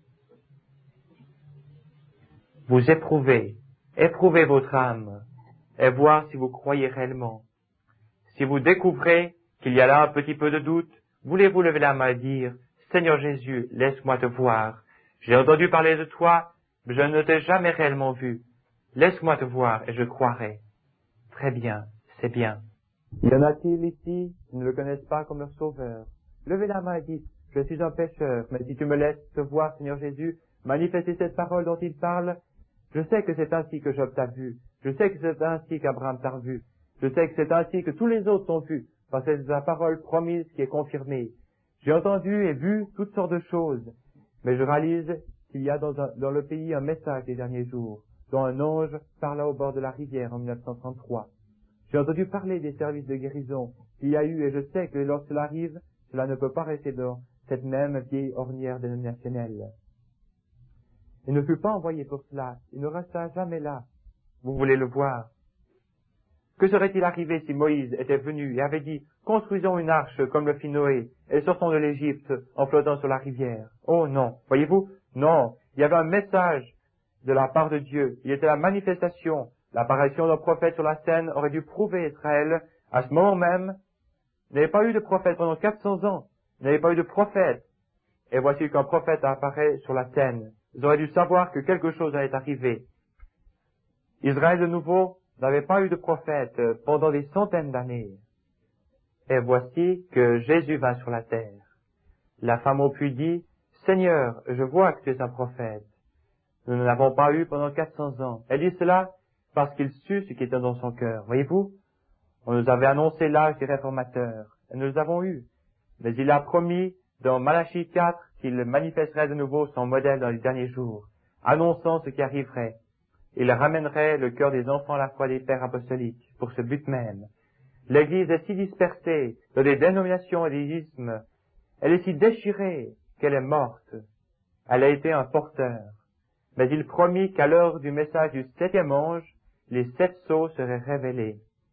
Vous éprouvez votre âme. et voir si vous croyez réellement. Si vous découvrez qu'il y a là un petit peu de doute, voulez-vous lever la main et dire, Seigneur Jésus, laisse-moi te voir. J'ai entendu parler de toi, mais je ne t'ai jamais réellement vu. Laisse-moi te voir et je croirai. Très bien, c'est bien. Y en a-t-il ici qui ne le connaissent pas comme leur sauveur? Levez la main et dites, je suis un pécheur, mais si tu me laisses te voir, Seigneur Jésus, manifester cette parole dont il parle, je sais que c'est ainsi que Job t'a vu. Je sais que c'est ainsi qu'Abraham t'a vu. Je sais que c'est ainsi que tous les autres t'ont vu, parce que c'est la parole promise qui est confirmée. J'ai entendu et vu toutes sortes de choses, mais je réalise qu'il y a dans le pays un message des derniers jours, dont un ange parla au bord de la rivière en 1933. J'ai entendu parler des services de guérison qu'il y a eu, et je sais que lorsque cela arrive, cela ne peut pas rester dans cette même vieille ornière dénominationnelle. Il ne fut pas envoyé pour cela, il ne resta jamais là. Vous voulez le voir. Que serait-il arrivé si Moïse était venu et avait dit, construisons une arche comme le fit Noé, et sortons de l'Égypte en flottant sur la rivière? Oh non, voyez-vous? Non, il y avait un message de la part de Dieu, il était la manifestation. L'apparition d'un prophète sur la scène aurait dû prouver Israël, à ce moment même, il n'y avait pas eu de prophète pendant 400 ans, il n'y avait pas eu de prophète. Et voici qu'un prophète apparaît sur la scène. Ils auraient dû savoir que quelque chose allait arriver. Israël de nouveau n'avait pas eu de prophète pendant des centaines d'années. Et voici que Jésus vint sur la terre. La femme au puits dit, Seigneur, je vois que tu es un prophète. Nous ne l'avons pas eu pendant 400 ans. Elle dit cela parce qu'il sut ce qui était dans son cœur. Voyez-vous, on nous avait annoncé l'âge des réformateurs, et nous les avons eus. Mais il a promis dans Malachie 4 qu'il manifesterait de nouveau son modèle dans les derniers jours, annonçant ce qui arriverait. Il ramènerait le cœur des enfants à la foi des pères apostoliques, pour ce but même. L'Église est si dispersée dans des dénominations et des ismes, elle est si déchirée qu'elle est morte. Elle a été un porteur. Mais il promit qu'à l'heure du message du 7e ange, les 7 sceaux seraient révélés.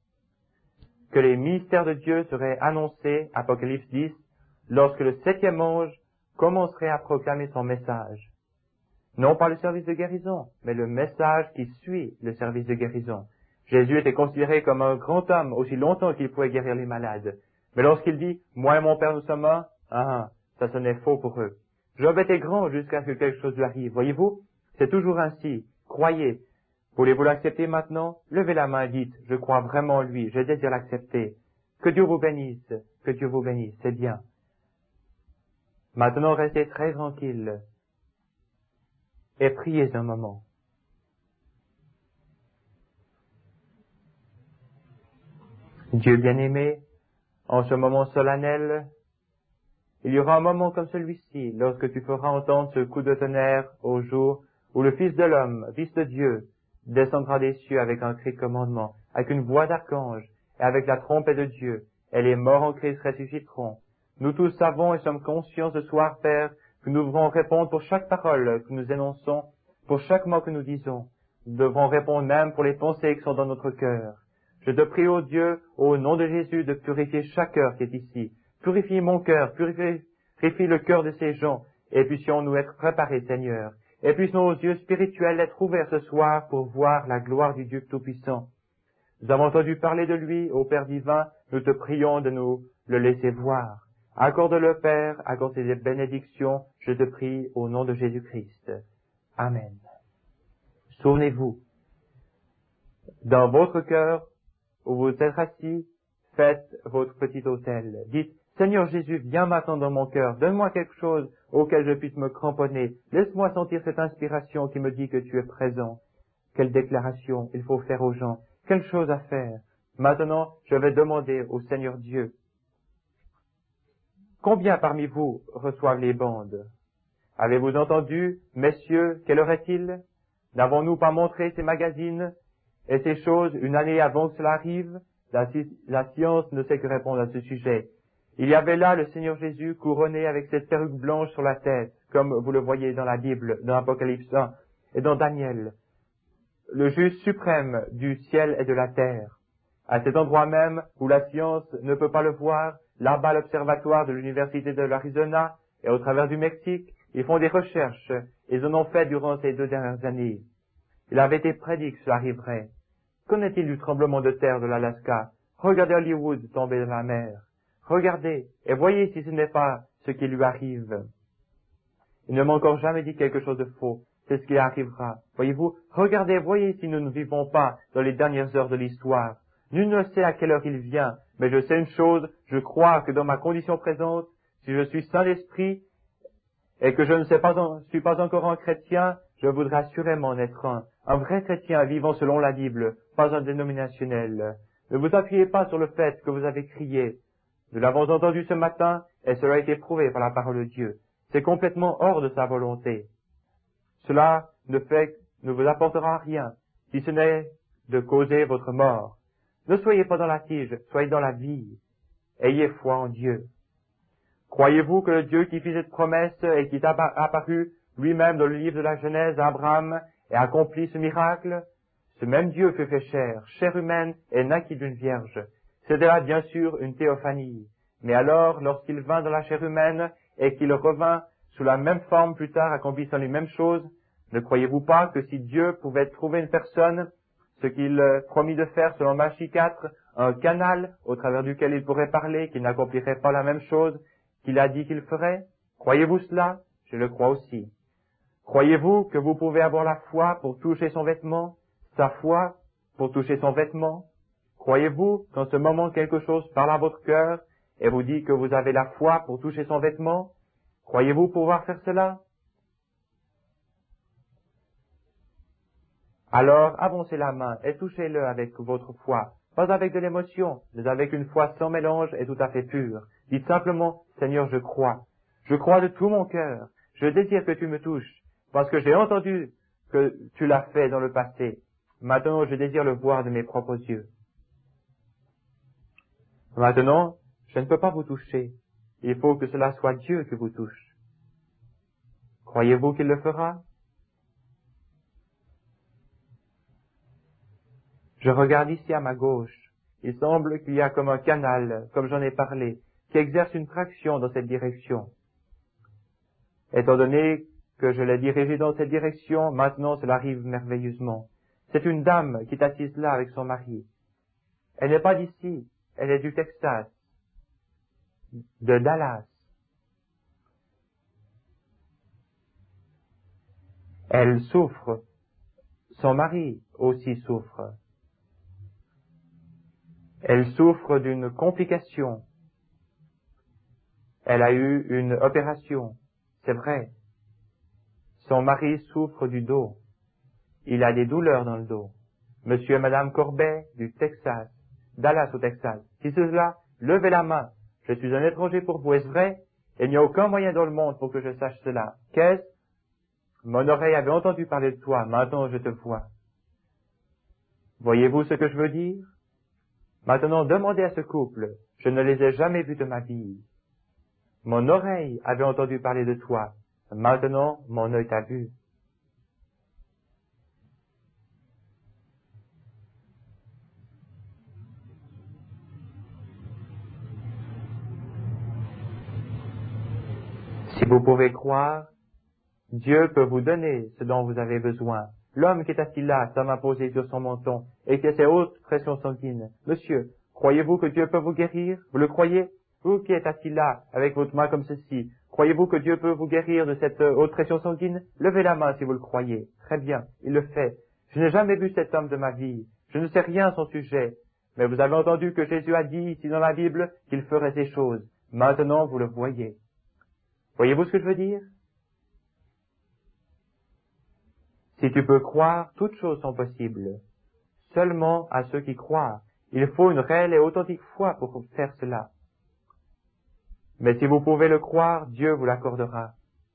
Que les mystères de Dieu seraient annoncés, Apocalypse 10, lorsque le 7e ange commencerait à proclamer son message. Non pas le service de guérison, mais le message qui suit le service de guérison. Jésus était considéré comme un grand homme aussi longtemps qu'il pouvait guérir les malades. Mais lorsqu'il dit « Moi et mon Père nous sommes un », ça sonnait faux pour eux. Job était grand jusqu'à ce que quelque chose lui arrive. Voyez-vous, c'est toujours ainsi. Croyez. Voulez-vous l'accepter maintenant? Levez la main et dites « Je crois vraiment en lui, je désire l'accepter ». Que Dieu vous bénisse, que Dieu vous bénisse, c'est bien. Maintenant, restez très tranquille et priez un moment. Dieu bien-aimé, en ce moment solennel, il y aura un moment comme celui-ci, lorsque tu feras entendre ce coup de tonnerre au jour où le Fils de l'homme, Fils de Dieu, descendra des cieux avec un cri de commandement, avec une voix d'archange et avec la trompette de Dieu, et les morts en Christ ressusciteront. Nous tous savons et sommes conscients ce soir, Père, que nous devrons répondre pour chaque parole que nous énonçons, pour chaque mot que nous disons. Nous devrons répondre même pour les pensées qui sont dans notre cœur. Je te prie, ô Dieu, au nom de Jésus, de purifier chaque cœur qui est ici. Purifie mon cœur, purifie le cœur de ces gens, et puissions-nous être préparés, Seigneur. Et puissent nos yeux spirituels être ouverts ce soir pour voir la gloire du Dieu Tout-Puissant. Nous avons entendu parler de lui, ô Père divin, nous te prions de nous le laisser voir. Accorde-le, Père, accorde tes bénédictions, je te prie, au nom de Jésus-Christ. Amen. Souvenez-vous, dans votre cœur, où vous êtes assis, faites votre petit autel. Dites, Seigneur Jésus, viens maintenant dans mon cœur, donne-moi quelque chose auquel je puisse me cramponner. Laisse-moi sentir cette inspiration qui me dit que tu es présent. Quelle déclaration il faut faire aux gens. Quelle chose à faire. Maintenant, je vais demander au Seigneur Dieu. Combien parmi vous reçoivent les bandes? Avez-vous entendu, messieurs, quelle heure est-il? N'avons-nous pas montré ces magazines et ces choses une année avant que cela arrive? La science ne sait que répondre à ce sujet. Il y avait là le Seigneur Jésus couronné avec cette perruque blanche sur la tête, comme vous le voyez dans la Bible, dans Apocalypse 1 et dans Daniel. Le juge suprême du ciel et de la terre. À cet endroit même où la science ne peut pas le voir, là-bas l'observatoire de l'université de l'Arizona et au travers du Mexique, ils font des recherches. Ils en ont fait durant ces 2 dernières années. Il avait été prédit que cela arriverait. Qu'en est-il du tremblement de terre de l'Alaska? Regardez Hollywood tomber dans la mer. Regardez et voyez si ce n'est pas ce qui lui arrive. Il ne m'a encore jamais dit quelque chose de faux. C'est ce qui arrivera. Voyez-vous, regardez, voyez si nous ne vivons pas dans les dernières heures de l'histoire. Nul ne sait à quelle heure il vient, mais je sais une chose, je crois que dans ma condition présente, si je suis saint d'esprit et que je ne suis pas encore un chrétien, je voudrais assurément en être un vrai chrétien vivant selon la Bible, pas un dénominationnel. Ne vous appuyez pas sur le fait que vous avez crié. Nous l'avons entendu ce matin et cela a été prouvé par la parole de Dieu. C'est complètement hors de sa volonté. Cela ne vous apportera rien, si ce n'est de causer votre mort. Ne soyez pas dans la tige, soyez dans la vie. Ayez foi en Dieu. Croyez-vous que le Dieu qui fit cette promesse et qui est apparu lui-même dans le livre de la Genèse à Abraham et accomplit ce miracle? Ce même Dieu fut fait chair humaine et naquit d'une vierge. C'était là bien sûr une théophanie. Mais alors, lorsqu'il vint dans la chair humaine et qu'il revint sous la même forme plus tard accomplissant les mêmes choses, ne croyez-vous pas que si Dieu pouvait trouver une personne, ce qu'il promit de faire selon Malachie 4, un canal au travers duquel il pourrait parler, qu'il n'accomplirait pas la même chose qu'il a dit qu'il ferait? Croyez-vous cela? Je le crois aussi. Croyez-vous que vous pouvez avoir la foi pour toucher son vêtement, sa foi pour toucher son vêtement? Croyez-vous qu'en ce moment quelque chose parle à votre cœur et vous dit que vous avez la foi pour toucher son vêtement? Croyez-vous pouvoir faire cela? Alors avancez la main et touchez-le avec votre foi, pas avec de l'émotion, mais avec une foi sans mélange et tout à fait pure. Dites simplement, Seigneur, je crois. Je crois de tout mon cœur. Je désire que tu me touches, parce que j'ai entendu que tu l'as fait dans le passé. Maintenant, je désire le voir de mes propres yeux. Maintenant, je ne peux pas vous toucher. Il faut que cela soit Dieu qui vous touche. Croyez-vous qu'il le fera? Je regarde ici à ma gauche. Il semble qu'il y a comme un canal, comme j'en ai parlé, qui exerce une traction dans cette direction. Étant donné que je l'ai dirigé dans cette direction, maintenant cela arrive merveilleusement. C'est une dame qui est assise là avec son mari. Elle n'est pas d'ici, elle est du Texas, de Dallas. Elle souffre, son mari aussi souffre. Elle souffre d'une complication. Elle a eu une opération, c'est vrai. Son mari souffre du dos. Il a des douleurs dans le dos. Monsieur et Madame Corbet du Texas, Dallas au Texas. Si c'est cela, levez la main. Je suis un étranger pour vous, est-ce vrai? Il n'y a aucun moyen dans le monde pour que je sache cela. Qu'est-ce? Mon oreille avait entendu parler de toi, maintenant je te vois. Voyez-vous ce que je veux dire? Maintenant, demandez à ce couple. Je ne les ai jamais vus de ma vie. Mon oreille avait entendu parler de toi. Maintenant, mon œil t'a vu. Si vous pouvez croire, Dieu peut vous donner ce dont vous avez besoin. L'homme qui est assis là, sa main posée sur son menton, et qui a ses hautes pressions sanguines. Monsieur, croyez-vous que Dieu peut vous guérir? Vous le croyez? Vous qui êtes assis là, avec votre main comme ceci, croyez-vous que Dieu peut vous guérir de cette haute pression sanguine? Levez la main si vous le croyez. Très bien, il le fait. Je n'ai jamais vu cet homme de ma vie. Je ne sais rien à son sujet. Mais vous avez entendu que Jésus a dit ici dans la Bible qu'il ferait ces choses. Maintenant, vous le voyez. Voyez-vous ce que je veux dire? Si tu peux croire, toutes choses sont possibles. Seulement à ceux qui croient. Il faut une réelle et authentique foi pour faire cela. Mais si vous pouvez le croire, Dieu vous l'accordera.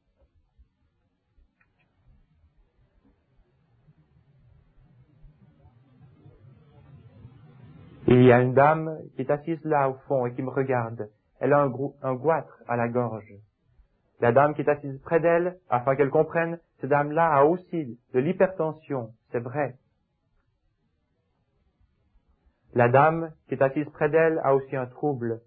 Il y a une dame qui est assise là au fond et qui me regarde. Elle a un goitre à la gorge. La dame qui est assise près d'elle, afin qu'elle comprenne, cette dame-là a aussi de l'hypertension, c'est vrai. La dame qui est assise près d'elle a aussi un trouble.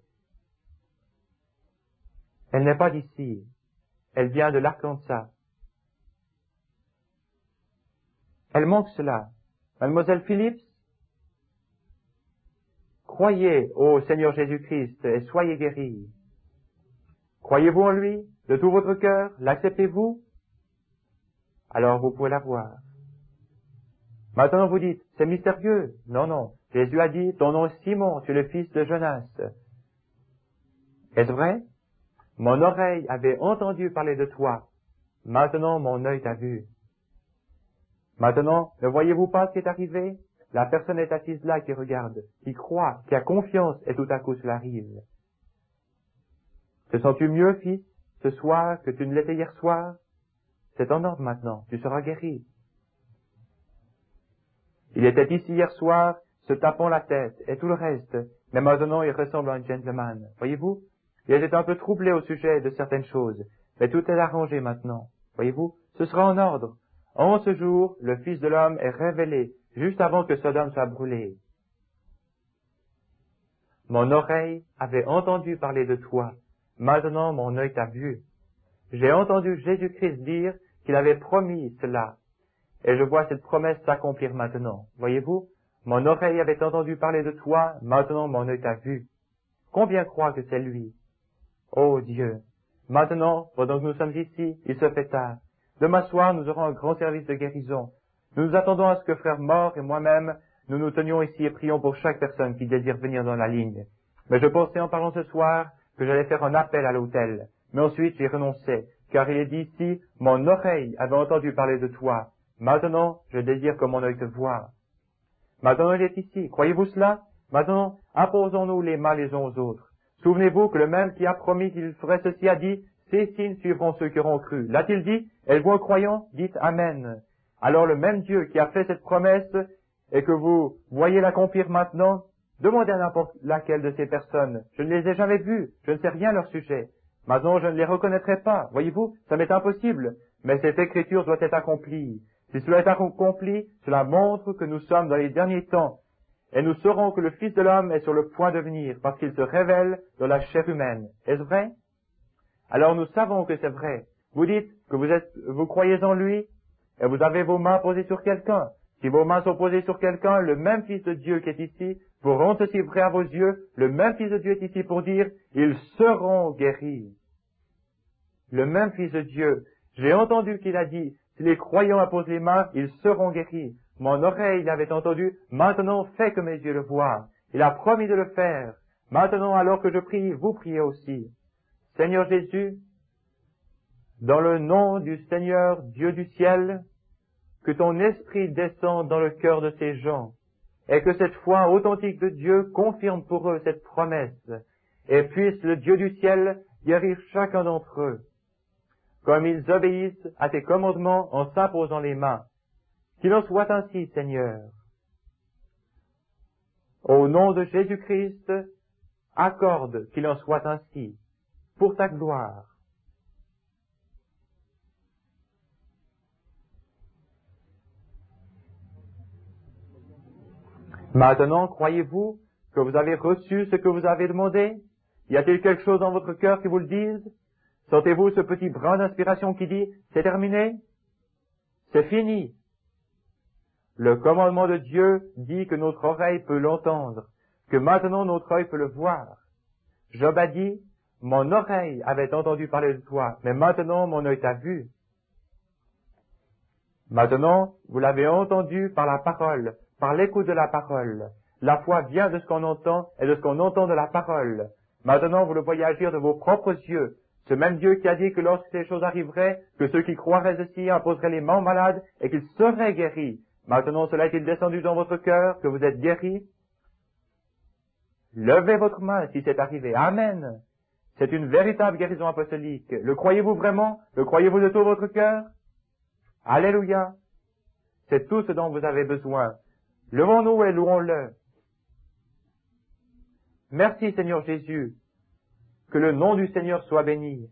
Elle n'est pas d'ici. Elle vient de l'Arkansas. Elle manque cela. Mademoiselle Phillips, Croyez au Seigneur Jésus-Christ et soyez guéris. Croyez-vous en lui de tout votre cœur? L'acceptez-vous? Alors vous pouvez l'avoir. Maintenant vous dites, c'est mystérieux. Non, non. Jésus a dit, ton nom est Simon, tu es le fils de Jonas. Est-ce vrai? Mon oreille avait entendu parler de toi. Maintenant mon œil t'a vu. Maintenant, ne voyez-vous pas ce qui est arrivé? La personne est assise là qui regarde, qui croit, qui a confiance, et tout à coup cela arrive. Te sens-tu mieux, fils, ce soir que tu ne l'étais hier soir? C'est en ordre maintenant, tu seras guéri. Il était ici hier soir, se tapant la tête, et tout le reste, mais maintenant il ressemble à un gentleman. Voyez-vous? Il était un peu troublé au sujet de certaines choses, mais tout est arrangé maintenant. Voyez-vous? Ce sera en ordre. En ce jour, le Fils de l'homme est révélé, juste avant que Sodome soit brûlée. Mon oreille avait entendu parler de toi. Maintenant, mon œil t'a vu. J'ai entendu Jésus-Christ dire qu'il avait promis cela. Et je vois cette promesse s'accomplir maintenant. Voyez-vous? Mon oreille avait entendu parler de toi. Maintenant, mon œil t'a vu. Combien croient que c'est lui? Oh Dieu! Maintenant, pendant que nous sommes ici, il se fait tard. Demain soir, nous aurons un grand service de guérison. Nous nous attendons à ce que frère Mort et moi-même, nous nous tenions ici et prions pour chaque personne qui désire venir dans la ligne. Mais je pensais en parlant ce soir que j'allais faire un appel à l'hôtel. Mais ensuite, j'ai renoncé, car il est dit ici, mon oreille avait entendu parler de toi. Maintenant, je désire que mon œil te voie. Maintenant, il est ici. Croyez-vous cela? Maintenant, imposons-nous les mains les uns aux autres. Souvenez-vous que le même qui a promis qu'il ferait ceci a dit, ces signes suivront ceux qui auront cru. L'a-t-il dit? Êtes-vous un croyant? Dites Amen. Alors le même Dieu qui a fait cette promesse et que vous voyez l'accomplir maintenant, demandez à n'importe laquelle de ces personnes. Je ne les ai jamais vues, je ne sais rien à leur sujet. Maintenant je ne les reconnaîtrai pas. Voyez-vous, ça m'est impossible. Mais cette écriture doit être accomplie. Si cela est accompli, cela montre que nous sommes dans les derniers temps. Et nous saurons que le Fils de l'homme est sur le point de venir, parce qu'il se révèle dans la chair humaine. Est-ce vrai? Alors nous savons que c'est vrai. Vous dites que vous croyez en lui, et vous avez vos mains posées sur quelqu'un. Si vos mains sont posées sur quelqu'un, le même Fils de Dieu qui est ici, pour rendre ceci vrai à vos yeux, le même Fils de Dieu est ici pour dire, ils seront guéris. Le même Fils de Dieu. J'ai entendu qu'il a dit, si les croyants imposent les mains, ils seront guéris. Mon oreille l'avait entendu, maintenant fais que mes yeux le voient. Il a promis de le faire. Maintenant, alors que je prie, vous priez aussi. Seigneur Jésus, dans le nom du Seigneur Dieu du ciel, que ton esprit descende dans le cœur de ces gens, et que cette foi authentique de Dieu confirme pour eux cette promesse, et puisse le Dieu du ciel guérir chacun d'entre eux, comme ils obéissent à tes commandements en s'imposant les mains. Qu'il en soit ainsi, Seigneur. Au nom de Jésus-Christ, accorde qu'il en soit ainsi, pour ta gloire. Maintenant, croyez-vous que vous avez reçu ce que vous avez demandé? Y a-t-il quelque chose dans votre cœur qui vous le dise? Sentez-vous ce petit brin d'inspiration qui dit, c'est terminé? C'est fini. Le commandement de Dieu dit que notre oreille peut l'entendre, que maintenant notre œil peut le voir. Job a dit, mon oreille avait entendu parler de toi, mais maintenant mon œil t'a vu. Maintenant, vous l'avez entendu par la parole, par l'écoute de la parole. La foi vient de ce qu'on entend et de ce qu'on entend de la parole. Maintenant, vous le voyez agir de vos propres yeux. Ce même Dieu qui a dit que lorsque ces choses arriveraient, que ceux qui croiraient ceci imposeraient les mains aux malades et qu'ils seraient guéris. Maintenant, cela est-il descendu dans votre cœur, que vous êtes guéris? Levez votre main si c'est arrivé. Amen. C'est une véritable guérison apostolique. Le croyez-vous vraiment? Le croyez-vous de tout votre cœur? Alléluia. C'est tout ce dont vous avez besoin. Levons-nous et louons-le. Merci Seigneur Jésus. Que le nom du Seigneur soit béni.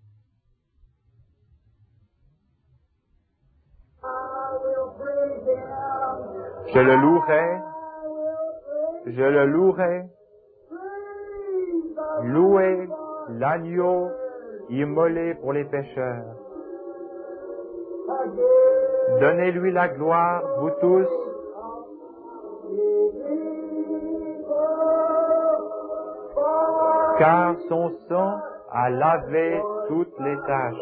Je le louerai. Je le louerai. Louez l'agneau immolé pour les pécheurs. Donnez-lui la gloire, vous tous. car son sang a lavé toutes les taches.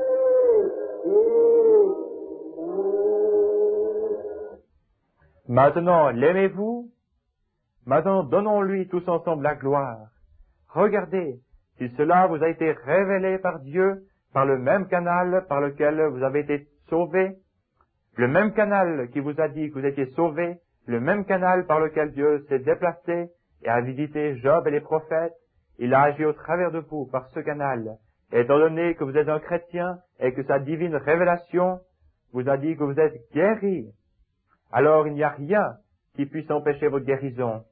Maintenant, l'aimez-vous? Maintenant, donnons-lui tous ensemble la gloire. Regardez, si cela vous a été révélé par Dieu, par le même canal par lequel vous avez été sauvés, le même canal qui vous a dit que vous étiez sauvés, le même canal par lequel Dieu s'est déplacé et a visité Job et les prophètes, il a agi au travers de vous par ce canal. Et étant donné que vous êtes un chrétien et que sa divine révélation vous a dit que vous êtes guéris, alors il n'y a rien qui puisse empêcher votre guérison.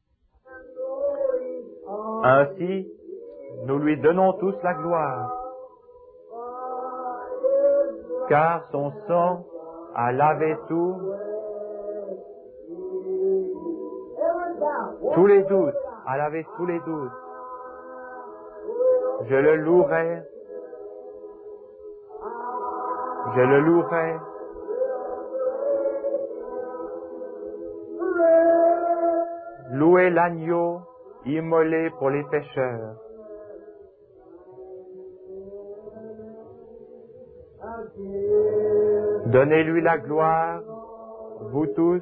Ainsi, nous lui donnons tous la gloire, car son sang a lavé tous les doutes, a lavé tous les doutes. Je le louerai, je le louerai. Louez l'agneau immolé pour les pécheurs. Donnez-lui la gloire, vous tous.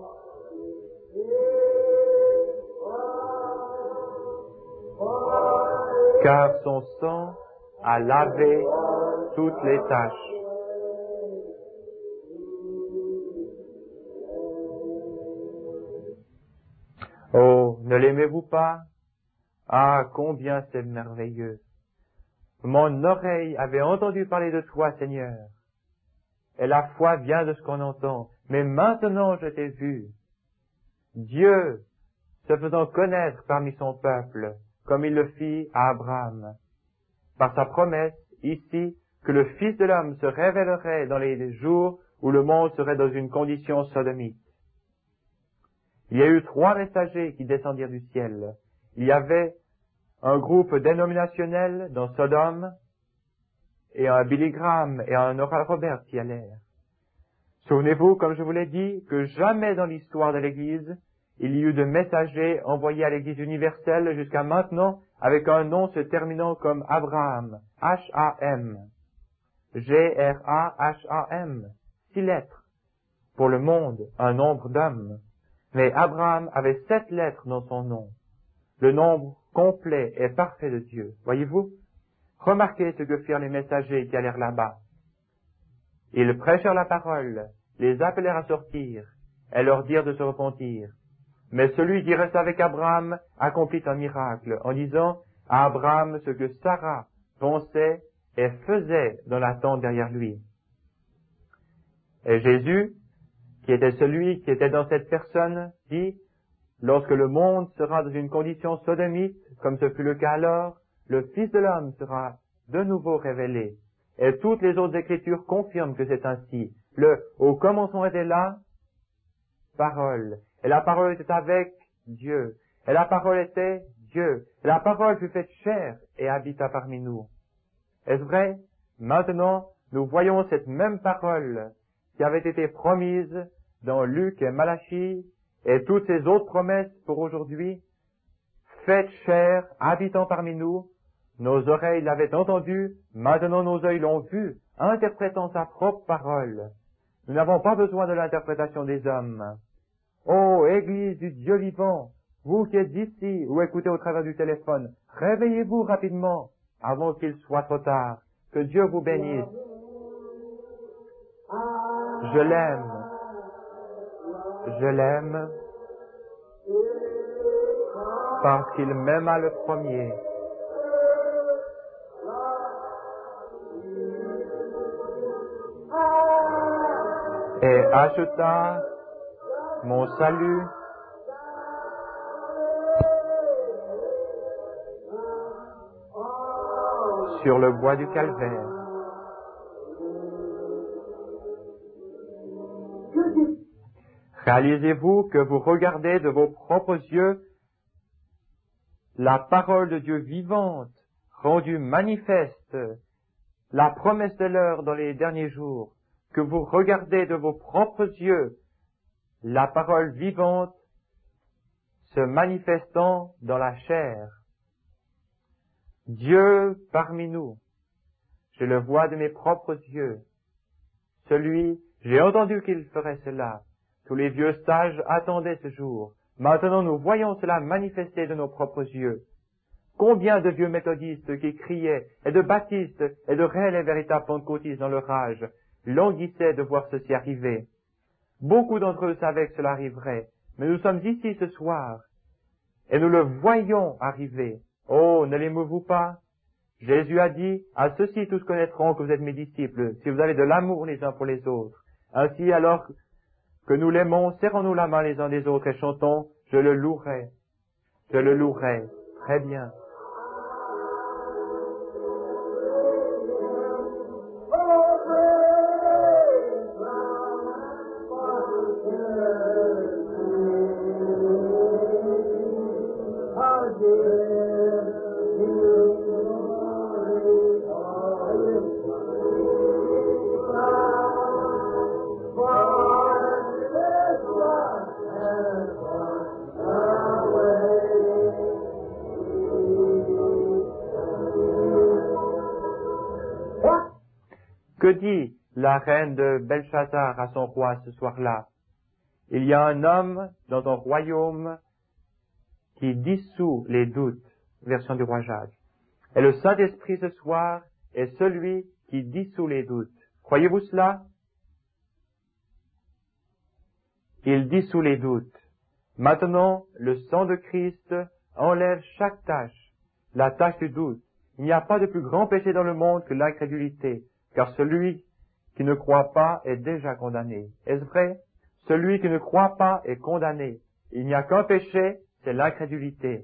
Car son sang a lavé toutes les taches. Oh, ne l'aimez-vous pas? Ah, combien c'est merveilleux! Mon oreille avait entendu parler de toi, Seigneur. Et la foi vient de ce qu'on entend. Mais maintenant je t'ai vu. Dieu se faisant connaître parmi son peuple, comme il le fit à Abraham, par sa promesse, ici, que le Fils de l'homme se révélerait dans les jours où le monde serait dans une condition sodomite. Il y a eu 3 messagers qui descendirent du ciel. Il y avait un groupe dénominationnel dans Sodome, et un Billy Graham et un Oral Roberts y allèrent. Souvenez-vous, comme je vous l'ai dit, que jamais dans l'histoire de l'Église, il y eut de messagers envoyés à l'Église universelle jusqu'à maintenant avec un nom se terminant comme Abraham, H-A-M, G-R-A-H-A-M, 6 lettres. Pour le monde, un nombre d'hommes. Mais Abraham avait 7 lettres dans son nom, le nombre complet et parfait de Dieu. Voyez-vous? Remarquez ce que firent les messagers qui allèrent là-bas. Ils prêchèrent la parole, les appelèrent à sortir, et leur dirent de se repentir. Mais celui qui resta avec Abraham accomplit un miracle, en disant à Abraham ce que Sarah pensait et faisait dans la tente derrière lui. Et Jésus, qui était celui qui était dans cette personne, dit, lorsque le monde sera dans une condition sodomite, comme ce fut le cas alors, le Fils de l'homme sera de nouveau révélé. Et toutes les autres écritures confirment que c'est ainsi. Le « au commencement était là », parole. Et la parole était avec Dieu. Et la parole était Dieu. Et la parole fut faite chair et habita parmi nous. Est-ce vrai? Maintenant, nous voyons cette même parole qui avait été promise dans Luc et Malachie et toutes ces autres promesses pour aujourd'hui, faite chair, habitant parmi nous. Nos oreilles l'avaient entendu, maintenant nos yeux l'ont vu, interprétant sa propre parole. Nous n'avons pas besoin de l'interprétation des hommes. Ô Église du Dieu vivant, vous qui êtes ici ou écoutez au travers du téléphone, réveillez-vous rapidement avant qu'il soit trop tard. Que Dieu vous bénisse. Je l'aime. Je l'aime parce qu'il m'aima le premier. Et acheta mon salut sur le bois du calvaire. Réalisez-vous que vous regardez de vos propres yeux la parole de Dieu vivante, rendue manifeste, la promesse de l'heure dans les derniers jours, que vous regardez de vos propres yeux la parole vivante se manifestant dans la chair. Dieu parmi nous, je le vois de mes propres yeux. J'ai entendu qu'il ferait cela. Tous les vieux sages attendaient ce jour. Maintenant nous voyons cela manifesté de nos propres yeux. Combien de vieux méthodistes qui criaient, et de baptistes, et de réels et véritables pentecôtistes dans leur âge, languissaient de voir ceci arriver. Beaucoup d'entre eux savaient que cela arriverait, mais nous sommes ici ce soir, et nous le voyons arriver. Oh, ne l'émouvez-vous pas? Jésus a dit, à ceux-ci tous connaîtront que vous êtes mes disciples, si vous avez de l'amour les uns pour les autres. Ainsi, alors que nous l'aimons, serrons-nous la main les uns des autres et chantons, je le louerai. Je le louerai. Très bien. Que dit la reine de Belshazzar à son roi ce soir-là? Il y a un homme dans ton royaume qui dissout les doutes, version du roi Jacques. Et le Saint-Esprit ce soir est celui qui dissout les doutes. Croyez-vous cela? Il dissout les doutes. Maintenant, le sang de Christ enlève chaque tâche, la tâche du doute. Il n'y a pas de plus grand péché dans le monde que l'incrédulité, car celui qui ne croit pas est déjà condamné. Est-ce vrai? Celui qui ne croit pas est condamné. Il n'y a qu'un péché, c'est l'incrédulité.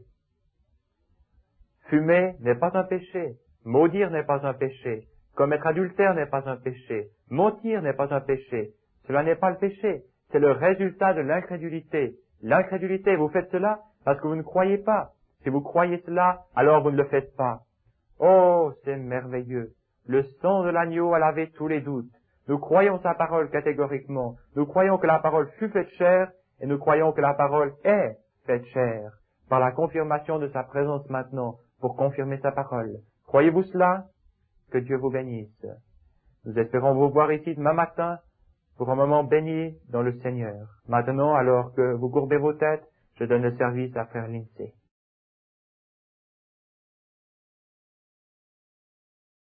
Fumer n'est pas un péché. Maudire n'est pas un péché. Commettre adultère n'est pas un péché. Mentir n'est pas un péché. Cela n'est pas le péché. C'est le résultat de l'incrédulité. L'incrédulité, vous faites cela parce que vous ne croyez pas. Si vous croyez cela, alors vous ne le faites pas. Oh, c'est merveilleux. Le sang de l'agneau a lavé tous les doutes. Nous croyons sa parole catégoriquement. Nous croyons que la parole fut faite chair et nous croyons que la parole est faite chair par la confirmation de sa présence maintenant pour confirmer sa parole. Croyez-vous cela? Que Dieu vous bénisse. Nous espérons vous voir ici demain matin pour un moment béni dans le Seigneur. Maintenant, alors que vous courbez vos têtes, je donne le service à Frère Lindsay.